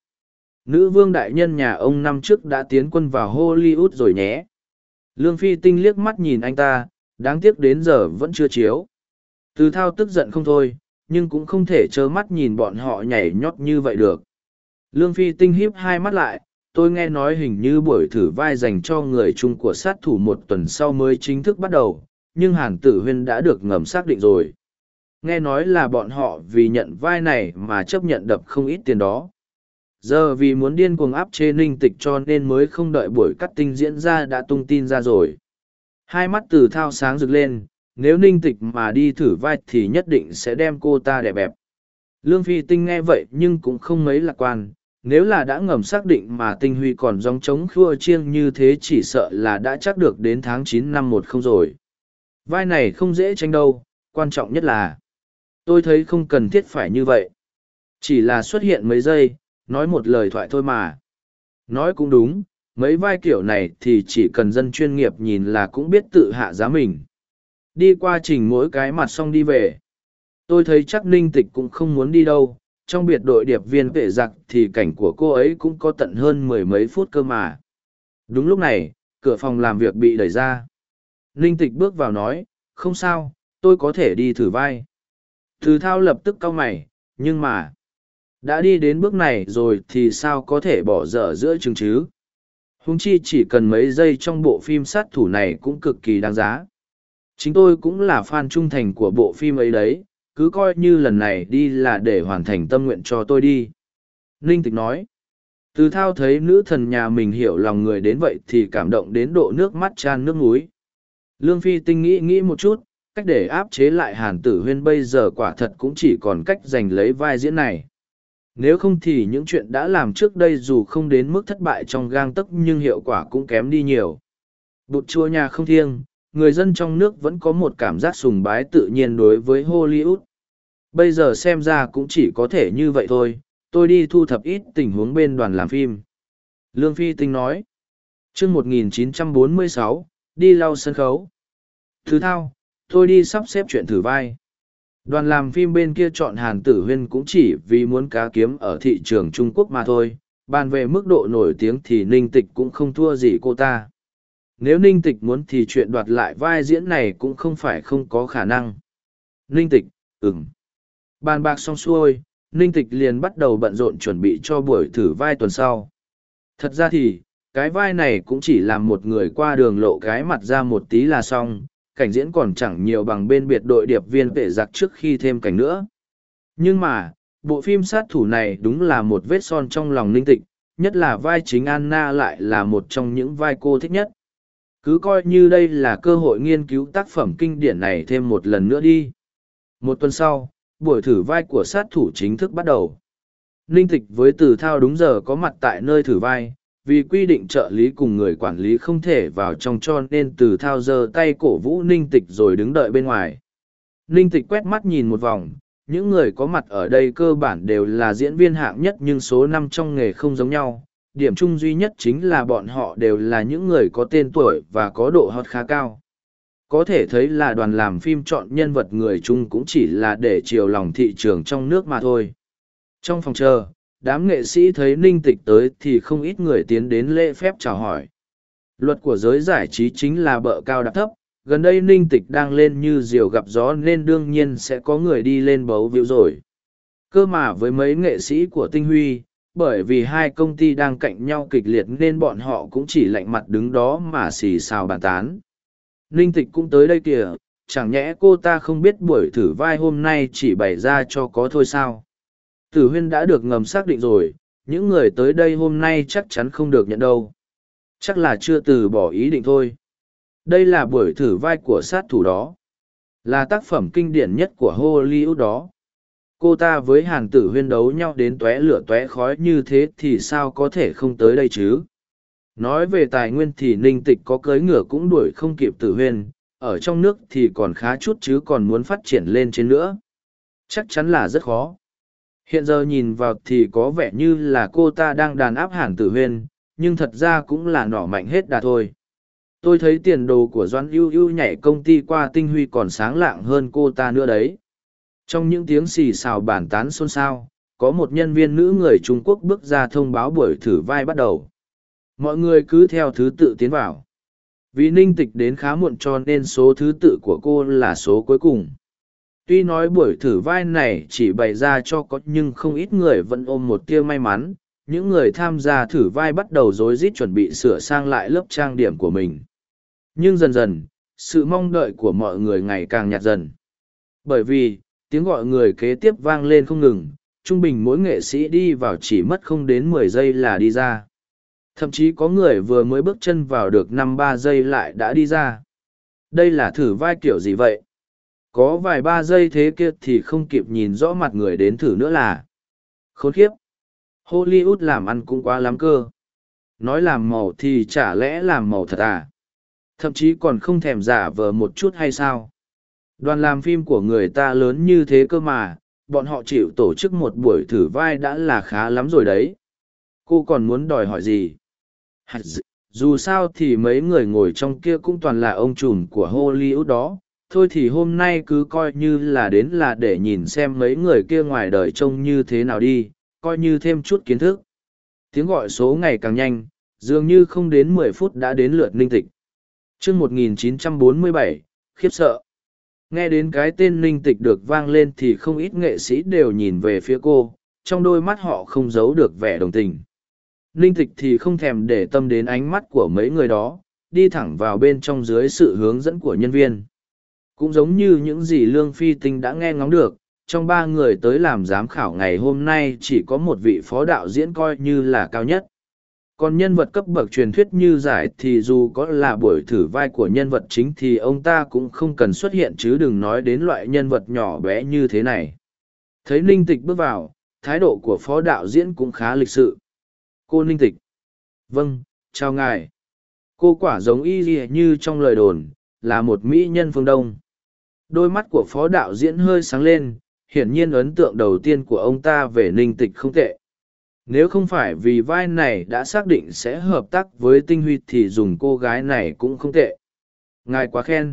Nữ vương đại nhân nhà ông năm trước đã tiến quân vào Hollywood rồi nhé. Lương Phi Tinh liếc mắt nhìn anh ta, đáng tiếc đến giờ vẫn chưa chiếu. Từ Thao tức giận không thôi, nhưng cũng không thể trơ mắt nhìn bọn họ nhảy nhót như vậy được. Lương Phi Tinh híp 2 mắt lại, tôi nghe nói hình như buổi thử vai dành cho người Trung của sát thủ 1 tuần sau mới chính thức bắt đầu, nhưng Hàn Tử Huyên đã được ngầm xác định rồi. Nghe nói là bọn họ vì nhận vai này mà chấp nhận đập không ít tiền đó. Giờ vì muốn điên cuồng áp chế Ninh Tịch cho nên mới không đợi buổi cắt tinh diễn ra đã tung tin ra rồi. 2 mắt Từ Thao sáng rực lên, nếu Ninh Tịch mà đi thử vai thì nhất định sẽ đem cô ta đẹp bẹp. Lương Phi Tinh nghe vậy nhưng cũng không mấy lạc quan, nếu là đã ngầm xác định mà Tinh Huy còn gióng trống khua chiêng như thế chỉ sợ là đã chắc được đến tháng 9 năm 10 rồi. Vai này không dễ tranh đâu, quan trọng nhất là tôi thấy không cần thiết phải như vậy. Chỉ là xuất hiện mấy giây, Nói một lời thoại thôi mà. Nói cũng đúng, mấy vai kiểu này thì chỉ cần dân chuyên nghiệp nhìn là cũng biết tự hạ giá mình. Đi qua trình mỗi cái mặt xong đi về. Tôi thấy chắc Ninh Tịch cũng không muốn đi đâu, trong biệt đội điệp viên vệ giặc thì cảnh của cô ấy cũng có tận hơn mười mấy phút cơ mà. Đúng lúc này, cửa phòng làm việc bị đẩy ra. Ninh Tịch bước vào nói, không sao, tôi có thể đi thử vai. Từ Thao lập tức cau mày, nhưng mà, đã đi đến bước này rồi thì sao có thể bỏ dở giữa chừng chứ? Huống chi chỉ cần mấy giây trong bộ phim sát thủ này cũng cực kỳ đáng giá. Chính tôi cũng là fan trung thành của bộ phim ấy đấy, cứ coi như lần này đi là để hoàn thành tâm nguyện cho tôi đi. Ninh Tịch nói. Từ Thao thấy nữ thần nhà mình hiểu lòng người đến vậy thì cảm động đến độ nước mắt chan nước múi. Lương Phi Tinh nghĩ một chút, cách để áp chế lại Hàn Tử Huyên bây giờ quả thật cũng chỉ còn cách giành lấy vai diễn này. Nếu không thì những chuyện đã làm trước đây dù không đến mức thất bại trong gang tấc nhưng hiệu quả cũng kém đi nhiều. Bụt chua nhà không thiêng, người dân trong nước vẫn có một cảm giác sùng bái tự nhiên đối với Hollywood. Bây giờ xem ra cũng chỉ có thể như vậy thôi, tôi đi thu thập ít tình huống bên đoàn làm phim. Lương Phi Tinh nói. Chương 1946, đi lau sân khấu. Thứ Thao, tôi đi sắp xếp chuyện thử vai. Đoàn làm phim bên kia chọn Hàn Tử Huyên cũng chỉ vì muốn cá kiếm ở thị trường Trung Quốc mà thôi. Bàn về mức độ nổi tiếng thì Ninh Tịch cũng không thua gì cô ta. Nếu Ninh Tịch muốn thì chuyện đoạt lại vai diễn này cũng không phải không có khả năng. Ninh Tịch, Bàn bạc xong xuôi, Ninh Tịch liền bắt đầu bận rộn chuẩn bị cho buổi thử vai tuần sau. Thật ra thì, cái vai này cũng chỉ làm một người qua đường lộ cái mặt ra một tí là xong, cảnh diễn còn chẳng nhiều bằng bên biệt đội điệp viên vệ giặc trước khi thêm cảnh nữa. Nhưng mà, bộ phim sát thủ này đúng là một vết son trong lòng Ninh Tịch, nhất là vai chính Anna lại là một trong những vai cô thích nhất. Cứ coi như đây là cơ hội nghiên cứu tác phẩm kinh điển này thêm một lần nữa đi. Một tuần sau, buổi thử vai của sát thủ chính thức bắt đầu. Ninh Tịch với Từ Thao đúng giờ có mặt tại nơi thử vai, vì quy định trợ lý cùng người quản lý không thể vào trong cho nên Từ Thao giơ tay cổ vũ Ninh Tịch rồi đứng đợi bên ngoài. Ninh Tịch quét mắt nhìn một vòng, những người có mặt ở đây cơ bản đều là diễn viên hạng nhất nhưng số năm trong nghề không giống nhau. Điểm chung duy nhất chính là bọn họ đều là những người có tên tuổi và có độ hot khá cao. Có thể thấy là đoàn làm phim chọn nhân vật người Trung cũng chỉ là để chiều lòng thị trường trong nước mà thôi. Trong phòng chờ, đám nghệ sĩ thấy Ninh Tịch tới thì không ít người tiến đến lễ phép chào hỏi. Luật của giới giải trí chính là bợ cao đạp thấp, gần đây Ninh Tịch đang lên như diều gặp gió nên đương nhiên sẽ có người đi lên bấu víu rồi. Cơ mà với mấy nghệ sĩ của Tinh Huy, bởi vì hai công ty đang cạnh nhau kịch liệt nên bọn họ cũng chỉ lạnh mặt đứng đó mà xì xào bàn tán. Ninh Tịch cũng tới đây kìa, chẳng nhẽ cô ta không biết buổi thử vai hôm nay chỉ bày ra cho có thôi sao? Tử Huyên đã được ngầm xác định rồi, những người tới đây hôm nay chắc chắn không được nhận đâu. Chắc là chưa từ bỏ ý định thôi. Đây là buổi thử vai của sát thủ đó. Là tác phẩm kinh điển nhất của Hollywood đó. Cô ta với Hàn Tử Huyên đấu nhau đến tóe lửa tóe khói như thế thì sao có thể không tới đây chứ? Nói về tài nguyên thì Ninh Tịch có cưỡi ngựa cũng đuổi không kịp Tử Huyên, ở trong nước thì còn khá chút chứ còn muốn phát triển lên trên nữa. Chắc chắn là rất khó. Hiện giờ nhìn vào thì có vẻ như là cô ta đang đàn áp Hàn Tử Huyên, nhưng thật ra cũng là nỏ mạnh hết đà thôi. Tôi thấy tiền đồ của Doãn Ưu Ưu nhảy công ty qua Tinh Huy còn sáng lạng hơn cô ta nữa đấy. Trong những tiếng xì xào bàn tán xôn xao, có một nhân viên nữ người Trung Quốc bước ra thông báo buổi thử vai bắt đầu. Mọi người cứ theo thứ tự tiến vào. Vì Ninh Tịch đến khá muộn cho nên số thứ tự của cô là số cuối cùng. Tuy nói buổi thử vai này chỉ bày ra cho có nhưng không ít người vẫn ôm một tia may mắn. Những người tham gia thử vai bắt đầu rối rít chuẩn bị sửa sang lại lớp trang điểm của mình. Nhưng dần dần, sự mong đợi của mọi người ngày càng nhạt dần. Bởi vì, tiếng gọi người kế tiếp vang lên không ngừng, trung bình mỗi nghệ sĩ đi vào chỉ mất không đến 10 giây là đi ra. Thậm chí có người vừa mới bước chân vào được 5-3 giây lại đã đi ra. Đây là thử vai kiểu gì vậy? Có vài 3 giây thế kia thì không kịp nhìn rõ mặt người đến thử nữa là. Khốn khiếp! Hollywood làm ăn cũng quá lắm cơ. Nói làm màu thì chả lẽ làm màu thật à? Thậm chí còn không thèm giả vờ một chút hay sao? Đoàn làm phim của người ta lớn như thế cơ mà, bọn họ chịu tổ chức một buổi thử vai đã là khá lắm rồi đấy. Cô còn muốn đòi hỏi gì? Dù sao thì mấy người ngồi trong kia cũng toàn là ông trùm của Hollywood đó. Thôi thì hôm nay cứ coi như là đến là để nhìn xem mấy người kia ngoài đời trông như thế nào đi, coi như thêm chút kiến thức. Tiếng gọi số ngày càng nhanh, dường như không đến 10 phút đã đến lượt Ninh Tịch. Chương 1947, khiếp sợ. Nghe đến cái tên Ninh Tịch được vang lên thì không ít nghệ sĩ đều nhìn về phía cô, trong đôi mắt họ không giấu được vẻ đồng tình. Ninh Tịch thì không thèm để tâm đến ánh mắt của mấy người đó, đi thẳng vào bên trong dưới sự hướng dẫn của nhân viên. Cũng giống như những gì Lương Phi Tinh đã nghe ngóng được, trong ba người tới làm giám khảo ngày hôm nay chỉ có một vị phó đạo diễn coi như là cao nhất. Còn nhân vật cấp bậc truyền thuyết như giải thì dù có là buổi thử vai của nhân vật chính thì ông ta cũng không cần xuất hiện chứ đừng nói đến loại nhân vật nhỏ bé như thế này. Thấy Ninh Tịch bước vào, thái độ của phó đạo diễn cũng khá lịch sự. Cô Ninh Tịch. Vâng, chào ngài. Cô quả giống y như trong lời đồn, là một mỹ nhân phương Đông. Đôi mắt của phó đạo diễn hơi sáng lên, hiển nhiên ấn tượng đầu tiên của ông ta về Ninh Tịch không tệ. Nếu không phải vì vai này đã xác định sẽ hợp tác với Tinh Huy thì dùng cô gái này cũng không tệ. Ngài quá khen.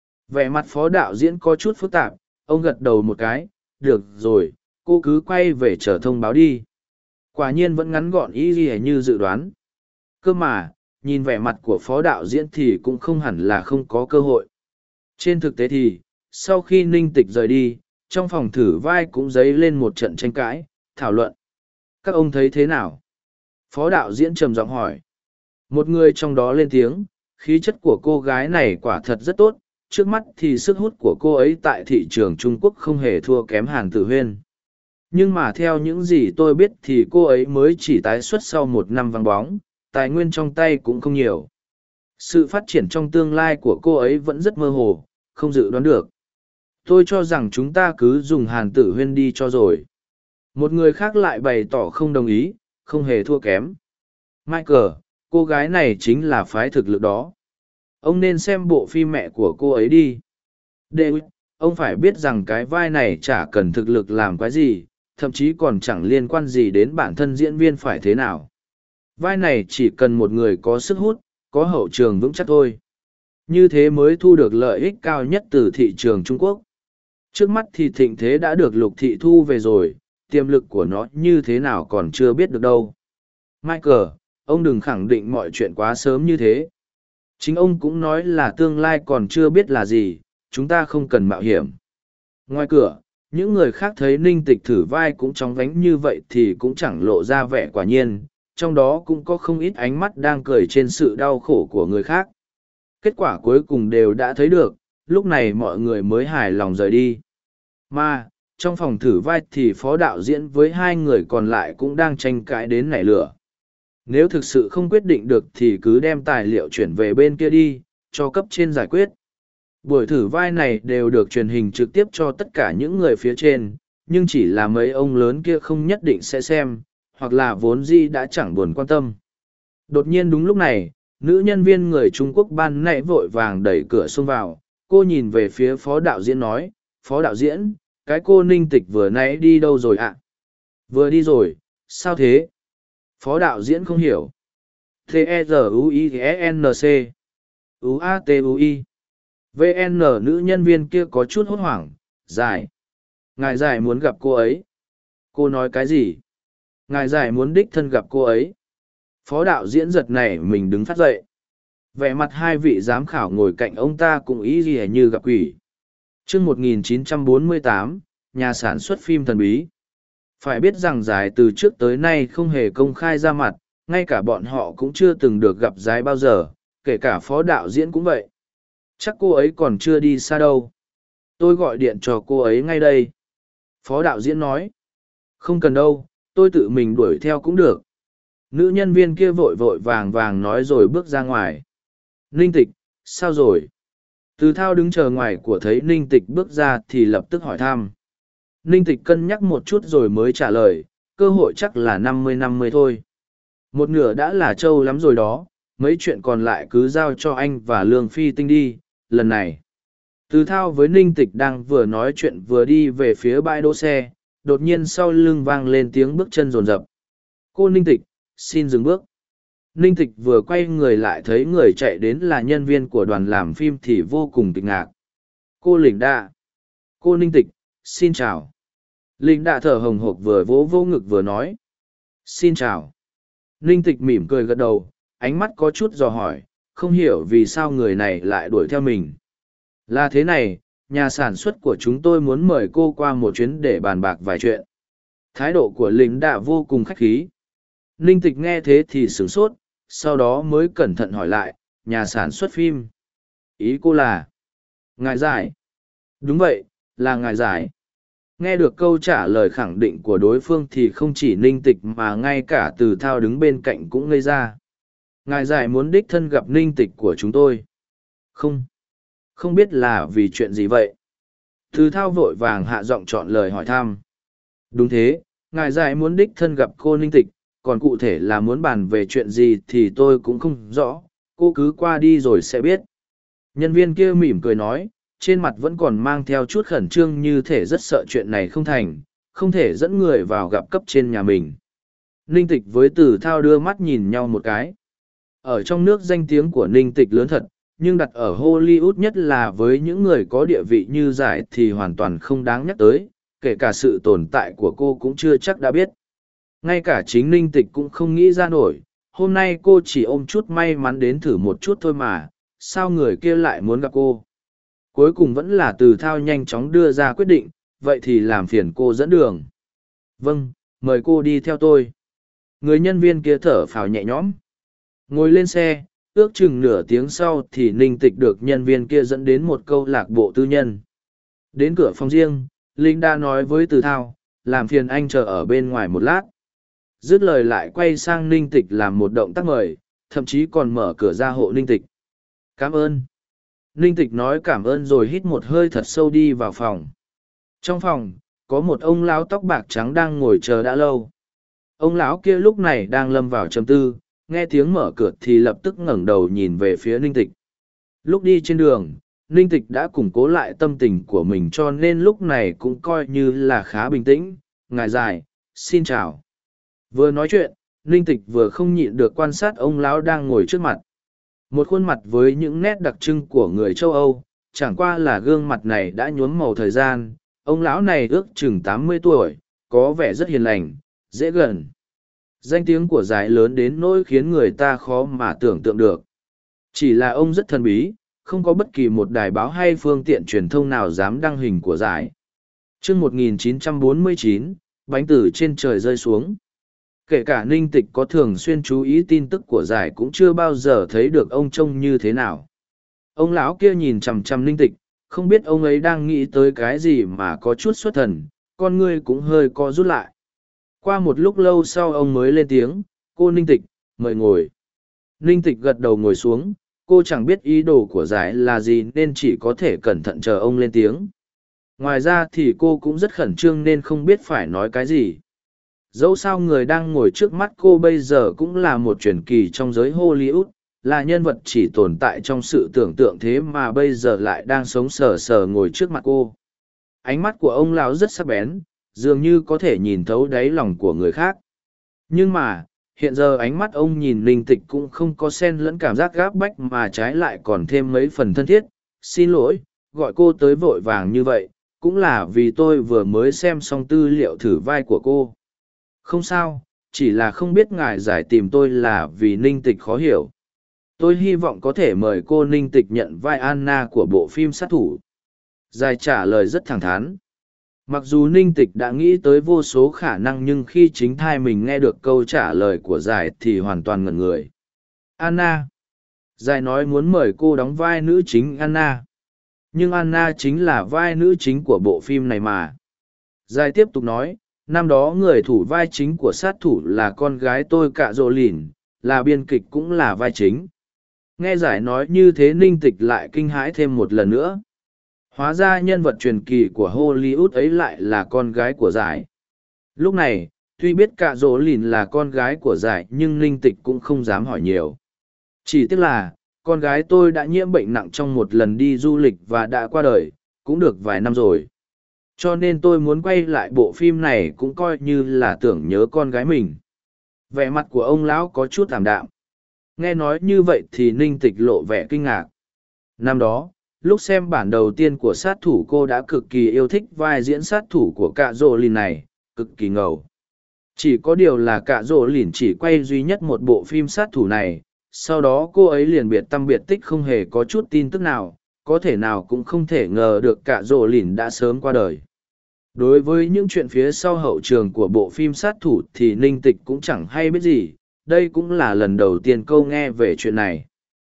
Vẻ mặt phó đạo diễn có chút phức tạp, ông gật đầu một cái, được rồi, cô cứ quay về chờ thông báo đi. Quả nhiên vẫn ngắn gọn y như dự đoán. Cơ mà, nhìn vẻ mặt của phó đạo diễn thì cũng không hẳn là không có cơ hội. Trên thực tế thì, sau khi Ninh Tịch rời đi, trong phòng thử vai cũng dấy lên một trận tranh cãi, thảo luận. Các ông thấy thế nào? Phó đạo diễn trầm giọng hỏi. Một người trong đó lên tiếng, khí chất của cô gái này quả thật rất tốt, trước mắt thì sức hút của cô ấy tại thị trường Trung Quốc không hề thua kém Hàn Tử Huyên. Nhưng mà theo những gì tôi biết thì cô ấy mới chỉ tái xuất sau một năm vắng bóng, tài nguyên trong tay cũng không nhiều. Sự phát triển trong tương lai của cô ấy vẫn rất mơ hồ, không dự đoán được. Tôi cho rằng chúng ta cứ dùng Hàn Tử Huyên đi cho rồi. Một người khác lại bày tỏ không đồng ý, không hề thua kém. Michael, cô gái này chính là phái thực lực đó. Ông nên xem bộ phim mẹ của cô ấy đi. David, ông phải biết rằng cái vai này chả cần thực lực làm cái gì, thậm chí còn chẳng liên quan gì đến bản thân diễn viên phải thế nào. Vai này chỉ cần một người có sức hút, có hậu trường vững chắc thôi. Như thế mới thu được lợi ích cao nhất từ thị trường Trung Quốc. Trước mắt thì thịnh thế đã được Lục Thị thu về rồi, tiềm lực của nó như thế nào còn chưa biết được đâu. Michael, ông đừng khẳng định mọi chuyện quá sớm như thế. Chính ông cũng nói là tương lai còn chưa biết là gì, chúng ta không cần mạo hiểm. Ngoài cửa, những người khác thấy Ninh Tịch thử vai cũng chóng vánh như vậy thì cũng chẳng lộ ra vẻ quả nhiên, trong đó cũng có không ít ánh mắt đang cười trên sự đau khổ của người khác. Kết quả cuối cùng đều đã thấy được, lúc này mọi người mới hài lòng rời đi. Mà, trong phòng thử vai thì phó đạo diễn với hai người còn lại cũng đang tranh cãi đến nảy lửa. Nếu thực sự không quyết định được thì cứ đem tài liệu chuyển về bên kia đi, cho cấp trên giải quyết. Buổi thử vai này đều được truyền hình trực tiếp cho tất cả những người phía trên, nhưng chỉ là mấy ông lớn kia không nhất định sẽ xem, hoặc là vốn dĩ đã chẳng buồn quan tâm. Đột nhiên đúng lúc này, nữ nhân viên người Trung Quốc ban nãy vội vàng đẩy cửa xông vào, cô nhìn về phía phó đạo diễn nói, phó đạo diễn, cái cô Ninh Tịch vừa nãy đi đâu rồi ạ? Vừa đi rồi, sao thế? Phó đạo diễn không hiểu. T-E-Z-U-I-N-C U-A-T-U-I VN nữ nhân viên kia có chút hốt hoảng, Giải. Ngài Giải muốn gặp cô ấy. Cô nói cái gì? Ngài Giải muốn đích thân gặp cô ấy. Phó đạo diễn giật nảy mình đứng phát dậy. Vẻ mặt hai vị giám khảo ngồi cạnh ông ta cũng ý gì như gặp quỷ. Chương 1948, nhà sản xuất phim thần bí. Phải biết rằng Giải từ trước tới nay không hề công khai ra mặt, ngay cả bọn họ cũng chưa từng được gặp Giải bao giờ, kể cả phó đạo diễn cũng vậy. Chắc cô ấy còn chưa đi xa đâu. Tôi gọi điện cho cô ấy ngay đây. Phó đạo diễn nói. Không cần đâu, tôi tự mình đuổi theo cũng được. Nữ nhân viên kia vội vội vàng vàng nói rồi bước ra ngoài. Ninh Tịch, sao rồi? Từ Thao đứng chờ ngoài của thấy Ninh Tịch bước ra thì lập tức hỏi thăm. Ninh Tịch cân nhắc một chút rồi mới trả lời, cơ hội chắc là 50-50 thôi. Một nửa đã là trâu lắm rồi đó, mấy chuyện còn lại cứ giao cho anh và Lương Phi Tinh đi, lần này. Từ Thao với Ninh Tịch đang vừa nói chuyện vừa đi về phía bãi đỗ xe, đột nhiên sau lưng vang lên tiếng bước chân rồn rập. Cô Ninh Tịch, xin dừng bước. Ninh Tịch vừa quay người lại thấy người chạy đến là nhân viên của đoàn làm phim thì vô cùng kinh ngạc. Cô Lĩnh Đạ. Cô Ninh Tịch, xin chào. Lĩnh Đạ thở hồng hộc vừa vỗ vô ngực vừa nói. Xin chào. Ninh Tịch mỉm cười gật đầu, ánh mắt có chút dò hỏi, không hiểu vì sao người này lại đuổi theo mình. Là thế này, nhà sản xuất của chúng tôi muốn mời cô qua một chuyến để bàn bạc vài chuyện. Thái độ của Lĩnh Đạ vô cùng khách khí. Ninh Tịch nghe thế thì sửng sốt, sau đó mới cẩn thận hỏi lại, nhà sản xuất phim. Ý cô là? Ngài Giải. Đúng vậy, là ngài Giải. Nghe được câu trả lời khẳng định của đối phương thì không chỉ Ninh Tịch mà ngay cả Từ Thao đứng bên cạnh cũng ngây ra. Ngài Giải muốn đích thân gặp Ninh Tịch của chúng tôi. Không biết là vì chuyện gì vậy? Từ Thao vội vàng hạ giọng chọn lời hỏi thăm. Đúng thế, ngài Giải muốn đích thân gặp cô Ninh Tịch, còn cụ thể là muốn bàn về chuyện gì thì tôi cũng không rõ, cô cứ qua đi rồi sẽ biết. Nhân viên kia mỉm cười nói, trên mặt vẫn còn mang theo chút khẩn trương như thể rất sợ chuyện này không thành, không thể dẫn người vào gặp cấp trên nhà mình. Ninh Tịch với Từ Thao đưa mắt nhìn nhau một cái. Ở trong nước danh tiếng của Ninh Tịch lớn thật, nhưng đặt ở Hollywood nhất là với những người có địa vị như Giải thì hoàn toàn không đáng nhắc tới, kể cả sự tồn tại của cô cũng chưa chắc đã biết. Ngay cả chính Ninh Tịch cũng không nghĩ ra nổi, hôm nay cô chỉ ôm chút may mắn đến thử một chút thôi mà, sao người kia lại muốn gặp cô. Cuối cùng vẫn là Từ Thao nhanh chóng đưa ra quyết định, vậy thì làm phiền cô dẫn đường. Vâng, mời cô đi theo tôi. Người nhân viên kia thở phào nhẹ nhõm. Ngồi lên xe, ước chừng nửa tiếng sau thì Ninh Tịch được nhân viên kia dẫn đến một câu lạc bộ tư nhân. Đến cửa phòng riêng, Linh đã nói với Từ Thao, làm phiền anh chờ ở bên ngoài một lát. Dứt lời lại quay sang Ninh Tịch làm một động tác mời, thậm chí còn mở cửa ra hộ Ninh Tịch. Cảm ơn. Ninh Tịch nói cảm ơn rồi hít một hơi thật sâu đi vào phòng. Trong phòng, có một ông lão tóc bạc trắng đang ngồi chờ đã lâu. Ông lão kia lúc này đang lâm vào trầm tư, nghe tiếng mở cửa thì lập tức ngẩng đầu nhìn về phía Ninh Tịch. Lúc đi trên đường, Ninh Tịch đã củng cố lại tâm tình của mình cho nên lúc này cũng coi như là khá bình tĩnh. Ngài Giải, xin chào. Vừa nói chuyện, Ninh Tịch vừa không nhịn được quan sát ông lão đang ngồi trước mặt. Một khuôn mặt với những nét đặc trưng của người châu Âu, chẳng qua là gương mặt này đã nhuốm màu thời gian. Ông lão này ước chừng 80 tuổi, có vẻ rất hiền lành, dễ gần. Danh tiếng của Giải lớn đến nỗi khiến người ta khó mà tưởng tượng được. Chỉ là ông rất thần bí, không có bất kỳ một đài báo hay phương tiện truyền thông nào dám đăng hình của Giải. Chương 1949, bánh từ trên trời rơi xuống. Kể cả Ninh Tịch có thường xuyên chú ý tin tức của Giải cũng chưa bao giờ thấy được ông trông như thế nào. Ông lão kia nhìn chằm chằm Ninh Tịch, không biết ông ấy đang nghĩ tới cái gì mà có chút xuất thần, con ngươi cũng hơi co rút lại. Qua một lúc lâu sau ông mới lên tiếng, cô Ninh Tịch, mời ngồi. Ninh Tịch gật đầu ngồi xuống, cô chẳng biết ý đồ của Giải là gì nên chỉ có thể cẩn thận chờ ông lên tiếng. Ngoài ra thì cô cũng rất khẩn trương nên không biết phải nói cái gì. Dẫu sao người đang ngồi trước mắt cô bây giờ cũng là một truyền kỳ trong giới Hollywood, là nhân vật chỉ tồn tại trong sự tưởng tượng thế mà bây giờ lại đang sống sờ sờ ngồi trước mặt cô. Ánh mắt của ông lão rất sắc bén, dường như có thể nhìn thấu đáy lòng của người khác. Nhưng mà, hiện giờ ánh mắt ông nhìn Ninh Tịch cũng không có xen lẫn cảm giác gáp bách mà trái lại còn thêm mấy phần thân thiết. Xin lỗi, gọi cô tới vội vàng như vậy, cũng là vì tôi vừa mới xem xong tư liệu thử vai của cô. Không sao, chỉ là không biết ngài Giải tìm tôi là vì Ninh Tịch khó hiểu. Tôi hy vọng có thể mời cô Ninh Tịch nhận vai Anna của bộ phim sát thủ. Giải trả lời rất thẳng thắn. Mặc dù Ninh Tịch đã nghĩ tới vô số khả năng nhưng khi chính thai mình nghe được câu trả lời của Giải thì hoàn toàn ngẩn người. Anna. Giải nói muốn mời cô đóng vai nữ chính Anna. Nhưng Anna chính là vai nữ chính của bộ phim này mà. Giải tiếp tục nói, năm đó người thủ vai chính của sát thủ là con gái tôi Cạ Dỗ Lìn, là biên kịch cũng là vai chính. Nghe Giải nói như thế Ninh Tịch lại kinh hãi thêm một lần nữa. Hóa ra nhân vật truyền kỳ của Hollywood ấy lại là con gái của Giải. Lúc này, tuy biết Cạ Dỗ Lìn là con gái của Giải nhưng Ninh Tịch cũng không dám hỏi nhiều. Chỉ tiếc là, con gái tôi đã nhiễm bệnh nặng trong một lần đi du lịch và đã qua đời, cũng được vài năm rồi. Cho nên tôi muốn quay lại bộ phim này cũng coi như là tưởng nhớ con gái mình. Vẻ mặt của ông lão có chút ảm đạm. Nghe nói như vậy thì Ninh Tịch lộ vẻ kinh ngạc. Năm đó, lúc xem bản đầu tiên của sát thủ cô đã cực kỳ yêu thích vai diễn sát thủ của cạ rỗ lìn này, cực kỳ ngầu. Chỉ có điều là cạ rỗ lìn chỉ quay duy nhất một bộ phim sát thủ này, sau đó cô ấy liền biệt tăm biệt tích không hề có chút tin tức nào, có thể nào cũng không thể ngờ được cạ rỗ lìn đã sớm qua đời. Đối với những chuyện phía sau hậu trường của bộ phim sát thủ thì Ninh Tịch cũng chẳng hay biết gì, đây cũng là lần đầu tiên câu nghe về chuyện này.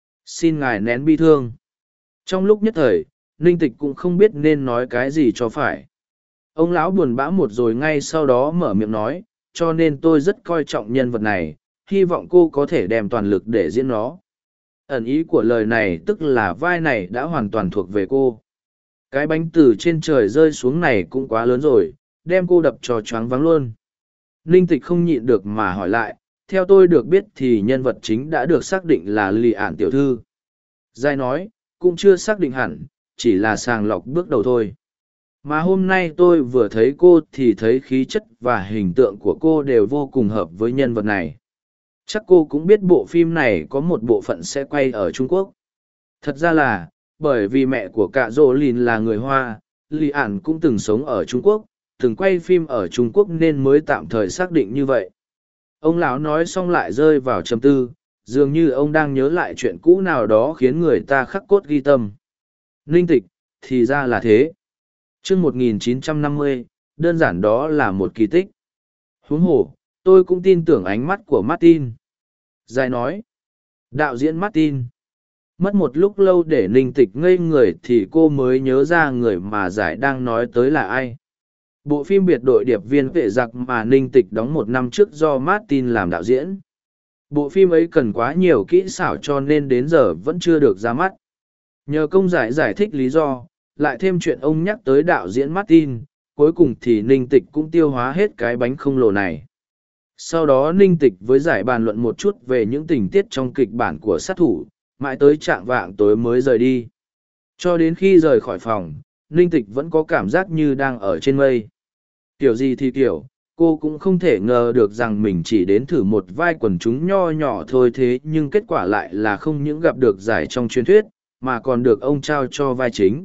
Xin ngài nén bi thương. Trong lúc nhất thời, Ninh Tịch cũng không biết nên nói cái gì cho phải. Ông lão buồn bã một rồi ngay sau đó mở miệng nói, cho nên tôi rất coi trọng nhân vật này, hy vọng cô có thể đem toàn lực để diễn nó. Ẩn ý của lời này tức là vai này đã hoàn toàn thuộc về cô. Cái bánh từ trên trời rơi xuống này cũng quá lớn rồi, đem cô đập cho choáng váng luôn. Ninh Tịch không nhịn được mà hỏi lại, theo tôi được biết thì nhân vật chính đã được xác định là Lì Ản tiểu thư. Giai nói, cũng chưa xác định hẳn, chỉ là sàng lọc bước đầu thôi. Mà hôm nay tôi vừa thấy cô thì thấy khí chất và hình tượng của cô đều vô cùng hợp với nhân vật này. Chắc cô cũng biết bộ phim này có một bộ phận sẽ quay ở Trung Quốc. Thật ra là, bởi vì mẹ của cạ rỗ lìn là người Hoa, Lý Ản cũng từng sống ở Trung Quốc, từng quay phim ở Trung Quốc nên mới tạm thời xác định như vậy. Ông lão nói xong lại rơi vào trầm tư, dường như ông đang nhớ lại chuyện cũ nào đó khiến người ta khắc cốt ghi tâm. Ninh Tịch, thì ra là thế. Chương 1950, đơn giản đó là một kỳ tích. Huống hồ, tôi cũng tin tưởng ánh mắt của Martin. Giai nói, đạo diễn Martin. Mất một lúc lâu để Ninh Tịch ngây người thì cô mới nhớ ra người mà Giải đang nói tới là ai. Bộ phim biệt đội điệp viên vệ giặc mà Ninh Tịch đóng một năm trước do Martin làm đạo diễn. Bộ phim ấy cần quá nhiều kỹ xảo cho nên đến giờ vẫn chưa được ra mắt. Nhờ công giải giải thích lý do, lại thêm chuyện ông nhắc tới đạo diễn Martin, cuối cùng thì Ninh Tịch cũng tiêu hóa hết cái bánh không lồ này. Sau đó Ninh Tịch với Giải bàn luận một chút về những tình tiết trong kịch bản của sát thủ, mãi tới trạng vạng tối mới rời đi. Cho đến khi rời khỏi phòng, Ninh Tịch vẫn có cảm giác như đang ở trên mây. Kiểu gì thì kiểu, cô cũng không thể ngờ được rằng mình chỉ đến thử một vai quần chúng nho nhỏ thôi, thế nhưng kết quả lại là không những gặp được Giải trong truyền thuyết, mà còn được ông trao cho vai chính.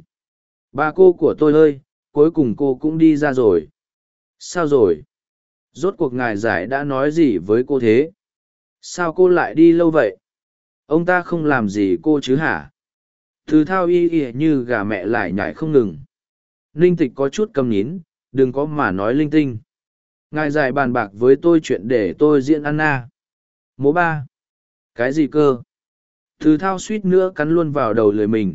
Bà cô của tôi ơi, cuối cùng cô cũng đi ra rồi. Sao rồi? Rốt cuộc ngài Giải đã nói gì với cô thế? Sao cô lại đi lâu vậy? Ông ta không làm gì cô chứ hả? Từ thao y y như gà mẹ lại nhảy không ngừng. Ninh Tịch có chút câm nín, đừng có mà nói linh tinh. Ngài Giải bàn bạc với tôi chuyện để tôi diễn Anna. Mố ba. Cái gì cơ? Từ thao suýt nữa cắn luôn vào đầu lưỡi mình.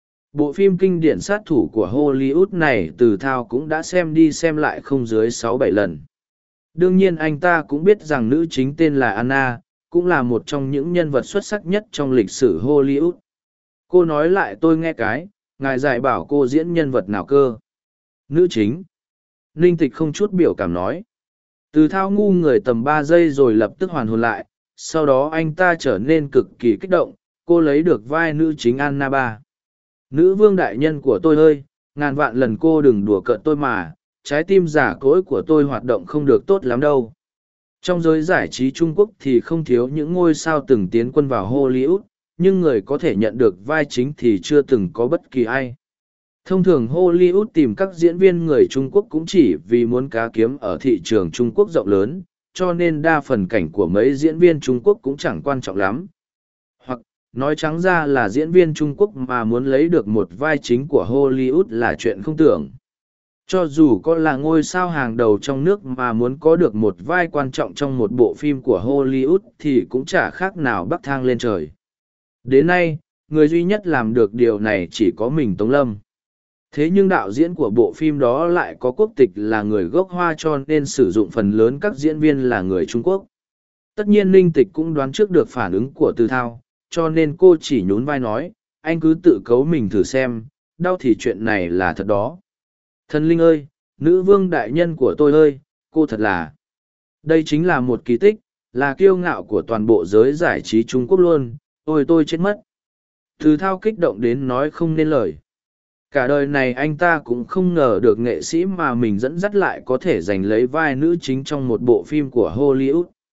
Bộ phim kinh điển sát thủ của Hollywood này Từ thao cũng đã xem đi xem lại không dưới 6-7 lần. Đương nhiên anh ta cũng biết rằng nữ chính tên là Anna, cũng là một trong những nhân vật xuất sắc nhất trong lịch sử Hollywood. Cô nói lại tôi nghe cái, ngài Giải bảo cô diễn nhân vật nào cơ? Nữ chính. Ninh Tịch không chút biểu cảm nói. Từ thao ngu người tầm 3 giây rồi lập tức hoàn hồn lại, sau đó anh ta trở nên cực kỳ kích động, cô lấy được vai nữ chính Anna ba. Nữ vương đại nhân của tôi ơi, ngàn vạn lần cô đừng đùa cợt tôi mà, trái tim giả cỗi của tôi hoạt động không được tốt lắm đâu. Trong giới giải trí Trung Quốc thì không thiếu những ngôi sao từng tiến quân vào Hollywood, nhưng người có thể nhận được vai chính thì chưa từng có bất kỳ ai. Thông thường Hollywood tìm các diễn viên người Trung Quốc cũng chỉ vì muốn cá kiếm ở thị trường Trung Quốc rộng lớn, cho nên đa phần cảnh của mấy diễn viên Trung Quốc cũng chẳng quan trọng lắm. Hoặc, nói trắng ra là diễn viên Trung Quốc mà muốn lấy được một vai chính của Hollywood là chuyện không tưởng. Cho dù có là ngôi sao hàng đầu trong nước mà muốn có được một vai quan trọng trong một bộ phim của Hollywood thì cũng chả khác nào bắc thang lên trời. Đến nay, người duy nhất làm được điều này chỉ có mình Tống Lâm. Thế nhưng đạo diễn của bộ phim đó lại có quốc tịch là người gốc Hoa cho nên sử dụng phần lớn các diễn viên là người Trung Quốc. Tất nhiên Ninh Tịch cũng đoán trước được phản ứng của Từ Thao, cho nên cô chỉ nhún vai nói, anh cứ tự cấu mình thử xem, đau thì chuyện này là thật đó. Thần linh ơi, nữ vương đại nhân của tôi ơi, cô thật là... Đây chính là một kỳ tích, là kiêu ngạo của toàn bộ giới giải trí Trung Quốc luôn, ôi tôi chết mất. Từ Thao kích động đến nói không nên lời. Cả đời này anh ta cũng không ngờ được nghệ sĩ mà mình dẫn dắt lại có thể giành lấy vai nữ chính trong một bộ phim của Hollywood.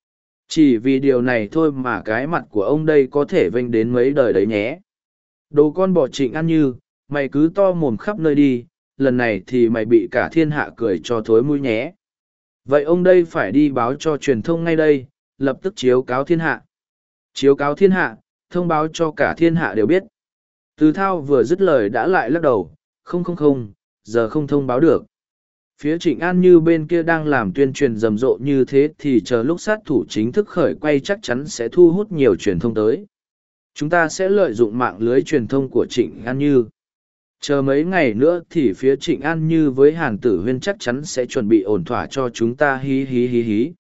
Chỉ vì điều này thôi mà cái mặt của ông đây có thể vênh đến mấy đời đấy nhé. Đồ con bò Trịnh An Như, mày cứ to mồm khắp nơi đi, lần này thì mày bị cả thiên hạ cười cho thối mũi nhé. Vậy ông đây phải đi báo cho truyền thông ngay đây, lập tức chiếu cáo thiên hạ. Chiếu cáo thiên hạ, thông báo cho cả thiên hạ đều biết. Từ Thao vừa dứt lời đã lại lắc đầu, không, giờ không thông báo được. Phía Trịnh An Như bên kia đang làm tuyên truyền rầm rộ như thế thì chờ lúc sát thủ chính thức khởi quay chắc chắn sẽ thu hút nhiều truyền thông tới. Chúng ta sẽ lợi dụng mạng lưới truyền thông của Trịnh An Như. Chờ mấy ngày nữa thì phía Trịnh An Như với Hàn Tử Huyên chắc chắn sẽ chuẩn bị ổn thỏa cho chúng ta hí hí hí hí.